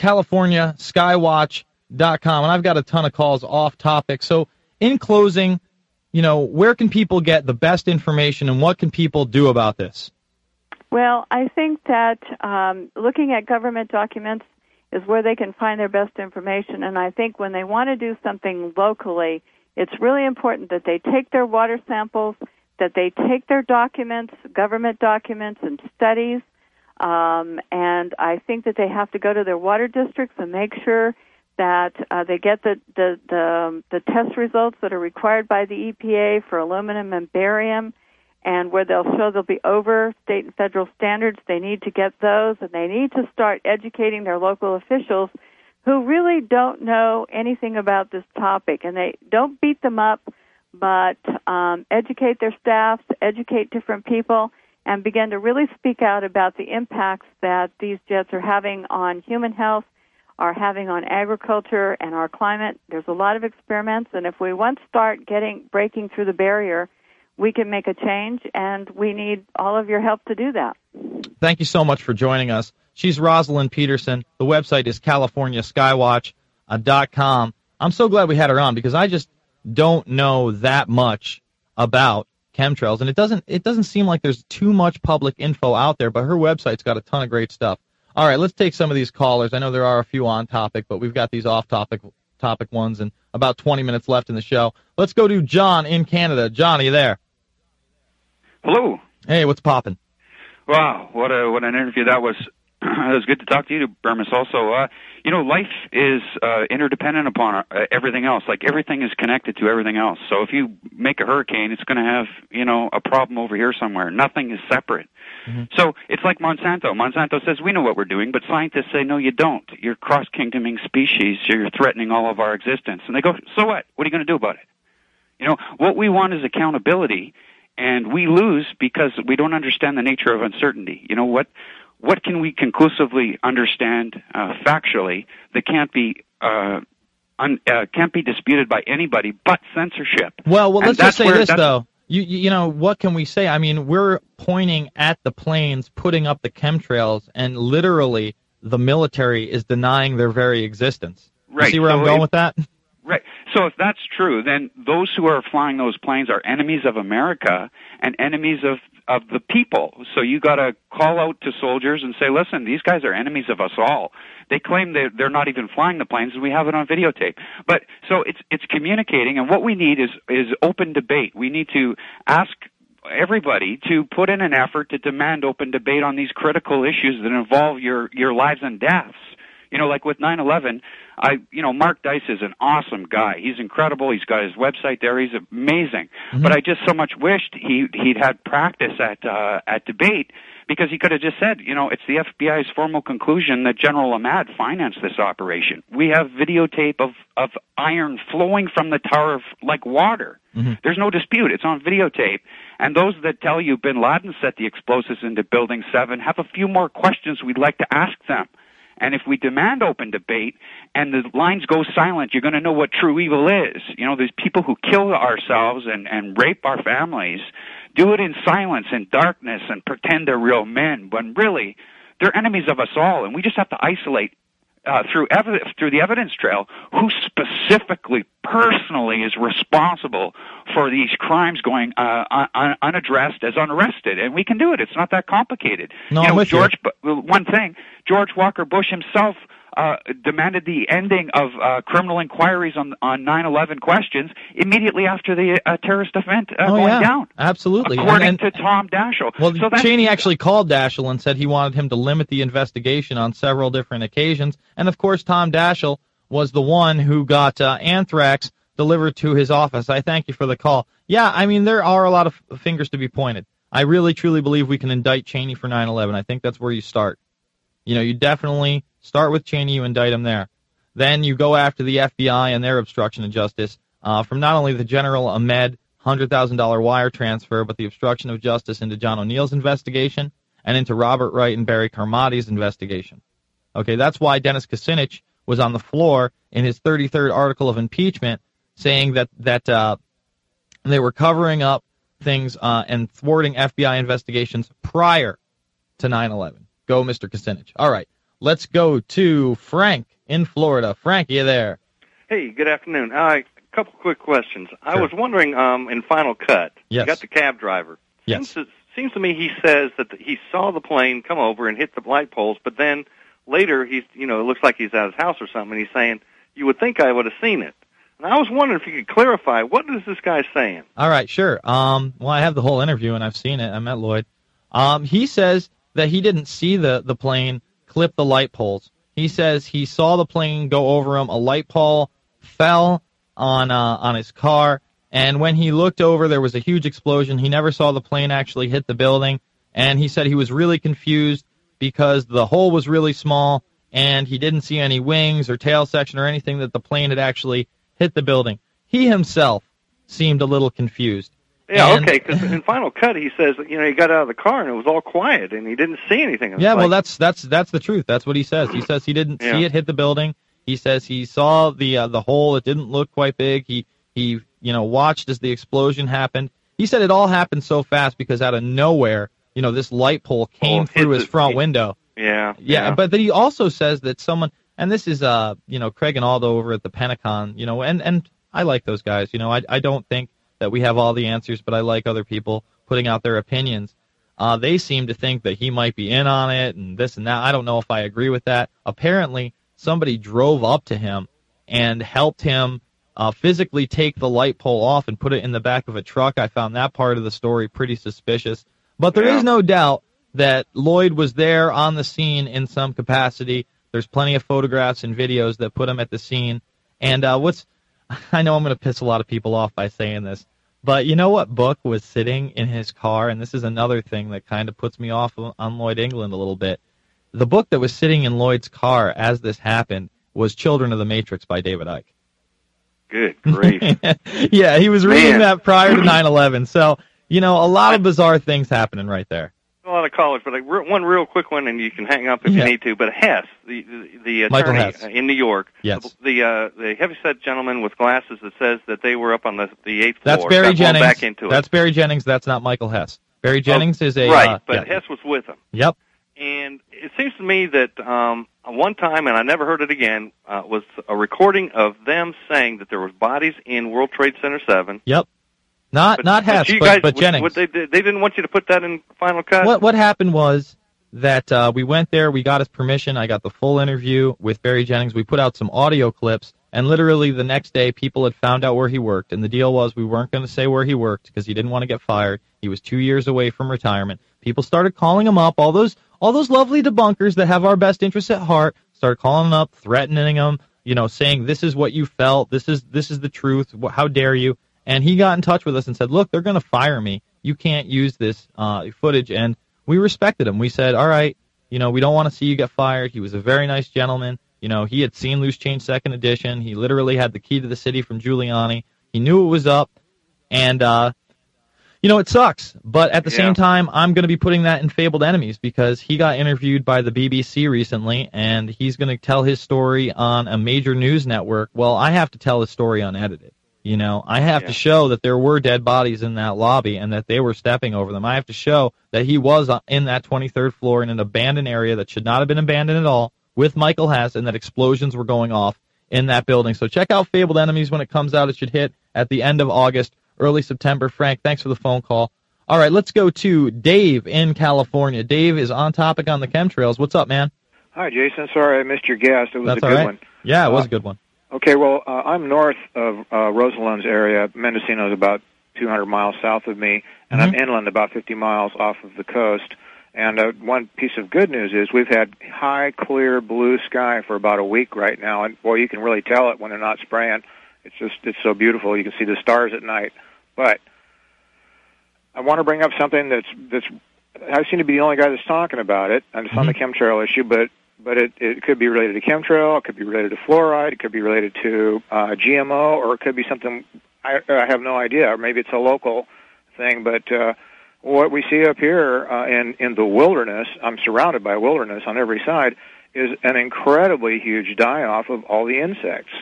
CaliforniaSkywatch.com, and I've got a ton of calls off topic. So in closing, where can people get the best information, and what can people do about this? Well, I think that looking at government documents is where they can find their best information, and I think when they want to do something locally, it's really important that they take their water samples, that they take their documents, government documents and studies, and I think that they have to go to their water districts and make sure that they get the test results that are required by the EPA for aluminum and barium, and where they'll show they'll be over state and federal standards. They need to get those, and they need to start educating their local officials who really don't know anything about this topic. And they don't beat them up, but educate their staffs, educate different people, and begin to really speak out about the impacts that these jets are having on human health, are having on agriculture and our climate. There's a lot of experiments, and if we once start breaking through the barrier, we can make a change, and we need all of your help to do that. Thank you so much for joining us. She's Rosalind Peterson. The website is CaliforniaSkywatch.com. I'm so glad we had her on because I just don't know that much about chemtrails, and it doesn't seem like there's too much public info out there, but her website's got a ton of great stuff. All right, let's take some of these callers. I know there are a few on topic, but we've got these off topic ones and about 20 minutes left in the show. Let's go to John in Canada. John, are you there? Hello. Hey, what's poppin'? Wow, what an interview that was. It was good to talk to you, Burmis, also. Life is interdependent upon everything else. Like, everything is connected to everything else. So if you make a hurricane, it's going to have, a problem over here somewhere. Nothing is separate. Mm-hmm. So it's like Monsanto. Monsanto says, we know what we're doing, but scientists say, no, you don't. You're cross-kingdoming species. You're threatening all of our existence. And they go, so what? What are you going to do about it? What we want is accountability, and we lose because we don't understand the nature of uncertainty. What can we conclusively understand factually that can't be disputed by anybody but censorship? Well, let's just say this, though. What can we say? I mean, we're pointing at the planes, putting up the chemtrails, and literally the military is denying their very existence. Right. You see where I'm going with that? Right. So if that's true, then those who are flying those planes are enemies of America and enemies of the people. So you got to call out to soldiers and say, listen, these guys are enemies of us all. They claim they're not even flying the planes, and we have it on videotape. But so it's communicating, and what we need is open debate. We need to ask everybody to put in an effort to demand open debate on these critical issues that involve your lives and deaths. Like with 9/11, Mark Dice is an awesome guy. He's incredible. He's got his website there. He's amazing. Mm-hmm. But I just so much wished he'd had practice at debate, because he could have just said, it's the FBI's formal conclusion that General Ahmad financed this operation. We have videotape of iron flowing from the tower like water. Mm-hmm. There's no dispute. It's on videotape. And those that tell you bin Laden set the explosives into Building 7 have a few more questions we'd like to ask them. And if we demand open debate and the lines go silent, you're going to know what true evil is. There's people who kill ourselves and rape our families, do it in silence, in darkness, and pretend they're real men, when really they're enemies of us all. And we just have to isolate through the evidence trail who specifically, personally is responsible for these crimes going unaddressed as unarrested. And we can do it. It's not that complicated. No, I'm with you. One thing, George Walker Bush himself demanded the ending of criminal inquiries on 9/11 questions immediately after the terrorist event going down. Absolutely. According to Tom Daschle. Well, Cheney actually called Daschle and said he wanted him to limit the investigation on several different occasions. And, of course, Tom Daschle was the one who got anthrax delivered to his office. I thank you for the call. Yeah, I mean, there are a lot of fingers to be pointed. I really, truly believe we can indict Cheney for 9/11. I think that's where you start. You definitely start with Cheney, you indict him there. Then you go after the FBI and their obstruction of justice from not only the General Ahmed $100,000 wire transfer, but the obstruction of justice into John O'Neill's investigation and into Robert Wright and Barry Carmodi's investigation. Okay, that's why Dennis Kucinich was on the floor in his 33rd article of impeachment, saying that they were covering up things and thwarting FBI investigations prior to 9/11. Go, Mr. Kucinich. All right, let's go to Frank in Florida. Frank, you there? Hey, good afternoon. A couple quick questions. Sure. I was wondering, in Final Cut, Yes. you got the cab driver. Yes. Seems to me he says that he saw the plane come over and hit the light poles, but then later it looks like he's at his house or something, and he's saying, you would think I would have seen it. And I was wondering if you could clarify, what is this guy saying? All right, sure. Well, I have the whole interview, and I've seen it. I met Lloyd. He says that he didn't see the plane clip the light poles. He says he saw the plane go over him. A light pole fell on his car, and when he looked over, there was a huge explosion. He never saw the plane actually hit the building, and he said he was really confused because the hole was really small, and he didn't see any wings or tail section or anything that the plane had actually hit the building. He himself seemed a little confused. Yeah, okay, because in Final Cut he says that, he got out of the car and it was all quiet and he didn't see anything. Yeah, well, that's the truth. That's what he says. He says he didn't see it hit the building. He says he saw the hole. It didn't look quite big. He watched as the explosion happened. He said it all happened so fast because out of nowhere, this light pole came through his front window. Yeah. But then he also says that someone, and this is Craig and Aldo over at the Pentagon, and I like those guys. I don't think that we have all the answers, but I like other people putting out their opinions. They seem to think that he might be in on it and this and that. I don't know if I agree with that. Apparently, somebody drove up to him and helped him physically take the light pole off and put it in the back of a truck. I found that part of the story pretty suspicious. But there is no doubt that Lloyd was there on the scene in some capacity. There's plenty of photographs and videos that put him at the scene. And I know I'm going to piss a lot of people off by saying this, but you know what book was sitting in his car? And this is another thing that kind of puts me off on Lloyd England a little bit. The book that was sitting in Lloyd's car as this happened was Children of the Matrix by David Icke. Good grief. Yeah, he was reading that prior to 9/11. So, a lot of bizarre things happening right there. A lot of callers, but one real quick one, and you can hang up if you need to. But Hess, the Michael attorney Hess. in New York, Yes. the heavyset gentleman with glasses that says that they were up on the 8th floor. That's Barry got blown Jennings. Back into That's it. Barry Jennings. That's not Michael Hess. Barry Jennings is a right, but Hess was with him. Yep. And it seems to me that one time, and I never heard it again, was a recording of them saying that there was bodies in World Trade Center 7. Yep. Not Hess, you but guys, Jennings. They didn't want you to put that in Final Cut? What happened was that we went there, we got his permission, I got the full interview with Barry Jennings, we put out some audio clips, and literally the next day people had found out where he worked, and the deal was we weren't going to say where he worked because he didn't want to get fired. He was 2 years away from retirement. People started calling him up, all those lovely debunkers that have our best interests at heart started calling him up, threatening him, saying this is what you felt, this is the truth, how dare you. And he got in touch with us and said, look, they're going to fire me. You can't use this footage. And we respected him. We said, all right, we don't want to see you get fired. He was a very nice gentleman. He had seen Loose Change Second Edition. He literally had the key to the city from Giuliani. He knew it was up. And, it sucks. But at the same time, I'm going to be putting that in Fabled Enemies because he got interviewed by the BBC recently, and he's going to tell his story on a major news network. Well, I have to tell his story unedited. I have to show that there were dead bodies in that lobby and that they were stepping over them. I have to show that he was in that 23rd floor in an abandoned area that should not have been abandoned at all with Michael Hess and that explosions were going off in that building. So check out Fabled Enemies when it comes out. It should hit at the end of August, early September. Frank, thanks for the phone call. All right, let's go to Dave in California. Dave is on topic on the chemtrails. What's up, man? Hi, Jason. Sorry I missed your guest. It was That's a all good right. one. Yeah, it was a good one. Okay, well, I'm north of Rosalind's area. Mendocino is about 200 miles south of me, and I'm inland about 50 miles off of the coast. And one piece of good news is we've had high, clear blue sky for about a week right now, and boy, you can really tell it when they're not spraying. It's so beautiful. You can see the stars at night. But I want to bring up something that's I seem to be the only guy that's talking about it, and it's on the chemtrail issue, but it could be related to chemtrail, it could be related to fluoride, it could be related to GMO, or it could be something, I have no idea, or maybe it's a local thing, but what we see up here in the wilderness, I'm surrounded by wilderness on every side, is an incredibly huge die-off of all the insects.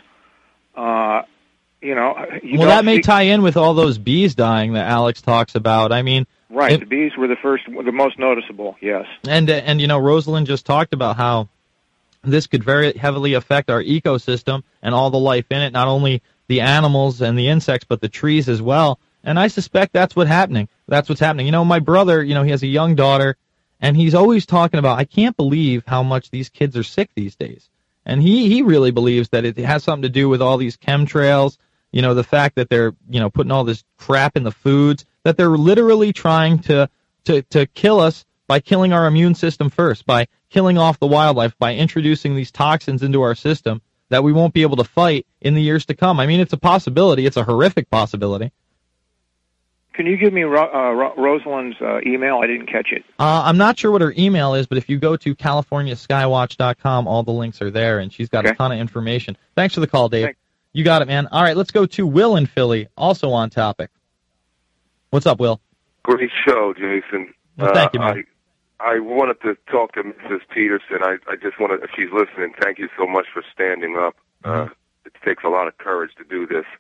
That may tie in with all those bees dying that Alex talks about. I mean, right, the bees were the most noticeable, yes. And Rosalind just talked about how this could very heavily affect our ecosystem and all the life in it, not only the animals and the insects, but the trees as well. And I suspect that's what's happening. My brother, he has a young daughter, and he's always talking about, I can't believe how much these kids are sick these days. And he really believes that it has something to do with all these chemtrails, the fact that they're, putting all this crap in the foods, that they're literally trying to kill us by killing our immune system first, by killing off the wildlife, by introducing these toxins into our system that we won't be able to fight in the years to come. I mean, it's a possibility. It's a horrific possibility. Can you give me Rosalind's email? I didn't catch it. I'm not sure what her email is, but if you go to CaliforniaSkywatch.com, all the links are there, and she's got a ton of information. Thanks for the call, Dave. Thanks. You got it, man. All right, let's go to Will in Philly, also on topic. What's up, Will? Great show, Jason. Well, thank you, man. I wanted to talk to Mrs. Peterson. I just wanted, if she's listening, thank you so much for standing up. It takes a lot of courage to do this.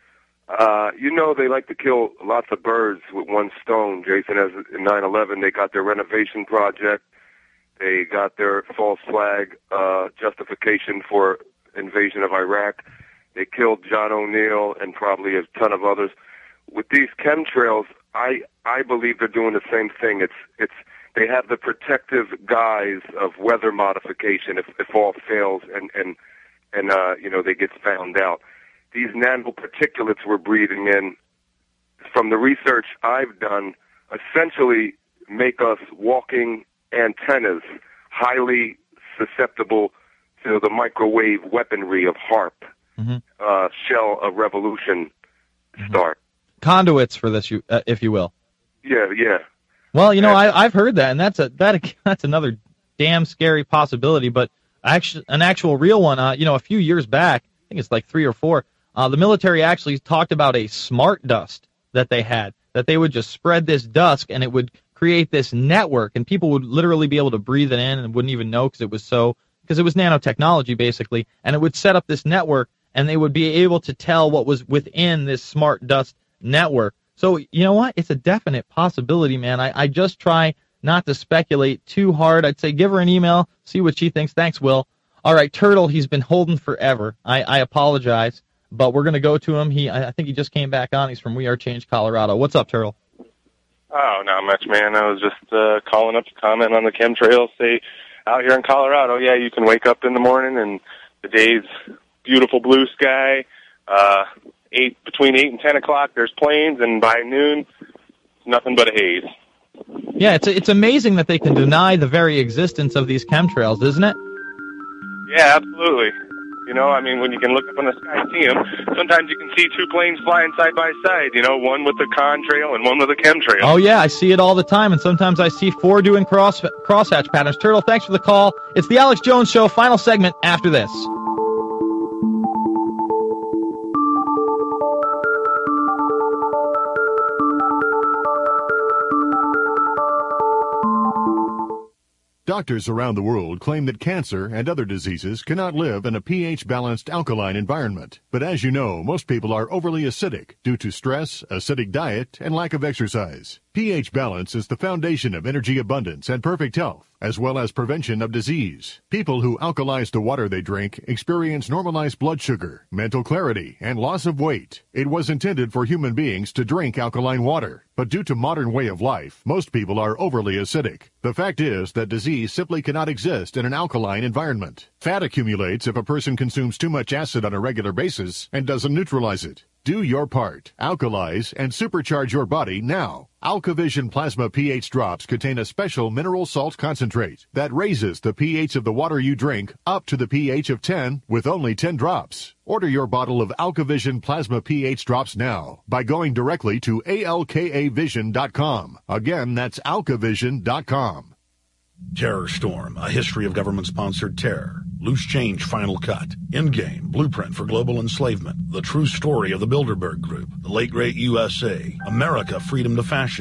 They like to kill lots of birds with one stone, Jason. As in 9/11, they got their renovation project. They got their false flag justification for invasion of Iraq. They killed John O'Neill and probably a ton of others. With these chemtrails, I believe they're doing the same thing. They have the protective guise of weather modification if all fails and they get found out. These nanoparticulates we're breathing in, from the research I've done, essentially make us walking antennas, highly susceptible to the microwave weaponry of HAARP. Shall a revolution start? Conduits for this, if you will. Yeah. Well, I've heard that, and that's another damn scary possibility. But an actual real one. A few years back, I think it's like 3 or 4. The military actually talked about a smart dust that they had, that they would just spread this dust and it would create this network, and people would literally be able to breathe it in and wouldn't even know because it was nanotechnology basically, and it would set up this network, and they would be able to tell what was within this smart dust network. So you know what? It's a definite possibility, man. I just try not to speculate too hard. I'd say give her an email, see what she thinks. Thanks, Will. All right, Turtle, he's been holding forever. I apologize. But we're going to go to him. I think he just came back on. He's from We Are Change, Colorado. What's up, Turtle? Oh, not much, man. I was just calling up to comment on the chemtrails. Say, out here in Colorado, yeah, you can wake up in the morning and the day's beautiful blue sky. Between 8 and 10 o'clock, there's planes, and by noon, nothing but a haze. Yeah, it's amazing that they can deny the very existence of these chemtrails, isn't it? Yeah, absolutely. When you can look up in the sky and see them, sometimes you can see 2 planes flying side by side, one with the contrail and one with a chemtrail. Oh, yeah, I see it all the time, and sometimes I see 4 doing crosshatch patterns. Turtle, thanks for the call. It's the Alex Jones Show, final segment after this. Doctors around the world claim that cancer and other diseases cannot live in a pH-balanced alkaline environment. But as you know, most people are overly acidic due to stress, acidic diet, and lack of exercise. pH balance is the foundation of energy abundance and perfect health, as well as prevention of disease. People who alkalize the water they drink experience normalized blood sugar, mental clarity, and loss of weight. It was intended for human beings to drink alkaline water, but due to modern way of life, most people are overly acidic. The fact is that disease simply cannot exist in an alkaline environment. Fat accumulates if a person consumes too much acid on a regular basis and doesn't neutralize it. Do your part. Alkalize and supercharge your body now. AlkaVision Plasma pH drops contain a special mineral salt concentrate that raises the pH of the water you drink up to the pH of 10 with only 10 drops. Order your bottle of AlkaVision Plasma pH drops now by going directly to alkavision.com. Again, that's alkavision.com. Terror Storm, a history of government-sponsored terror. Loose Change Final Cut. Endgame, Blueprint for Global Enslavement. The True Story of the Bilderberg Group. The Late Great USA. America, Freedom to Fascism.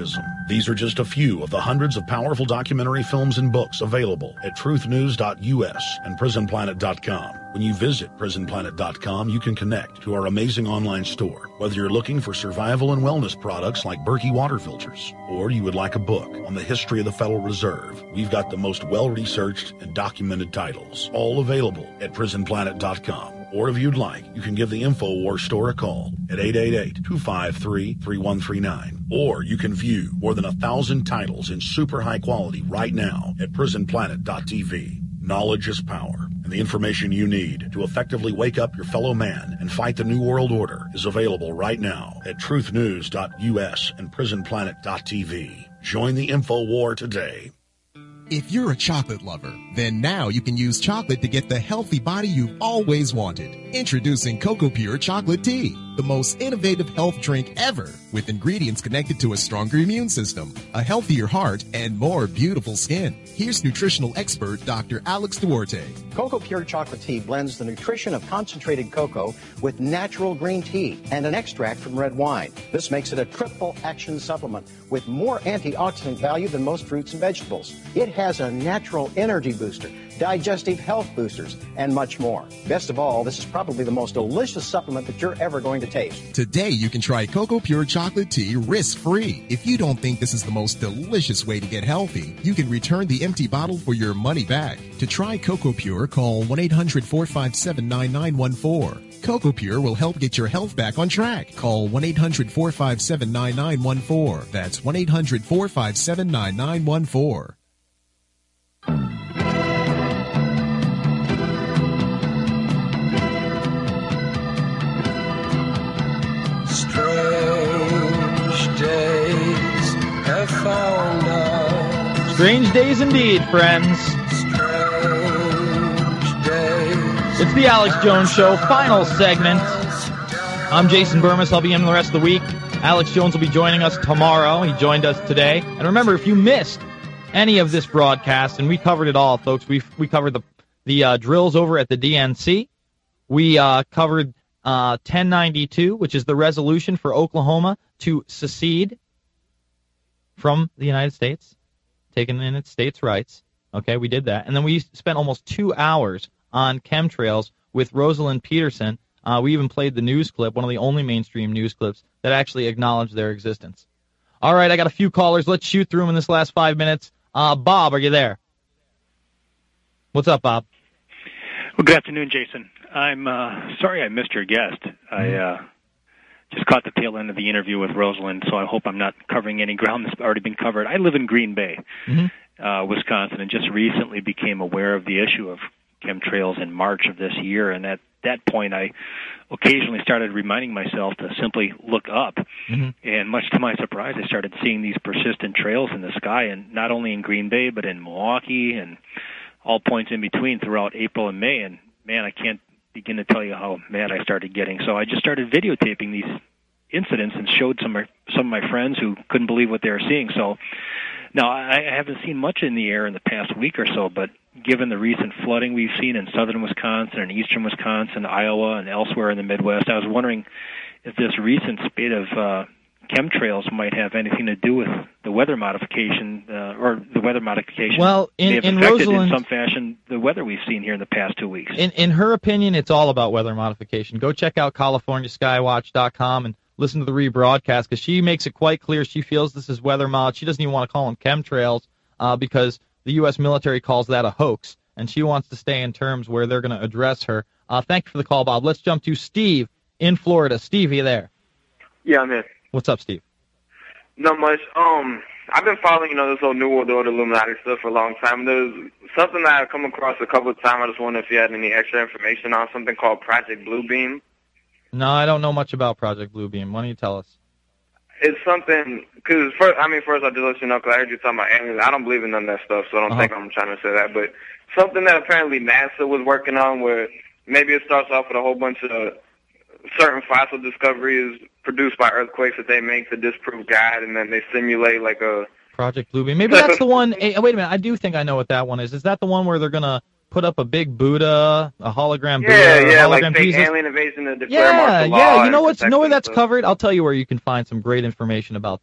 These are just a few of the hundreds of powerful documentary films and books available at truthnews.us and prisonplanet.com. When you visit prisonplanet.com, you can connect to our amazing online store. Whether you're looking for survival and wellness products like Berkey water filters, or you would like a book on the history of the Federal Reserve, we've got the most well-researched and documented titles, all available at prisonplanet.com. Or if you'd like, you can give the InfoWars store a call at 888-253-3139. Or you can view more than 1,000 titles in super high quality right now at prisonplanet.tv. Knowledge is power, and the information you need to effectively wake up your fellow man and fight the New World Order is available right now at truthnews.us and prisonplanet.tv. Join the InfoWar today. If you're a chocolate lover, then now you can use chocolate to get the healthy body you've always wanted. Introducing Cocoa Pure Chocolate Tea, the most innovative health drink ever, with ingredients connected to a stronger immune system, a healthier heart, and more beautiful skin. Here's nutritional expert Dr. Alex Duarte. Cocoa Pure Chocolate Tea blends the nutrition of concentrated cocoa with natural green tea and an extract from red wine. This makes it a triple action supplement with more antioxidant value than most fruits and vegetables. It has a natural energy booster, digestive health boosters, and much more. Best of all, this is probably the most delicious supplement that you're ever going to taste. Today, you can try Cocoa Pure Chocolate Tea risk-free. If you don't think this is the most delicious way to get healthy, you can return the empty bottle for your money back. To try Cocoa Pure, call 1-800-457-9914. Cocoa Pure will help get your health back on track. Call 1-800-457-9914. That's 1-800-457-9914. Strange days have found us. Strange days indeed, friends. Strange days. It's the Alex Jones Show, final segment. I'm Jason Burmis. I'll be in the rest of the week. Alex Jones will be joining us tomorrow. He joined us today. And remember, if you missed any of this broadcast, and we covered it all, folks, we covered the drills over at the DNC. We covered 1092, which is the resolution for Oklahoma to secede from the United States, taking in its states' rights. Okay, we did that. And then we spent almost 2 hours on chemtrails with Rosalind Peterson. We even played the news clip, one of the only mainstream news clips that actually acknowledged their existence. All right, I got a few callers. Let's shoot through them in this last 5 minutes. Bob, are you there? What's up, Bob? Well, good afternoon, Jason. I'm sorry I missed your guest. I just caught the tail end of the interview with Rosalind, so I hope I'm not covering any ground that's already been covered. I live in Green Bay, Wisconsin, and just recently became aware of the issue of chemtrails in March of this year, and at that point I occasionally started reminding myself to simply look up, and much to my surprise I started seeing these persistent trails in the sky, and not only in Green Bay but in Milwaukee and all points in between throughout April and May, and man, I can't begin to tell you how mad I started getting. So I just started videotaping these incidents and showed some of my friends who couldn't believe what they were seeing. So now I haven't seen much in the air in the past week or so, but given the recent flooding we've seen in southern Wisconsin and eastern Wisconsin, Iowa, and elsewhere in the Midwest, I was wondering if this recent spate of chemtrails might have anything to do with the weather modification, or the weather modification may have affected Rosalind, in some fashion the weather we've seen here in the past 2 weeks. In her opinion, it's all about weather modification. Go check out CaliforniaSkywatch.com and listen to the rebroadcast, because she makes it quite clear she feels this is weather mod. She doesn't even want to call them chemtrails because the U.S. military calls that a hoax, and she wants to stay in terms where they're going to address her. Thank you for the call, Bob. Let's jump to Steve in Florida. Steve, are you there? Yeah, I'm here. What's up, Steve? Not much. I've been following, this whole New World Order Illuminati stuff for a long time. There's something that I've come across a couple of times. I just wonder if you had any extra information on something called Project Bluebeam. No, I don't know much about Project Bluebeam. Why don't you tell us? It's something, because first I just let you know, because I heard you talking about aliens. I don't believe in none of that stuff, so I don't think I'm trying to say that. But something that apparently NASA was working on, where maybe it starts off with a whole bunch of certain fossil discoveries produced by earthquakes that they make to disprove God, and then they simulate like a Project Bluebeam. Maybe that's the one. Hey, wait a minute. I do think I know what that one is. Is that the one where they're going to put up a big Buddha, a hologram Buddha? Yeah, hologram like fake Jesus? alien invasion to declare martial law. Yeah, you know where that's covered? I'll tell you where you can find some great information about that.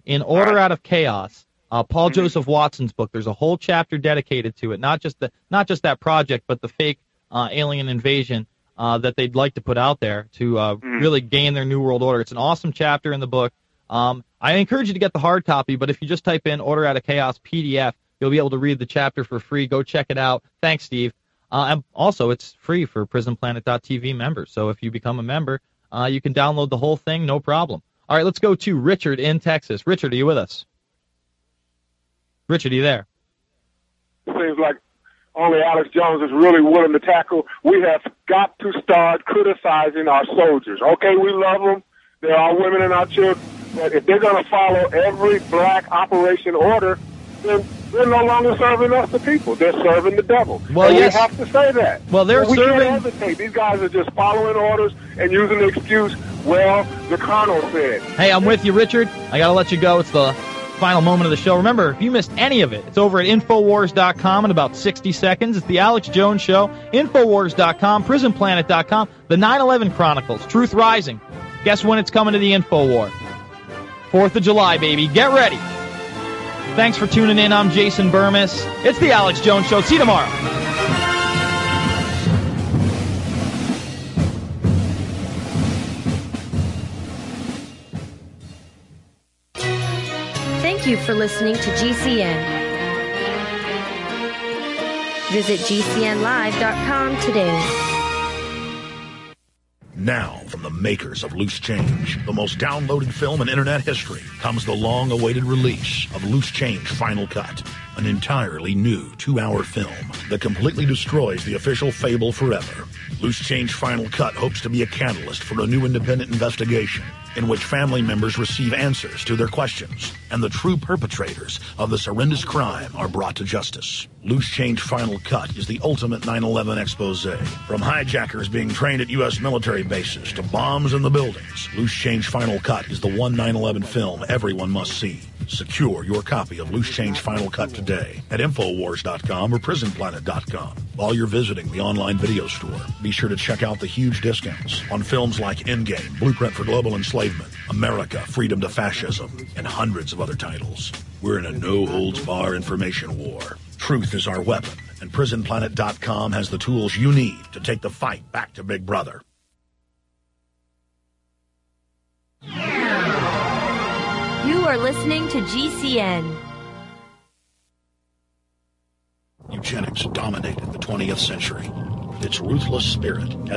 In Order Out of Chaos, Paul Joseph Watson's book, there's a whole chapter dedicated to it, not just that project, but the fake alien invasion that they'd like to put out there to really gain their New World Order. It's an awesome chapter in the book. I encourage you to get the hard copy, but if you just type in Order Out of Chaos PDF, you'll be able to read the chapter for free. Go check it out. Thanks, Steve. And also, it's free for PrisonPlanet.tv members. So if you become a member, you can download the whole thing, no problem. All right, let's go to Richard in Texas. Richard, are you with us? Richard, are you there? Seems like only Alex Jones is really willing to tackle. We have got to start criticizing our soldiers. Okay, we love them. They're our women and our children. But if they're going to follow every black operation order, then they're no longer serving us, the people. They're serving the devil. Well, and yes. we have to say that. Well, they're we serving. Can't hesitate. These guys are just following orders and using the excuse, well, the colonel said. Hey, I'm with you, Richard. I got to let you go. It's the final moment of the show. Remember, if you missed any of it, it's over at Infowars.com in about 60 seconds. It's the Alex Jones Show, Infowars.com, PrisonPlanet.com, the 9/11 Chronicles, Truth Rising. Guess when it's coming to the Infowar? 4th of July, baby. Get ready. Thanks for tuning in. I'm Jason Burmis. It's the Alex Jones Show. See you tomorrow. Thank you for listening to GCN. Visit GCNlive.com today. Now, from the makers of Loose Change, the most downloaded film in Internet history, comes the long-awaited release of Loose Change Final Cut, an entirely new 2-hour film that completely destroys the official fable forever. Loose Change Final Cut hopes to be a catalyst for a new independent investigation in which family members receive answers to their questions, and the true perpetrators of this horrendous crime are brought to justice. Loose Change Final Cut is the ultimate 9/11 expose. From hijackers being trained at U.S. military bases to bombs in the buildings, Loose Change Final Cut is the one 9/11 film everyone must see. Secure your copy of Loose Change Final Cut today at Infowars.com or PrisonPlanet.com. While you're visiting the online video store, be sure to check out the huge discounts on films like Endgame, Blueprint for Global Enslavement, America, Freedom to Fascism, and hundreds of other titles. We're in a no-holds-barred information war. Truth is our weapon, and PrisonPlanet.com has the tools you need to take the fight back to Big Brother. You are listening to GCN. Eugenics dominated the 20th century. Its ruthless spirit